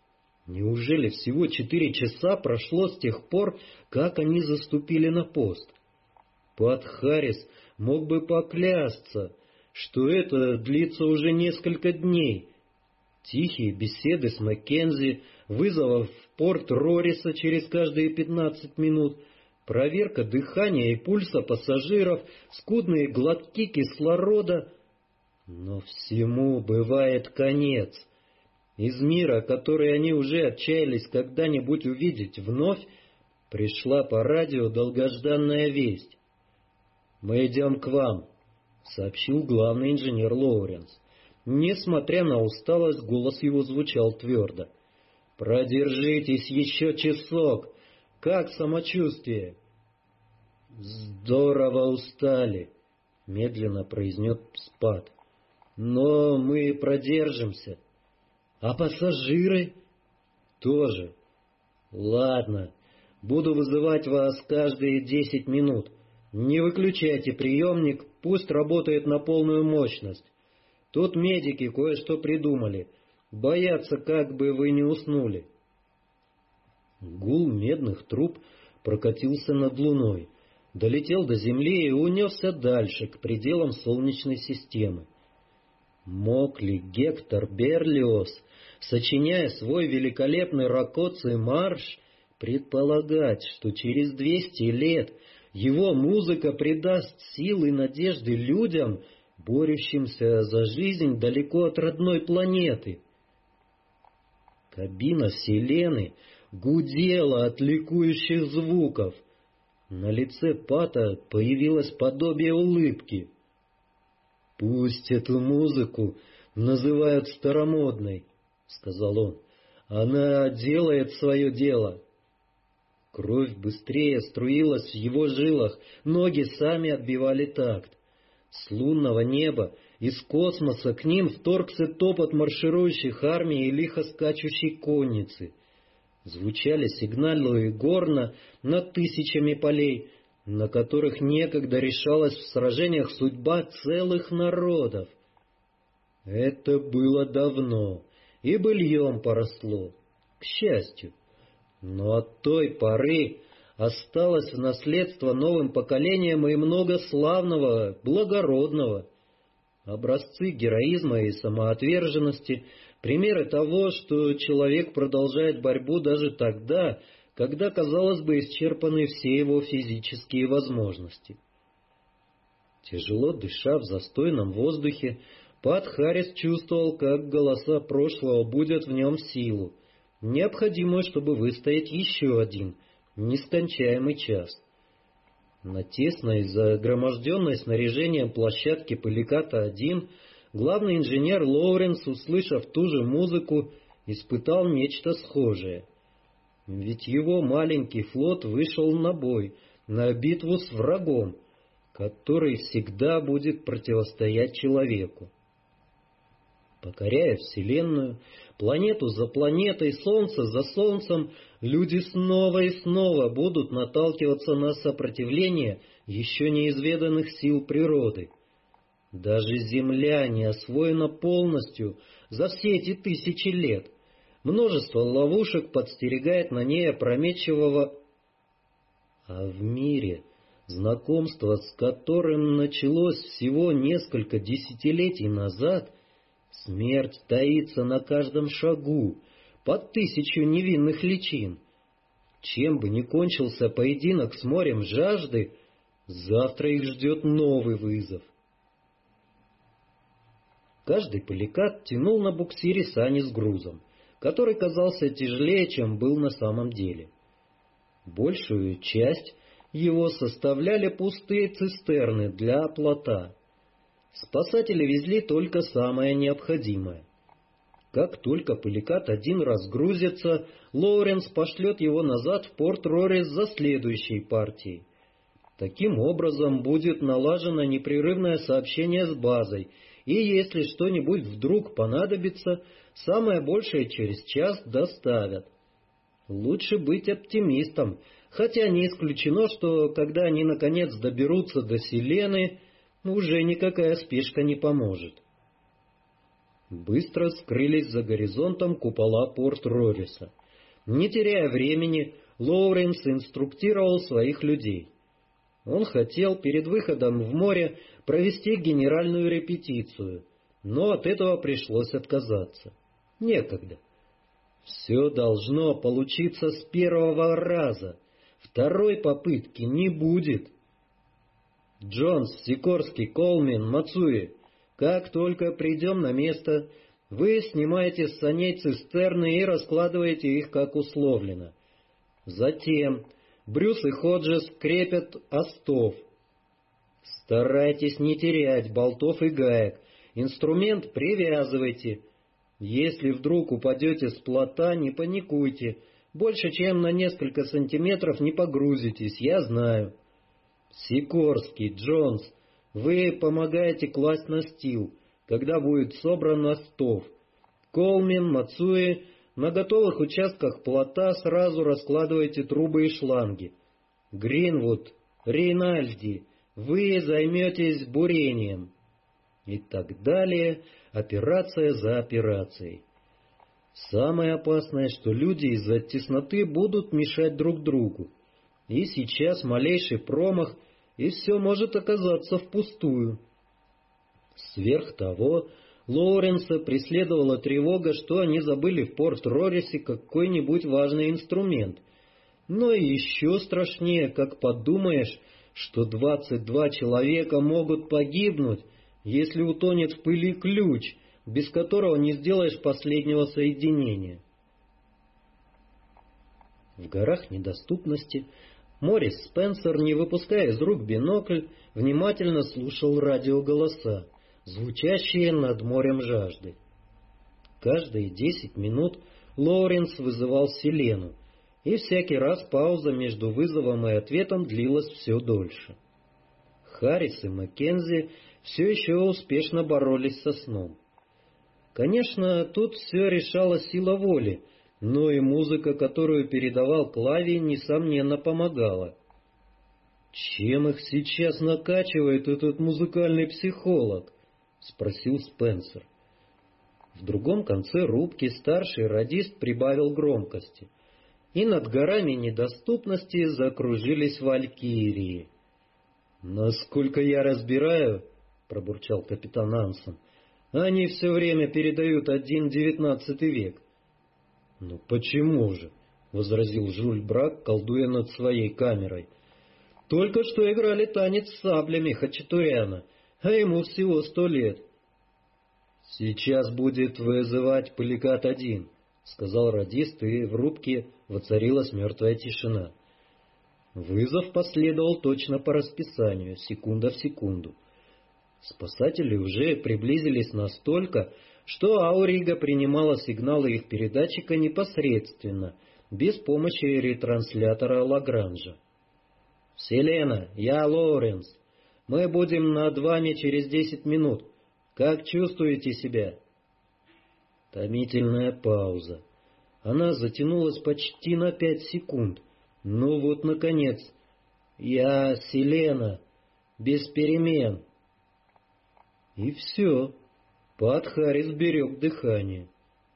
Неужели всего четыре часа прошло с тех пор, как они заступили на пост? Пат Харрис мог бы поклясться, что это длится уже несколько дней. Тихие беседы с Маккензи, вызовов в порт Рориса через каждые пятнадцать минут, проверка дыхания и пульса пассажиров, скудные глотки кислорода. Но всему бывает конец. Из мира, который они уже отчаялись когда-нибудь увидеть вновь, пришла по радио долгожданная весть. «Мы идем к вам», — сообщил главный инженер Лоуренс. Несмотря на усталость, голос его звучал твердо. «Продержитесь еще часок. Как самочувствие?» «Здорово устали», — медленно произнес Спат. «Но мы продержимся». «А пассажиры?» «Тоже». «Ладно, буду вызывать вас каждые десять минут. Не выключайте приемник, пусть работает на полную мощность. Тут медики кое-что придумали. Боятся, как бы вы не уснули». Гул медных труб прокатился над луной, долетел до Земли и унесся дальше, к пределам Солнечной системы. Мог ли Гектор Берлиоз, сочиняя свой великолепный ракоций марш, предполагать, что через двести лет его музыка придаст силы и надежды людям, борющимся за жизнь далеко от родной планеты? Кабина Селены гудела от ликующих звуков. На лице Пата появилось подобие улыбки. «Пусть эту музыку называют старомодной», — сказал он. «Она делает свое дело». Кровь быстрее струилась в его жилах, ноги сами отбивали такт. С лунного неба, из космоса к ним вторгся топот марширующих армий и лихо скачущей конницы. Звучали сигналы горна над тысячами полей, на которых некогда решалась в сражениях судьба целых народов. Это было давно, и быльем поросло, к счастью. Но от той поры осталось в наследство новым поколениям и много славного, благородного. Образцы героизма и самоотверженности, примеры того, что человек продолжает борьбу даже тогда, когда, казалось бы, исчерпаны все его физические возможности. Тяжело дыша в застойном воздухе, Пат Харрис чувствовал, как голоса прошлого будят в нем силу, необходимую, чтобы выстоять еще один нескончаемый час. На тесной, загроможденной снаряжением площадке Пеликата-один главный инженер Лоуренс, услышав ту же музыку, испытал нечто схожее. Ведь его маленький флот вышел на бой, на битву с врагом, который всегда будет противостоять человеку. Покоряя Вселенную, планету за планетой, Солнце за Солнцем, люди снова и снова будут наталкиваться на сопротивление еще неизведанных сил природы. Даже Земля не освоена полностью за все эти тысячи лет. Множество ловушек подстерегает на ней опрометчивого... А в мире, знакомство с которым началось всего несколько десятилетий назад, смерть таится на каждом шагу, под тысячу невинных личин. Чем бы ни кончился поединок с морем жажды, завтра их ждет новый вызов. Каждый Пеликат тянул на буксире сани с грузом, который казался тяжелее, чем был на самом деле. Большую часть его составляли пустые цистерны для плота. Спасатели везли только самое необходимое. Как только Пеликат-один разгрузится, Лоуренс пошлет его назад в порт Рорис за следующей партией. Таким образом будет налажено непрерывное сообщение с базой, и если что-нибудь вдруг понадобится, самое большее через час доставят. Лучше быть оптимистом, хотя не исключено, что когда они наконец доберутся до Селены, уже никакая спешка не поможет. Быстро скрылись за горизонтом купола Порт-Рориса. Не теряя времени, Лоуренс инструктировал своих людей. Он хотел перед выходом в море провести генеральную репетицию, но от этого пришлось отказаться. Некогда. Все должно получиться с первого раза. Второй попытки не будет. Джонс, Сикорский, Колмен, Мацуи, как только придем на место, вы снимаете с саней цистерны и раскладываете их, как условлено. Затем Брюс и Ходжес крепят остов. Старайтесь не терять болтов и гаек. Инструмент привязывайте. Если вдруг упадете с плота, не паникуйте. Больше чем на несколько сантиметров не погрузитесь, я знаю. Сикорский, Джонс, вы помогаете класть настил, когда будет собран остов. Колмен, Мацуи, на готовых участках плота сразу раскладывайте трубы и шланги. Гринвуд, Рейнальди, вы займетесь бурением. И так далее, операция за операцией. Самое опасное, что люди из-за тесноты будут мешать друг другу. И сейчас малейший промах, и все может оказаться впустую. Сверх того, Лоуренса преследовала тревога, что они забыли в Порт-Рорисе какой-нибудь важный инструмент. Но еще страшнее, как подумаешь, что двадцать два человека могут погибнуть, если утонет в пыли ключ, без которого не сделаешь последнего соединения. В горах недоступности Морис Спенсер, не выпуская из рук бинокль, внимательно слушал радиоголоса, звучащие над морем жажды. Каждые десять минут Лоуренс вызывал Селену, и всякий раз пауза между вызовом и ответом длилась все дольше. Харрис и Маккензи все еще успешно боролись со сном. Конечно, тут все решала сила воли, но и музыка, которую передавал Клавий, несомненно помогала. «Чем их сейчас накачивает этот музыкальный психолог?» — спросил Спенсер. В другом конце рубки старший радист прибавил громкости, и над горами недоступности закружились валькирии. «Насколько я разбираю, — пробурчал капитан Ансон, — они все время передают один девятнадцатый век». «Ну почему же?» — возразил Жюль Брак, колдуя над своей камерой. «Только что играли танец с саблями Хачатуряна, а ему всего сто лет». «Сейчас будет вызывать Поликат один», — сказал радист, и в рубке воцарилась мертвая тишина. Вызов последовал точно по расписанию, секунда в секунду. Спасатели уже приблизились настолько, что Аурига принимала сигналы их передатчика непосредственно, без помощи ретранслятора Лагранжа. «Селена, я Лоуренс. Мы будем над вами через десять минут. Как чувствуете себя?» Томительная пауза. Она затянулась почти на пять секунд. Ну вот, наконец. «Я Селена. Без перемен». И все. Пат Харрис берег дыхание.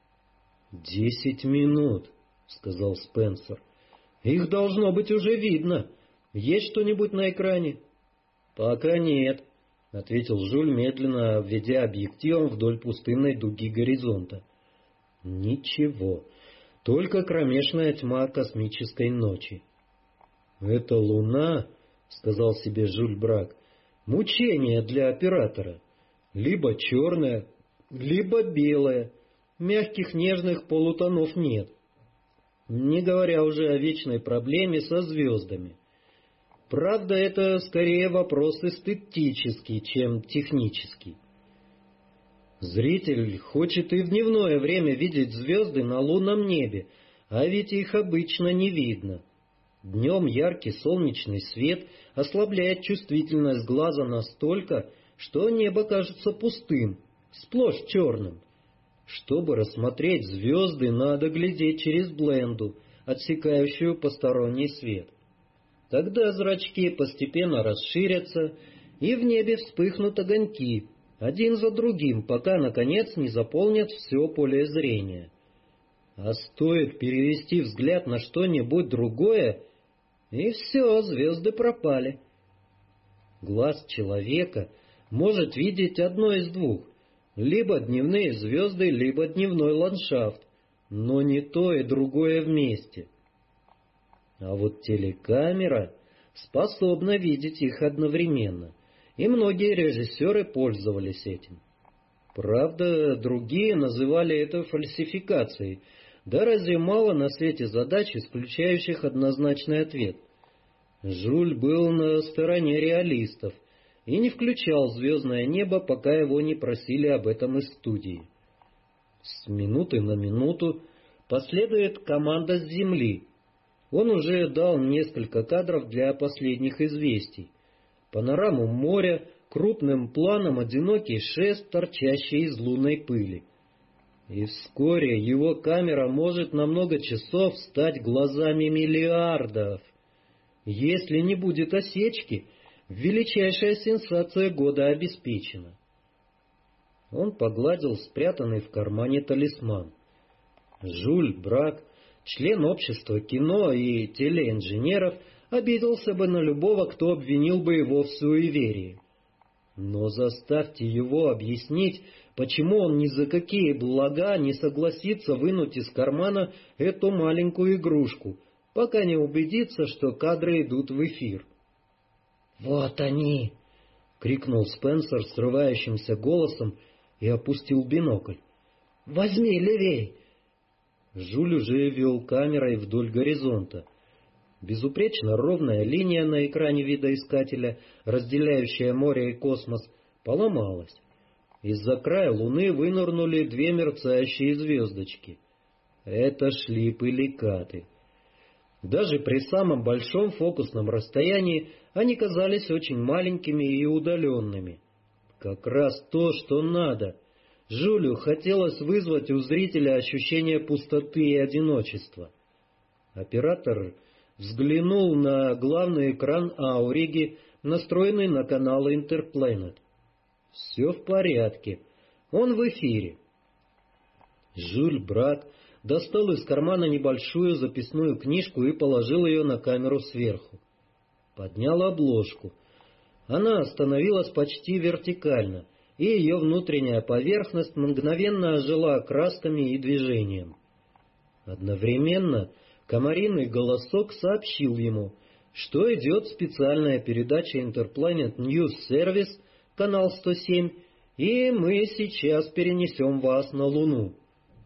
«Десять минут», — сказал Спенсер. «Их должно быть уже видно. Есть что-нибудь на экране?» «Пока нет», — ответил Жюль, медленно обведя объективом вдоль пустынной дуги горизонта. «Ничего. Только кромешная тьма космической ночи». «Это луна», — сказал себе Жюль Брак, — «мучение для оператора. Либо черная, либо белая. Мягких нежных полутонов нет. Не говоря уже о вечной проблеме со звездами. Правда, это скорее вопрос эстетический, чем технический. Зритель хочет и в дневное время видеть звезды на лунном небе, а ведь их обычно не видно. Днем яркий солнечный свет ослабляет чувствительность глаза настолько, что небо кажется пустым, сплошь черным. Чтобы рассмотреть звезды, надо глядеть через бленду, отсекающую посторонний свет. Тогда зрачки постепенно расширятся, и в небе вспыхнут огоньки, один за другим, пока, наконец, не заполнят все поле зрения. А стоит перевести взгляд на что-нибудь другое, и все, звезды пропали. Глаз человека может видеть одно из двух: либо дневные звезды, либо дневной ландшафт, но не то и другое вместе. А вот телекамера способна видеть их одновременно, и многие режиссеры пользовались этим. Правда, другие называли это фальсификацией. Да разве мало на свете задач, исключающих однозначный ответ? Жюль был на стороне реалистов и не включал «Звездное небо», пока его не просили об этом из студии. С минуты на минуту последует команда с Земли. Он уже дал несколько кадров для последних известий. Панораму моря, крупным планом одинокий шест, торчащий из лунной пыли. И вскоре его камера может на много часов стать глазами миллиардов. Если не будет осечки, величайшая сенсация года обеспечена. Он погладил спрятанный в кармане талисман. Жюль Брак, член общества кино и телеинженеров, обиделся бы на любого, кто обвинил бы его в суеверии. Но заставьте его объяснить, почему он ни за какие блага не согласится вынуть из кармана эту маленькую игрушку, пока не убедится, что кадры идут в эфир. «Вот они!» — крикнул Спенсер срывающимся голосом и опустил бинокль. «Возьми левей!» Жюль уже вел камерой вдоль горизонта. Безупречно ровная линия на экране видоискателя, разделяющая море и космос, поломалась. Из-за края Луны вынырнули две мерцающие звездочки. Это шли пыликаты. Даже при самом большом фокусном расстоянии они казались очень маленькими и удаленными. Как раз то, что надо. Жюлю хотелось вызвать у зрителя ощущение пустоты и одиночества. Оператор взглянул на главный экран Ауриги, настроенный на канал Интерпланет. Все в порядке. Он в эфире. Жюль Брак достал из кармана небольшую записную книжку и положил ее на камеру сверху. Поднял обложку. Она остановилась почти вертикально, и ее внутренняя поверхность мгновенно ожила красками и движением. Одновременно комариный голосок сообщил ему, что идет специальная передача Interplanet News Service, канал сто семь, и мы сейчас перенесем вас на Луну.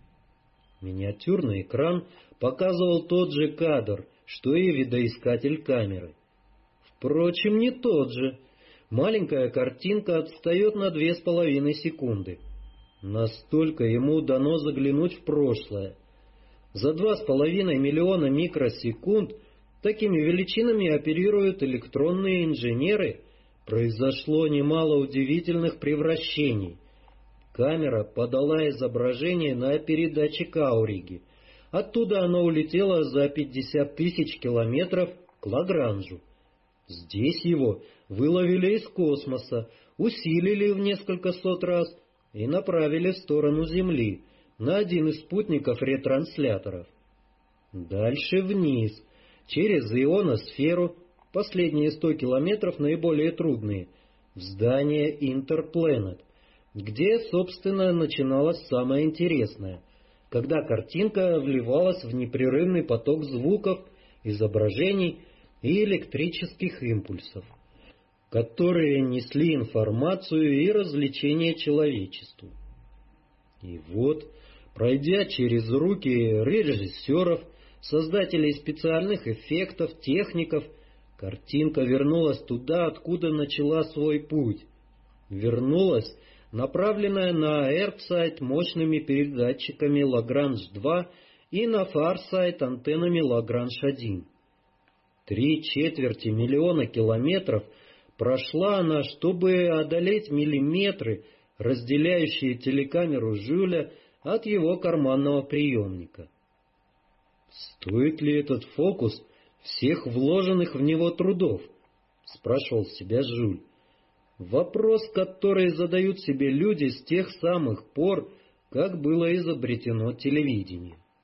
Миниатюрный экран показывал тот же кадр, что и видоискатель камеры. Впрочем, не тот же. Маленькая картинка отстает на две с половиной секунды. Настолько ему дано заглянуть в прошлое. За два с половиной миллиона микросекунд такими величинами оперируют электронные инженеры. Произошло немало удивительных превращений. Камера подала изображение на передатчик Ауриги. Оттуда оно улетело за пятьдесят тысяч километров к Лагранжу. Здесь его выловили из космоса, усилили в несколько сот раз и направили в сторону Земли, на один из спутников ретрансляторов. Дальше вниз, через ионосферу, последние сто километров наиболее трудные, в здание Интерпланет, где, собственно, начиналось самое интересное, когда картинка вливалась в непрерывный поток звуков, изображений и электрических импульсов, которые несли информацию и развлечения человечеству. И вот, пройдя через руки режиссеров, создателей специальных эффектов, техников, картинка вернулась туда, откуда начала свой путь. Вернулась, направленная на Earthside мощными передатчиками Лагранж два и на Farsight антеннами Лагранж один. Три четверти миллиона километров прошла она, чтобы одолеть миллиметры, разделяющие телекамеру Жюля от его карманного приемника. «Стоит ли этот фокус всех вложенных в него трудов?» — спрашивал себя Жюль. Вопрос, который задают себе люди с тех самых пор, как было изобретено телевидение.